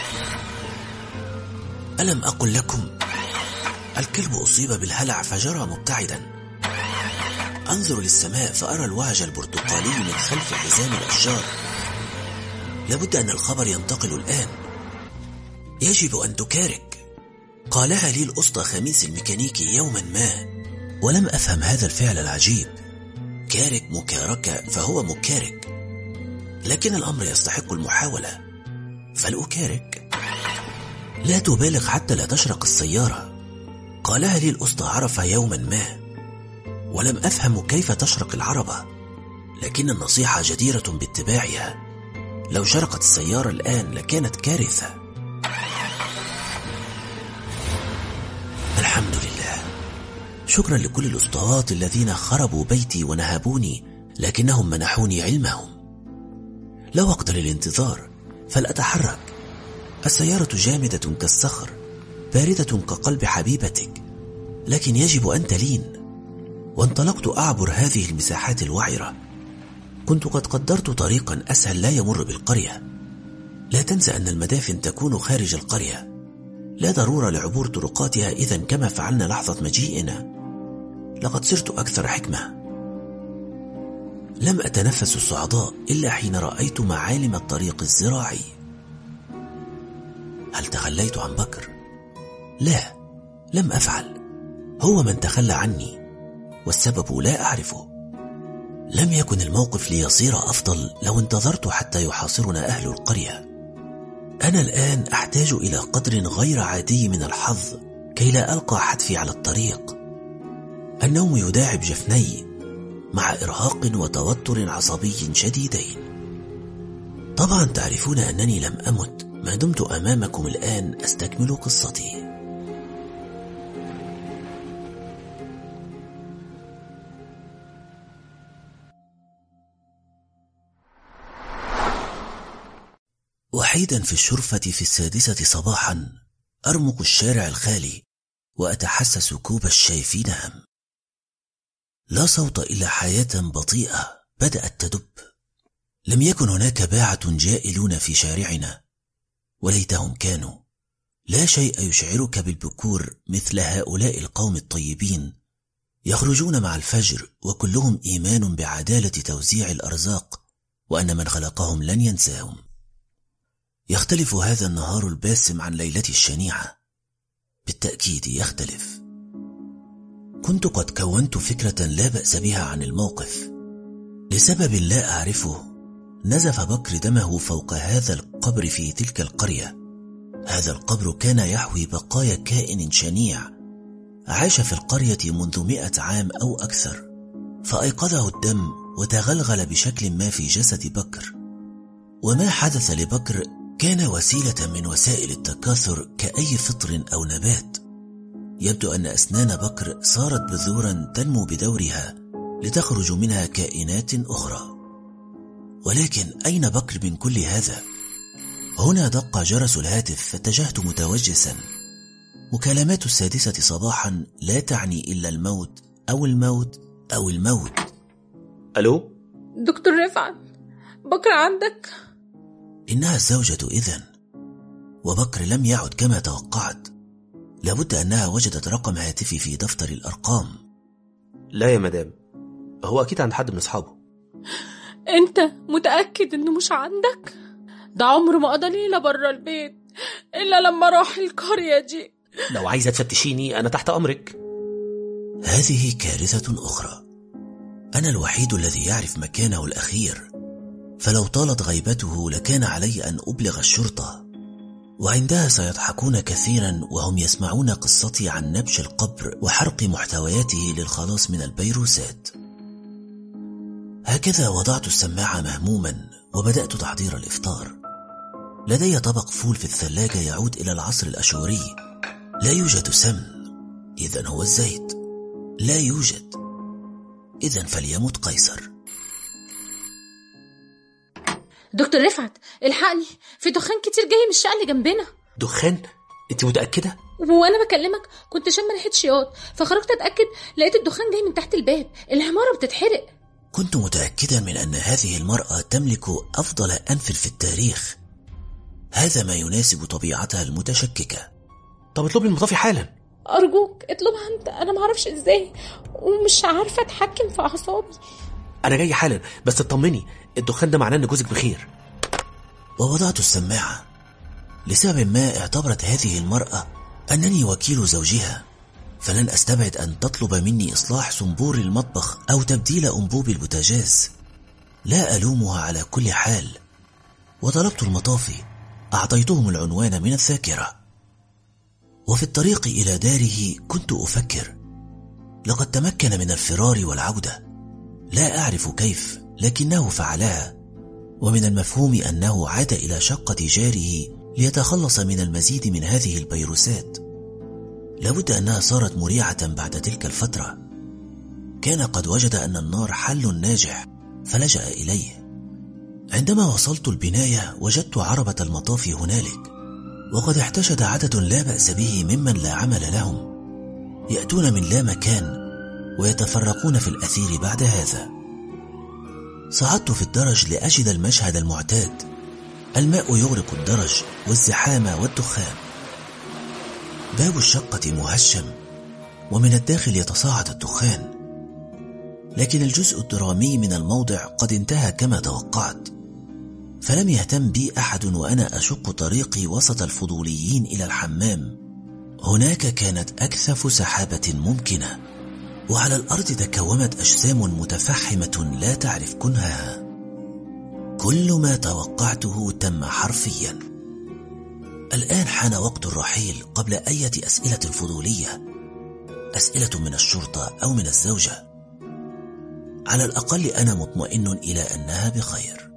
ألم أقل لكم؟ الكلب أصيب بالهلع فجرى مبتعدا. أنظر للسماء فأرى الوهج البرتقالي من خلف حزام الأشجار. لابد أن الخبر ينتقل الآن. يجب أن تكارك، قالها لي الأسطى خميس الميكانيكي يوما ما، ولم أفهم هذا الفعل العجيب. كارك مكاركة فهو مكارك، لكن الأمر يستحق المحاولة، فلأكارك. لا تبالغ حتى لا تشرق السيارة، قالها لي الأسطى عرف يوما ما، ولم أفهم كيف تشرق العربة، لكن النصيحة جديرة باتباعها. لو شرقت السيارة الآن لكانت كارثة. الحمد لله، شكرا لكل الأسطوات الذين خربوا بيتي ونهبوني، لكنهم منحوني علمهم. لا وقت للانتظار، فلأتحرك. السيارة جامدة كالصخر، باردة كقلب حبيبتك، لكن يجب أن تلين. وانطلقت أعبر هذه المساحات الوعرة. كنت قد قدرت طريقا أسهل لا يمر بالقرية. لا تنسى أن المدافن تكون خارج القرية، لا ضرورة لعبور طرقاتها إذا كما فعلنا لحظة مجيئنا. لقد صرت أكثر حكمة. لم أتنفس الصعداء إلا حين رأيت معالم الطريق الزراعي. هل تخليت عن بكر؟ لا، لم أفعل. هو من تخلى عني، والسبب لا أعرفه. لم يكن الموقف ليصير أفضل لو انتظرت حتى يحاصرنا أهل القرية. أنا الآن أحتاج إلى قدر غير عادي من الحظ كي لا ألقى حتفي على الطريق. النوم يداعب جفني مع إرهاق وتوتر عصبي شديدين. طبعا تعرفون أنني لم أمت ما دمت أمامكم الآن أستكمل قصتي. وحيدا في الشرفة في السادسة صباحا، أرمق الشارع الخالي وأتحسس كوب الشاي في نهم. لا صوت إلا حياة بطيئة بدأت تدب. لم يكن هناك باعة جائلون في شارعنا، وليتهم كانوا. لا شيء يشعرك بالبكور مثل هؤلاء القوم الطيبين، يخرجون مع الفجر وكلهم إيمان بعدالة توزيع الأرزاق، وأن من خلقهم لن ينساهم. يختلف هذا النهار الباسم عن ليلتي الشنيعة، بالتأكيد يختلف. كنت قد كونت فكرة لا بأس بها عن الموقف. لسبب لا أعرفه نزف بكر دمه فوق هذا القبر في تلك القرية. هذا القبر كان يحوي بقايا كائن شنيع عاش في القرية منذ مئة عام أو أكثر، فأيقظه الدم وتغلغل بشكل ما في جسد بكر، وما حدث لبكر كان وسيلة من وسائل التكاثر كأي فطر أو نبات. يبدو أن أسنان بكر صارت بذورا تنمو بدورها لتخرج منها كائنات أخرى. ولكن أين بكر من كل هذا؟ هنا دق جرس الهاتف فاتجهت متوجسا. مكالمات السادسة صباحا لا تعني إلا الموت أو الموت أو الموت. ألو؟ دكتور رفعت، بكر عندك؟ إنها الزوجة إذن، وبكر لم يعد كما توقعت. لابد أنها وجدت رقم هاتفي في دفتر الأرقام. لا يا مدام، هو أكيد عند حد من أصحابه. أنت متأكد إنه مش عندك؟ ده عمره ما قضى ليلة برا البيت إلا لما راح القرية دي. لو عايزة تفتشيني أنا تحت أمرك. هذه كارثة أخرى. أنا الوحيد الذي يعرف مكانه الأخير، فلو طالت غيبته لكان علي أن أبلغ الشرطة، وعندها سيضحكون كثيرا وهم يسمعون قصتي عن نبش القبر وحرق محتوياته للخلاص من الفيروسات. هكذا وضعت السماعة مهموما وبدأت تحضير الإفطار. لدي طبق فول في الثلاجة يعود إلى العصر الأشوري. لا يوجد سمن، إذن هو الزيت. لا يوجد، إذن فليمت قيصر. دكتور رفعت الحقني، في دخان كتير جاي من الشقة اللي جنبنا. دخان؟ انت متأكدة؟ وانا بكلمك كنت شم ريحة شياط، فخرجت اتأكد لقيت الدخان جاي من تحت الباب. العمارة بتتحرق. كنت متأكدا من أن هذه المرأة تملك أفضل أنف في التاريخ. هذا ما يناسب طبيعتها المتشككة. طب اطلب لي المطافي حالا. أرجوك اطلبها أنت، أنا معرفش إزاي ومش عارفة أتحكم في أعصابي. أنا جاي حالا، بس اطمني الدخان ده معناه أن جوزك بخير. ووضعت السماعة. لسبب ما اعتبرت هذه المرأة أنني وكيل زوجها، فلن أستبعد أن تطلب مني إصلاح صنبور المطبخ أو تبديل أنبوب البوتاجاز. لا ألومها على كل حال. وطلبت المطافي، أعطيتهم العنوان من الذاكرة. وفي الطريق إلى داره كنت أفكر، لقد تمكن من الفرار والعودة. لا أعرف كيف، لكنه فعلها، ومن المفهوم أنه عاد إلى شقة جاره ليتخلص من المزيد من هذه الفيروسات. لابد أنها صارت مريعة بعد تلك الفترة. كان قد وجد أن النار حل ناجح فلجأ إليه. عندما وصلت البناية وجدت عربة المطافي هنالك، وقد احتشد عدد لا بأس به ممن لا عمل لهم، يأتون من لا مكان ويتفرقون في الأثير. بعد هذا صعدت في الدرج لأجد المشهد المعتاد، الماء يغرق الدرج والزحام والدخان. باب الشقة مهشم ومن الداخل يتصاعد الدخان، لكن الجزء الدرامي من الموضع قد انتهى كما توقعت، فلم يهتم بي أحد وأنا أشق طريقي وسط الفضوليين إلى الحمام. هناك كانت أكثف سحابة ممكنة، وعلى الأرض تكومت أجسام متفحمة لا تعرف كنهها. كل ما توقعته تم حرفيا. الآن حان وقت الرحيل قبل أي أسئلة فضولية، أسئلة من الشرطة أو من الزوجة. على الأقل أنا مطمئن إلى أنها بخير.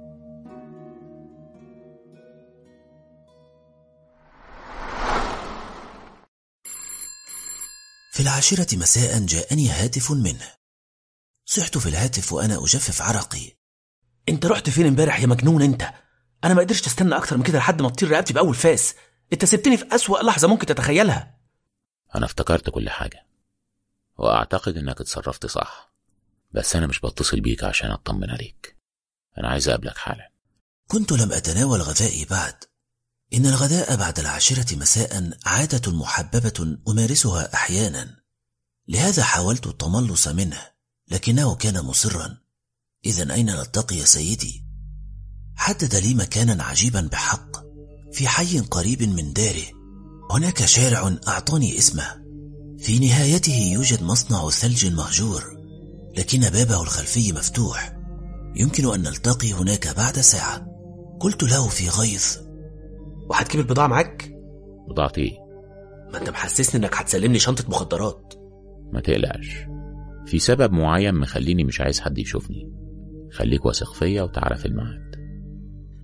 في العاشرة مساء جاءني هاتف منه. صحت في الهاتف وأنا أجفف عرقي. انت رحت فين امبارح يا مجنون انت؟ انا ما قدرتش استنى اكتر من كده لحد ما تطير رقبتي باول فاس. انت سبتني في اسوأ لحظة ممكن تتخيلها. انا افتكرت كل حاجة واعتقد انك اتصرفت صح، بس انا مش بتصل بيك عشان اطمن عليك. انا عايز اقابلك حالا. كنت لم اتناول غذائي بعد. إن الغداء بعد العاشرة مساء عادة محببة أمارسها أحيانا، لهذا حاولت التملص منه، لكنه كان مصرا. إذن أين نلتقي يا سيدي؟ حدد لي مكانا عجيبا بحق في حي قريب من داره. هناك شارع أعطاني اسمه، في نهايته يوجد مصنع ثلج مهجور، لكن بابه الخلفي مفتوح. يمكن أن نلتقي هناك بعد ساعة. قلت له في غيظ: وهتجيب البضاعة معاك؟ بضاعة ايه؟ ما انت محسسني انك هتسلمني شنطة مخدرات. ما تقلقش، في سبب معين مخليني مش عايز حد يشوفني. خليك واثق فيا وتعرف الميعاد.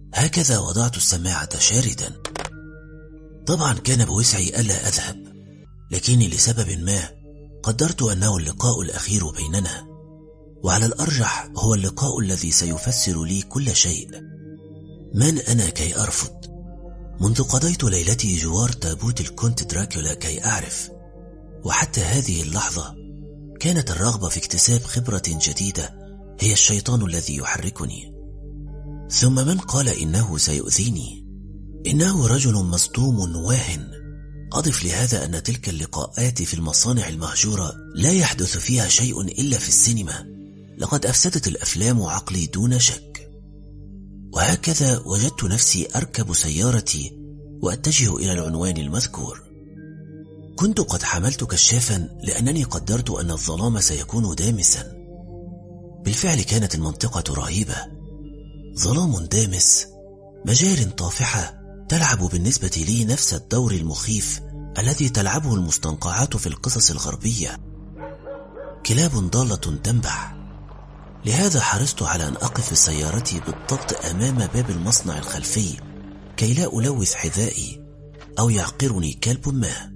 هكذا وضعت السماعة شاردا. طبعا كان بوسعي ألا أذهب، لكني لسبب ما قدرت أنه اللقاء الأخير بيننا، وعلى الأرجح هو اللقاء الذي سيفسر لي كل شيء. من أنا كي أرفض؟ منذ قضيت ليلتي جوار تابوت الكونت دراكولا كي أعرف، وحتى هذه اللحظة كانت الرغبة في اكتساب خبرة جديدة هي الشيطان الذي يحركني. ثم من قال إنه سيؤذيني؟ إنه رجل مصدوم واهن. أضف لهذا أن تلك اللقاءات في المصانع المهجورة لا يحدث فيها شيء إلا في السينما. لقد أفسدت الأفلام عقلي دون شك. وهكذا وجدت نفسي أركب سيارتي وأتجه إلى العنوان المذكور. كنت قد حملت كشافا لأنني قدرت أن الظلام سيكون دامسا. بالفعل كانت المنطقة رهيبة، ظلام دامس، مجار طافحة تلعب بالنسبة لي نفس الدور المخيف الذي تلعبه المستنقعات في القصص الغربية. كلاب ضالة تنبح. لهذا حرصت على أن أقف سيارتي بالضبط أمام باب المصنع الخلفي كي لا ألوث حذائي أو يعقرني كلب ما.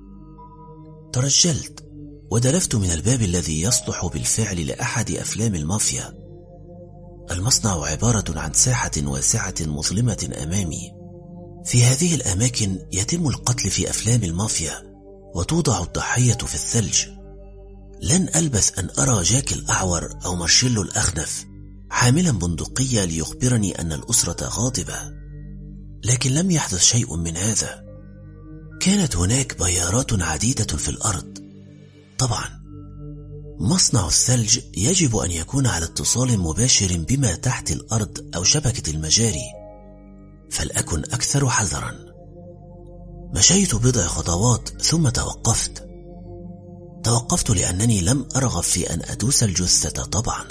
ترجلت ودلفت من الباب الذي يصلح بالفعل لأحد أفلام المافيا. المصنع عبارة عن ساحة واسعة مظلمة أمامي. في هذه الأماكن يتم القتل في أفلام المافيا وتوضع الضحية في الثلج. لن ألبث أن أرى جاك الأعور أو مارشيلو الأخنف حاملا بندقية ليخبرني أن الأسرة غاضبة، لكن لم يحدث شيء من هذا. كانت هناك بيارات عديدة في الأرض. طبعا مصنع الثلج يجب أن يكون على اتصال مباشر بما تحت الأرض أو شبكة المجاري، فلأكن أكثر حذرا. مشيت بضع خطوات ثم توقفت. توقفت لأنني لم أرغب في أن أدوس الجثة طبعا.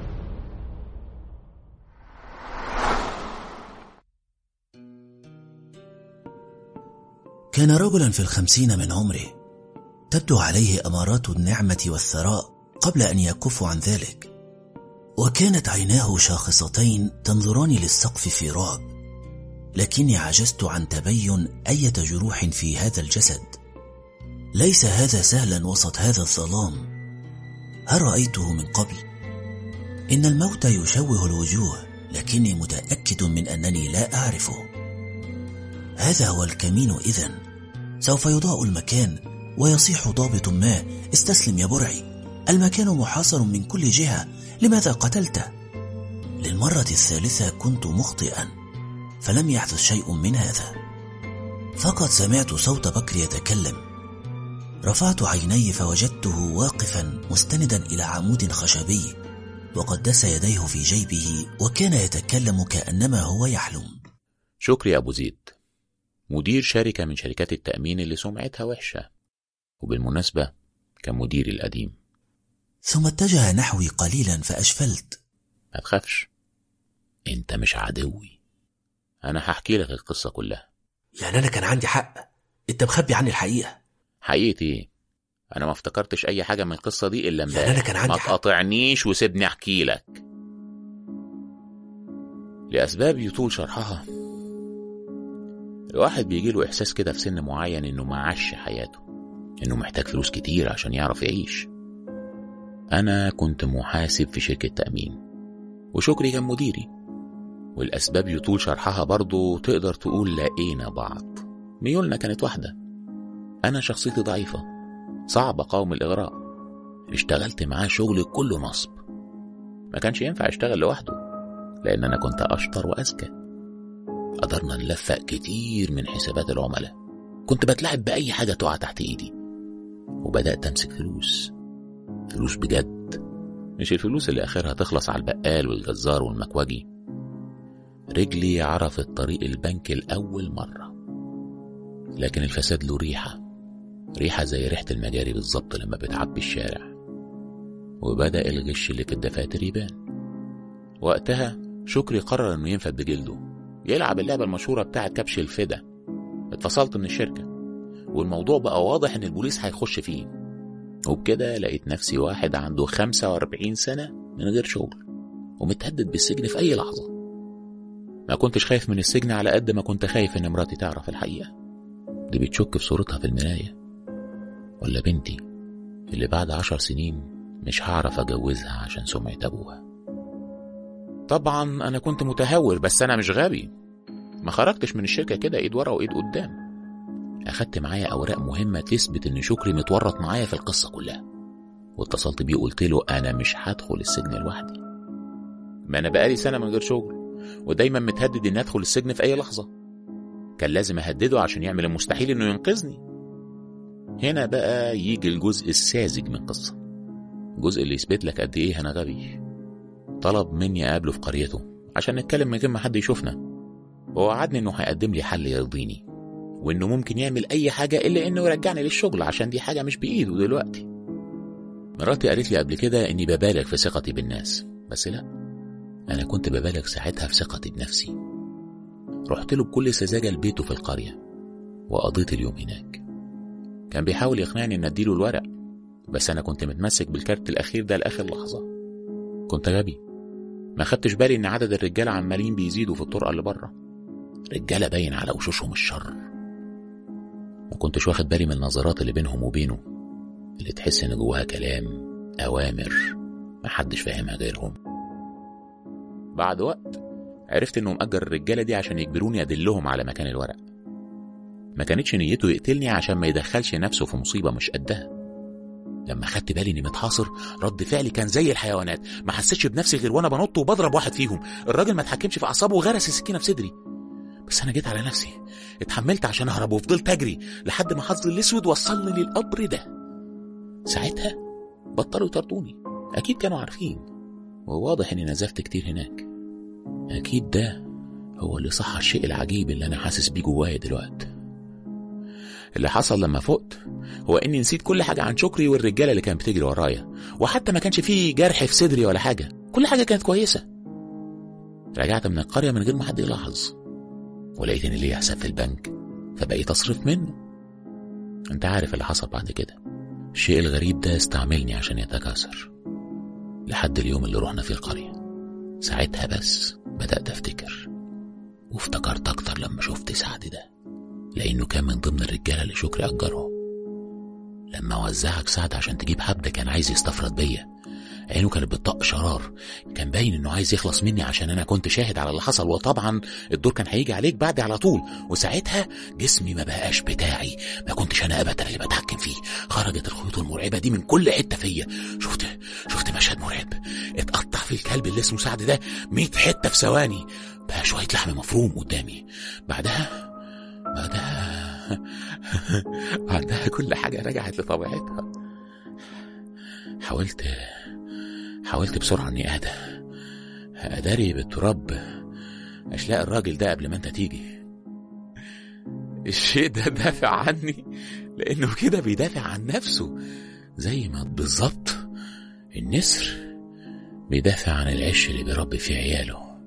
كان رجلا في الخمسين من عمره، تبدو عليه أمارات النعمة والثراء قبل أن يكف عن ذلك، وكانت عيناه شاخصتين تنظران للسقف في رعب، لكني عجزت عن تبين أي جروح في هذا الجسد. ليس هذا سهلا وسط هذا الظلام. هل رأيته من قبل؟ إن الموت يشوه الوجوه، لكني متأكد من أنني لا أعرفه. هذا هو الكمين إذن. سوف يضاء المكان ويصيح ضابط ما: استسلم يا برعي، المكان محاصر من كل جهة، لماذا قتلته؟ للمرة الثالثة كنت مخطئا، فلم يحدث شيء من هذا. فقط سمعت صوت بكر يتكلم. رفعت عيني فوجدته واقفا مستندا إلى عمود خشبي، وقد دس يديه في جيبه وكان يتكلم كأنما هو يحلم. شكري أبو زيد، مدير شركة من شركات التأمين اللي سمعتها وحشة، وبالمناسبة كان مديري القديم. ثم اتجه نحوي قليلا فأشفلت. ما تخافش، انت مش عدوي، انا هحكي لك القصة كلها. يعني انا كان عندي حق؟ انت مخبي عني الحقيقة. حقيقة ايه؟ انا ما افتكرتش اي حاجة من القصة دي الا امبارح. يعني انا كان عندي ما تقاطعنيش وسيبني احكي لك. لأسباب يطول شرحها، الواحد بيجيله إحساس كده في سن معين إنه ما عاش حياته، إنه محتاج فلوس كتير عشان يعرف يعيش. أنا كنت محاسب في شركة تأمين، وشكري كان مديري، والأسباب يطول شرحها برضو تقدر تقول لقينا بعض. ميولنا كانت واحدة. أنا شخصيتي ضعيفة، صعب أقاوم الإغراء. اشتغلت معاه شغل كله نصب، ما كانش ينفع اشتغل لوحده لأن أنا كنت أشطر وأذكى. قدرنا نلفق كتير من حسابات العملاء، كنت بتلعب بأي حاجة تقع تحت إيدي، وبدأت أمسك فلوس، فلوس بجد، مش الفلوس اللي آخرها تخلص على البقال والجزار والمكواجي. رجلي عرفت طريق البنك الأول مرة، لكن الفساد له ريحة، ريحة زي ريحة المجاري بالظبط لما بتعبي الشارع. وبدأ الغش اللي في الدفاتر يبان. وقتها شكري قرر انه ينفد بجلده، يلعب اللعبة المشهورة بتاعة كبش الفدا. اتفصلت من الشركة، والموضوع بقى واضح ان البوليس هيخش فيه، وبكده لقيت نفسي واحد عنده خمسة واربعين سنة من غير شغل، ومتهدد بالسجن في اي لحظة. ما كنتش خايف من السجن على قد ما كنت خايف ان مراتي تعرف الحقيقة. دي بتشك في صورتها في المراية، ولا بنتي اللي بعد عشر سنين مش هعرف اجوزها عشان سمعة ابوها. طبعا انا كنت متهور، بس انا مش غبي، ما خرجتش من الشركة كده ايد ورا وايد قدام. اخدت معايا اوراق مهمة تثبت ان شكري متورط معايا في القصة كلها، واتصلت بيه وقلت له انا مش هدخل السجن لوحدي، ما انا بقالي سنة من غير شغل ودايما متهدد اني ادخل السجن في اي لحظة. كان لازم اهدده عشان يعمل المستحيل انه ينقذني. هنا بقى يجي الجزء الساذج من القصة، الجزء اللي يثبت لك قد ايه انا غبي. طلب مني اقابله في قريته عشان نتكلم من غير ما حد يشوفنا، ووعدني انه هيقدم لي حل يرضيني، وانه ممكن يعمل اي حاجة الا انه يرجعني للشغل عشان دي حاجة مش بايده دلوقتي. مراتي قالت لي قبل كده اني ببالغ في ثقتي بالناس، بس لا، انا كنت ببالغ ساعتها في ثقتي بنفسي. رحت له بكل سذاجة لبيته في القرية وقضيت اليوم هناك. كان بيحاول يقنعني ان اديله الورق، بس انا كنت متمسك بالكارت الاخير ده لاخر لحظة. كنت غبي، ما خدتش بالي ان عدد الرجالة عمالين بيزيدوا في الطرقة اللي بره، رجالة باين على وشوشهم الشر. ما كنتش واخد بالي من النظرات اللي بينهم وبينه، اللي تحس ان جواها كلام، اوامر محدش فاهمها غيرهم. بعد وقت عرفت انه مأجر الرجالة دي عشان يجبروني ادلهم على مكان الورق. ما كانتش نيته يقتلني عشان ما يدخلش نفسه في مصيبة مش قدها. لما خدت بالي اني متحاصر، رد فعلي كان زي الحيوانات، ما حسيتش بنفسي غير وانا بنط وبضرب واحد فيهم. الراجل ما اتحكمش في اعصابه وغرس السكينة في صدري، بس انا جيت على نفسي، اتحملت عشان اهرب وفضلت اجري لحد ما حظي الاسود وصلني للقبر ده. ساعتها بطلوا يطردوني، اكيد كانوا عارفين، وواضح اني نزفت كتير هناك. اكيد ده هو اللي صح الشيء العجيب اللي انا حاسس بيه جوايا دلوقتي. اللي حصل لما فقت هو اني نسيت كل حاجة عن شكري والرجالة اللي كانت بتجري ورايا، وحتى ما كانش فيه جرح في صدري ولا حاجة، كل حاجة كانت كويسة. رجعت من القرية من غير ما حد يلاحظ، ولقيت ان ليا حساب في البنك فبقيت اصرف منه. انت عارف اللي حصل بعد كده، الشيء الغريب ده استعملني عشان يتكاثر لحد اليوم اللي رحنا فيه القرية. ساعتها بس بدأت افتكر، وافتكرت اكتر لما شفت سعد ده، لانه كان من ضمن الرجالة اللي شكري اجرهم. لما وزعك سعد عشان تجيب حبة كان عايز يستفرد بيا، عينه كانت بتطق شرار، كان باين انه عايز يخلص مني عشان انا كنت شاهد على اللي حصل، وطبعا الدور كان هيجي عليك بعد على طول. وساعتها جسمي ما بقاش بتاعي، ما كنتش انا ابدا اللي بتحكم فيه. خرجت الخيوط المرعبة دي من كل حتة فيا. شفت شفت مشهد مرعب، اتقطع في الكلب اللي اسمه سعد ده مية حتة في ثواني، بقى شوية لحم مفروم قدامي. بعدها بعدها بعدها كل حاجة رجعت لطبيعتها. حاولت حاولت بسرعة اني اهدى، اداري بالتراب، اشلاء الراجل ده قبل ما انت تيجي. الشيء ده دافع عني، لانه كده بيدافع عن نفسه، زي ما بالظبط النسر بيدافع عن العش اللي بيربي فيه عياله.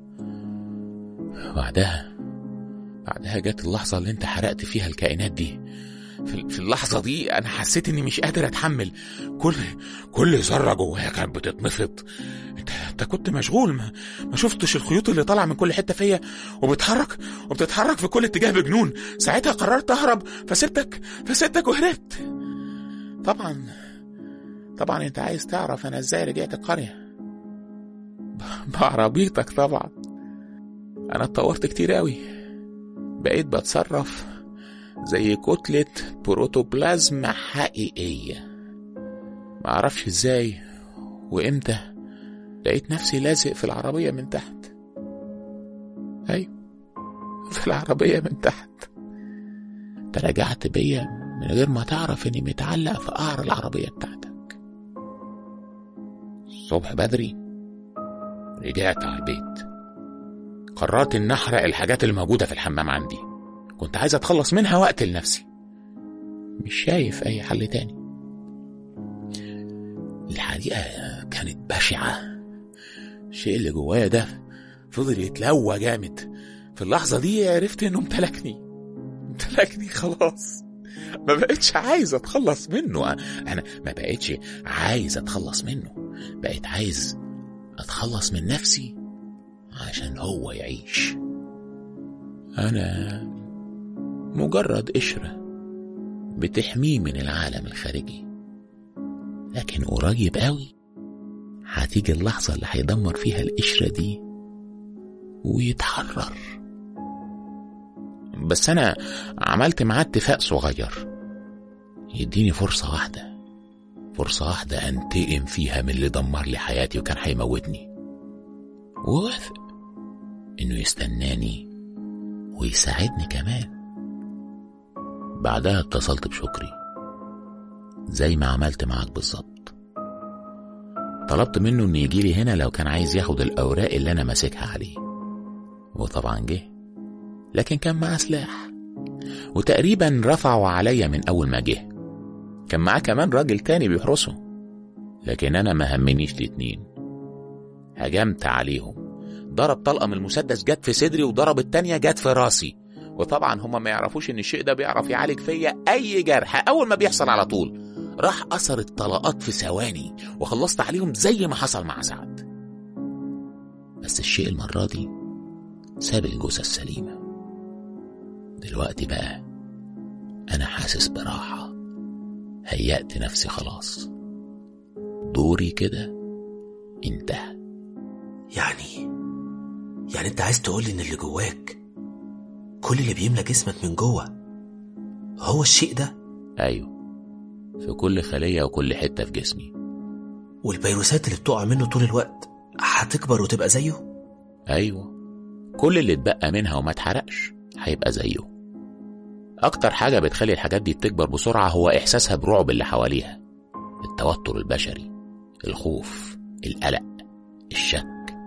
بعدها بعدها جت اللحظة اللي انت حرقت فيها الكائنات دي. في اللحظة دي انا حسيت اني مش قادر اتحمل، كل كل ذرة جوايا كانت بتتنفض. انت انت كنت مشغول، ما, ما شفتش الخيوط اللي طالعة من كل حتة فيا وبتحرك وبتتحرك في كل اتجاه بجنون. ساعتها قررت اهرب، فسبتك فسبتك وهربت. طبعا طبعا انت عايز تعرف انا ازاي رجعت القرية؟ بعربيتك طبعا. انا اتطورت كتير قوي، بقيت بتصرف زي كتلة بروتوبلازم حقيقية. معرفش ازاي وامتى لقيت نفسي لازق في العربية من تحت. ايوه، في العربية من تحت. تراجعت بيا من غير ما تعرف اني متعلق في قعر العربية بتاعتك. الصبح بدري رجعت على البيت، قررت ان احرق الحاجات اللي موجودة في الحمام عندي. كنت عايز اتخلص منها واقتل نفسي، مش شايف اي حل تاني. الحقيقة كانت بشعة، الشيء اللي جوايا ده فضل يتلوى جامد. في اللحظة دي عرفت انه امتلكني امتلكني خلاص، ما بقتش عايز اتخلص منه. انا ما بقتش عايز اتخلص منه، بقيت عايز اتخلص من نفسي عشان هو يعيش. أنا مجرد قشرة بتحميه من العالم الخارجي، لكن قريب قوي هتيجي اللحظة اللي هيدمر فيها القشرة دي ويتحرر. بس أنا عملت معاه اتفاق صغير، يديني فرصة واحدة فرصة واحدة أنتقم فيها من اللي دمر لي حياتي وكان هيموتني، ووافق إنه يستناني ويساعدني كمان. بعدها اتصلت بشكري زي ما عملت معاك بالظبط، طلبت منه إنه يجيلي هنا لو كان عايز ياخد الأوراق اللي أنا ماسكها عليه، وطبعا جه، لكن كان معاه سلاح وتقريبا رفعوا عليا من أول ما جه. كان معاه كمان راجل تاني بيحرسه، لكن أنا ما همنيش الاتنين. هجمت عليهم، ضرب طلقة من المسدس جت في صدري وضرب التانية جت في راسي، وطبعا هما ما يعرفوش إن الشيء ده بيعرف يعالج فيا أي جرح أول ما بيحصل على طول. راح أثر الطلقات في ثواني وخلصت عليهم زي ما حصل مع سعد. بس الشيء المرة دي ساب الجثة السليمة. دلوقتي بقى أنا حاسس براحة، هيأت نفسي خلاص، دوري كده انتهى. يعني يعني انت عايز تقولي ان اللي جواك، كل اللي بيملى جسمك من جوه هو الشيء ده؟ ايوه، في كل خلية وكل حتة في جسمي. والفيروسات اللي بتقع منه طول الوقت هتكبر وتبقى زيه؟ ايوه، كل اللي اتبقى منها وما اتحرقش هيبقى زيه. اكتر حاجة بتخلي الحاجات دي بتكبر بسرعة هو احساسها برعب اللي حواليها، التوتر البشري، الخوف، القلق، الشك.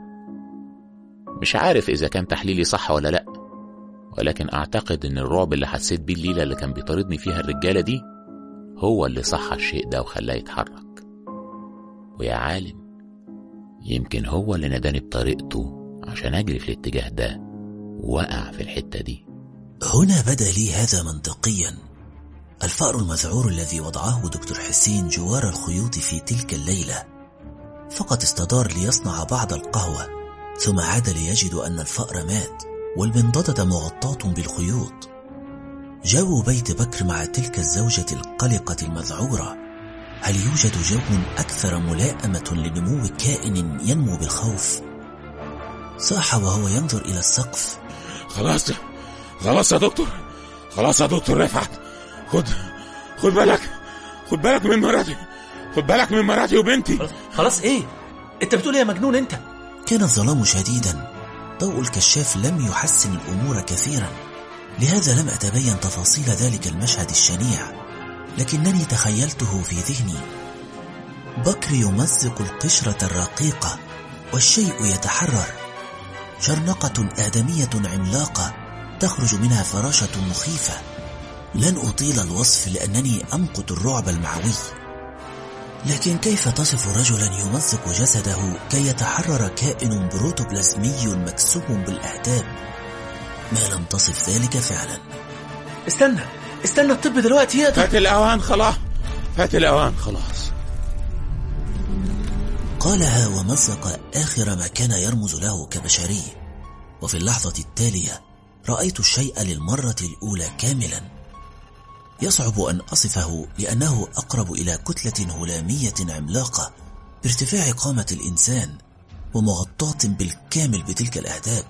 مش عارف اذا كان تحليلي صح ولا لا، ولكن اعتقد ان الرعب اللي حسيت بيه الليلة اللي كان بيطاردني فيها الرجالة دي هو اللي صح الشيء ده وخلاه يتحرك. ويا عالم، يمكن هو اللي ناداني بطريقته عشان اجري في الاتجاه ده ووقع في الحتة دي. هنا بدا لي هذا منطقيا. الفأر المذعور الذي وضعه دكتور حسين جوار الخيوط في تلك الليلة فقط استدار ليصنع بعض القهوة، ثم عاد ليجد أن الفأر مات والبندضة مغطاة بالخيوط. جو بيت بكر مع تلك الزوجة القلقة المذعورة. هل يوجد جو أكثر ملائمة لنمو كائن ينمو بالخوف؟ صاح وهو ينظر إلى السقف: خلاص خلاص يا دكتور، خلاص يا دكتور رفعت، خد خد بالك خد بالك من مراتي، خد بالك من مراتي وبنتي. خلاص ايه؟ انت بتقول يا مجنون انت؟ كان الظلام شديدا، ضوء الكشاف لم يحسن الأمور كثيرا، لهذا لم أتبين تفاصيل ذلك المشهد الشنيع، لكنني تخيلته في ذهني. بكر يمزق القشرة الرقيقة والشيء يتحرر، شرنقة آدمية عملاقة تخرج منها فراشة مخيفة. لن أطيل الوصف لأنني أمقت الرعب المعوي، لكن كيف تصف رجلا يمزق جسده كي يتحرر كائن بروتوبلازمي مكسوب بالأهداب؟ ما لم تصف ذلك فعلا. استنى استنى الطب دلوقتي يقدر. فات الأوان خلاص، فات الأوان خلاص، قالها ومزق آخر ما كان يرمز له كبشري. وفي اللحظة التالية رأيت الشيء للمرة الأولى كاملا. يصعب أن أصفه لأنه أقرب إلى كتلة هلامية عملاقة بارتفاع قامة الإنسان ومغطاة بالكامل بتلك الأهداب.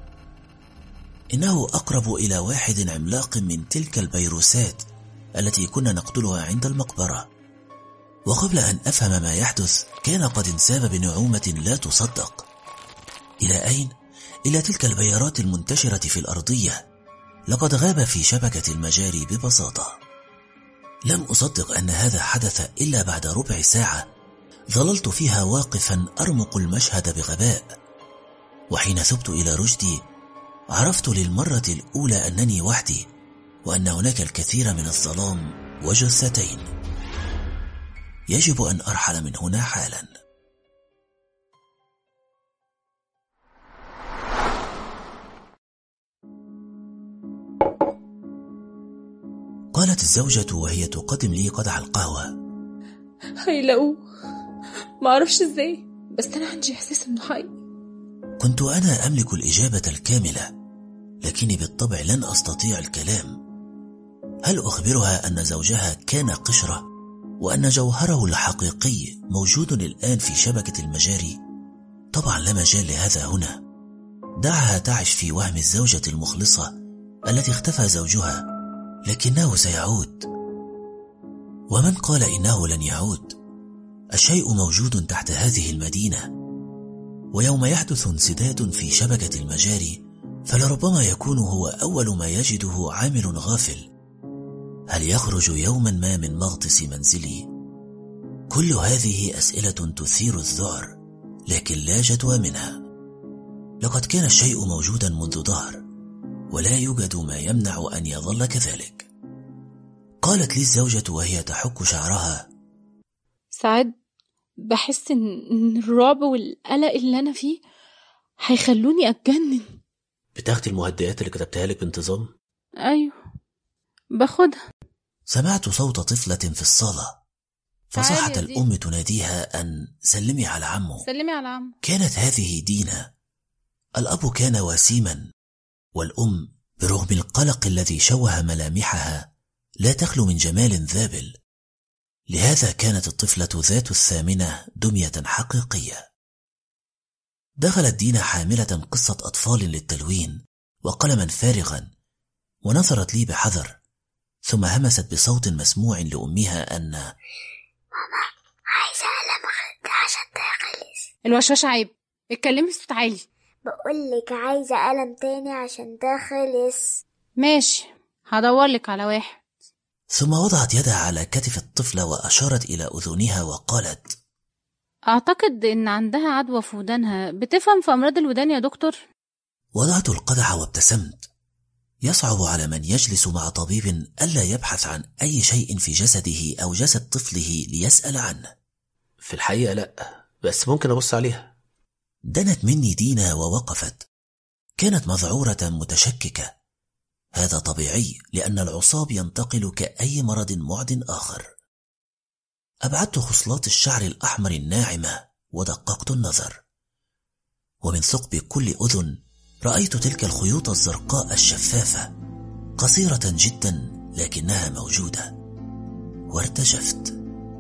إنه أقرب إلى واحد عملاق من تلك الفيروسات التي كنا نقتلها عند المقبرة. وقبل أن أفهم ما يحدث كان قد انساب بنعومة لا تصدق. إلى أين؟ إلى تلك البيارات المنتشرة في الأرضية. لقد غاب في شبكة المجاري ببساطة. لم أصدق أن هذا حدث إلا بعد ربع ساعة ظللت فيها واقفا أرمق المشهد بغباء. وحين ثبت إلى رشدي عرفت للمرة الأولى أنني وحدي، وأن هناك الكثير من الظلام وجثتين. يجب أن أرحل من هنا حالا. قالت الزوجة وهي تقدم لي قدح القهوة: هيلاقوه، معرفش ازاي، بس أنا عندي إحساس إنه حي. كنت أنا أملك الإجابة الكاملة، لكني بالطبع لن أستطيع الكلام. هل أخبرها أن زوجها كان قشرة وأن جوهره الحقيقي موجود الآن في شبكة المجاري؟ طبعا لا مجال لهذا هنا. دعها تعش في وهم الزوجة المخلصة التي اختفى زوجها، لكنه سيعود. ومن قال إنه لن يعود؟ الشيء موجود تحت هذه المدينة، ويوم يحدث انسداد في شبكة المجاري فلربما يكون هو أول ما يجده عامل غافل. هل يخرج يوما ما من مغطس منزلي؟ كل هذه أسئلة تثير الذعر، لكن لا جدوى منها. لقد كان الشيء موجودا منذ دهر، ولا يوجد ما يمنع أن يظل كذلك. قالت لي الزوجة وهي تحك شعرها: ساعات بحس إن الرعب والقلق اللي أنا فيه هيخلوني أتجنن. بتاخدي المهدئات اللي كتبتها لك بانتظام؟ أيوه باخدها. سمعت صوت طفلة في الصالة، فصاحت الأم تناديها أن سلمي على عمه. سلمي على عمه. كانت هذه دينا. الأب كان وسيما، والأم برغم القلق الذي شوه ملامحها لا تخلو من جمال ذابل. لهذا كانت الطفلة ذات الثامنة دمية حقيقية. دخلت دينا حاملة قصة أطفال للتلوين وقلما فارغا، ونظرت لي بحذر، ثم همست بصوت مسموع لأمها أن ماما عايزة قلم خد عشان تخلص. الوشوش عيب، اتكلمي بصوت عالي. بقولك عايزة قلم تاني عشان تخلص. ماشي، هدورلك على واحد. ثم وضعت يدها على كتف الطفلة وأشارت إلى أذنها وقالت: أعتقد إن عندها عدوى في ودانها. بتفهم في أمراض الودان يا دكتور؟ وضعت القدح وابتسمت. يصعب على من يجلس مع طبيب ألا يبحث عن أي شيء في جسده أو جسد طفله ليسأل عنه. في الحقيقة لأ، بس ممكن أبص عليها. دنت مني دينا ووقفت. كانت مذعورة متشككة. هذا طبيعي، لأن العصاب ينتقل كأي مرض معد آخر. أبعدت خصلات الشعر الأحمر الناعمة ودققت النظر، ومن ثقب كل أذن رأيت تلك الخيوط الزرقاء الشفافة، قصيرة جدا لكنها موجودة. وارتجفت.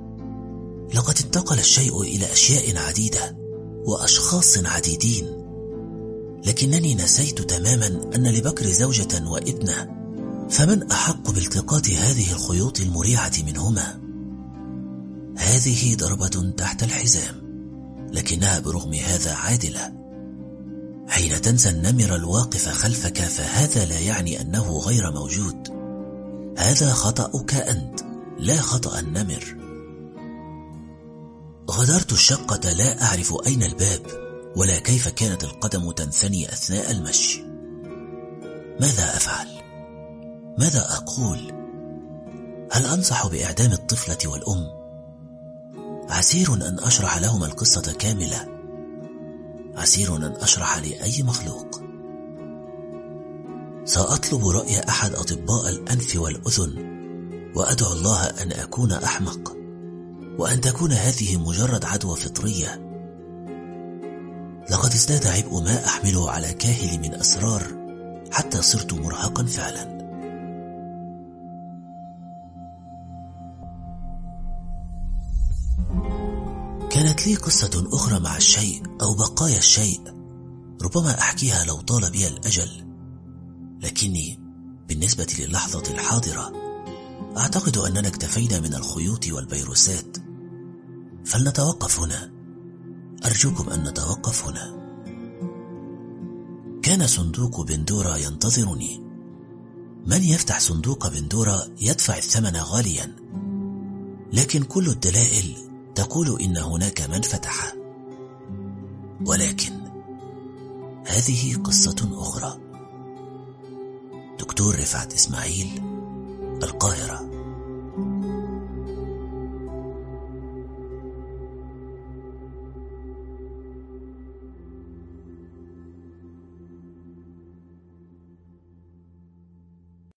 لقد انتقل الشيء إلى أشياء عديدة وأشخاص عديدين، لكنني نسيت تماما أن لبكر زوجة وابنة، فمن أحق بالتقاط هذه الخيوط المريعة منهما؟ هذه ضربة تحت الحزام، لكنها برغم هذا عادلة. حين تنسى النمر الواقف خلفك فهذا لا يعني أنه غير موجود. هذا خطأك أنت، لا خطأ النمر. غادرت الشقة لا أعرف أين الباب ولا كيف كانت القدم تنثني أثناء المشي. ماذا أفعل؟ ماذا أقول؟ هل أنصح بإعدام الطفلة والأم؟ عسير أن أشرح لهما القصة كاملة، عسير أن أشرح لأي مخلوق. سأطلب رأي أحد أطباء الأنف والأذن، وأدعو الله أن أكون أحمق، وأن تكون هذه مجرد عدوى فطرية. لقد ازداد عبء ما أحمله على كاهلي من أسرار حتى صرت مرهقا فعلا. كانت لي قصة أخرى مع الشيء أو بقايا الشيء، ربما أحكيها لو طال بي الأجل، لكني بالنسبة للحظة الحاضرة أعتقد أننا اكتفينا من الخيوط والفيروسات. فلنتوقف هنا، أرجوكم أن نتوقف هنا. كان صندوق بندورا ينتظرني. من يفتح صندوق بندورا يدفع الثمن غاليا، لكن كل الدلائل تقول إن هناك من فتح. ولكن هذه قصة أخرى. دكتور رفعت إسماعيل، القاهرة.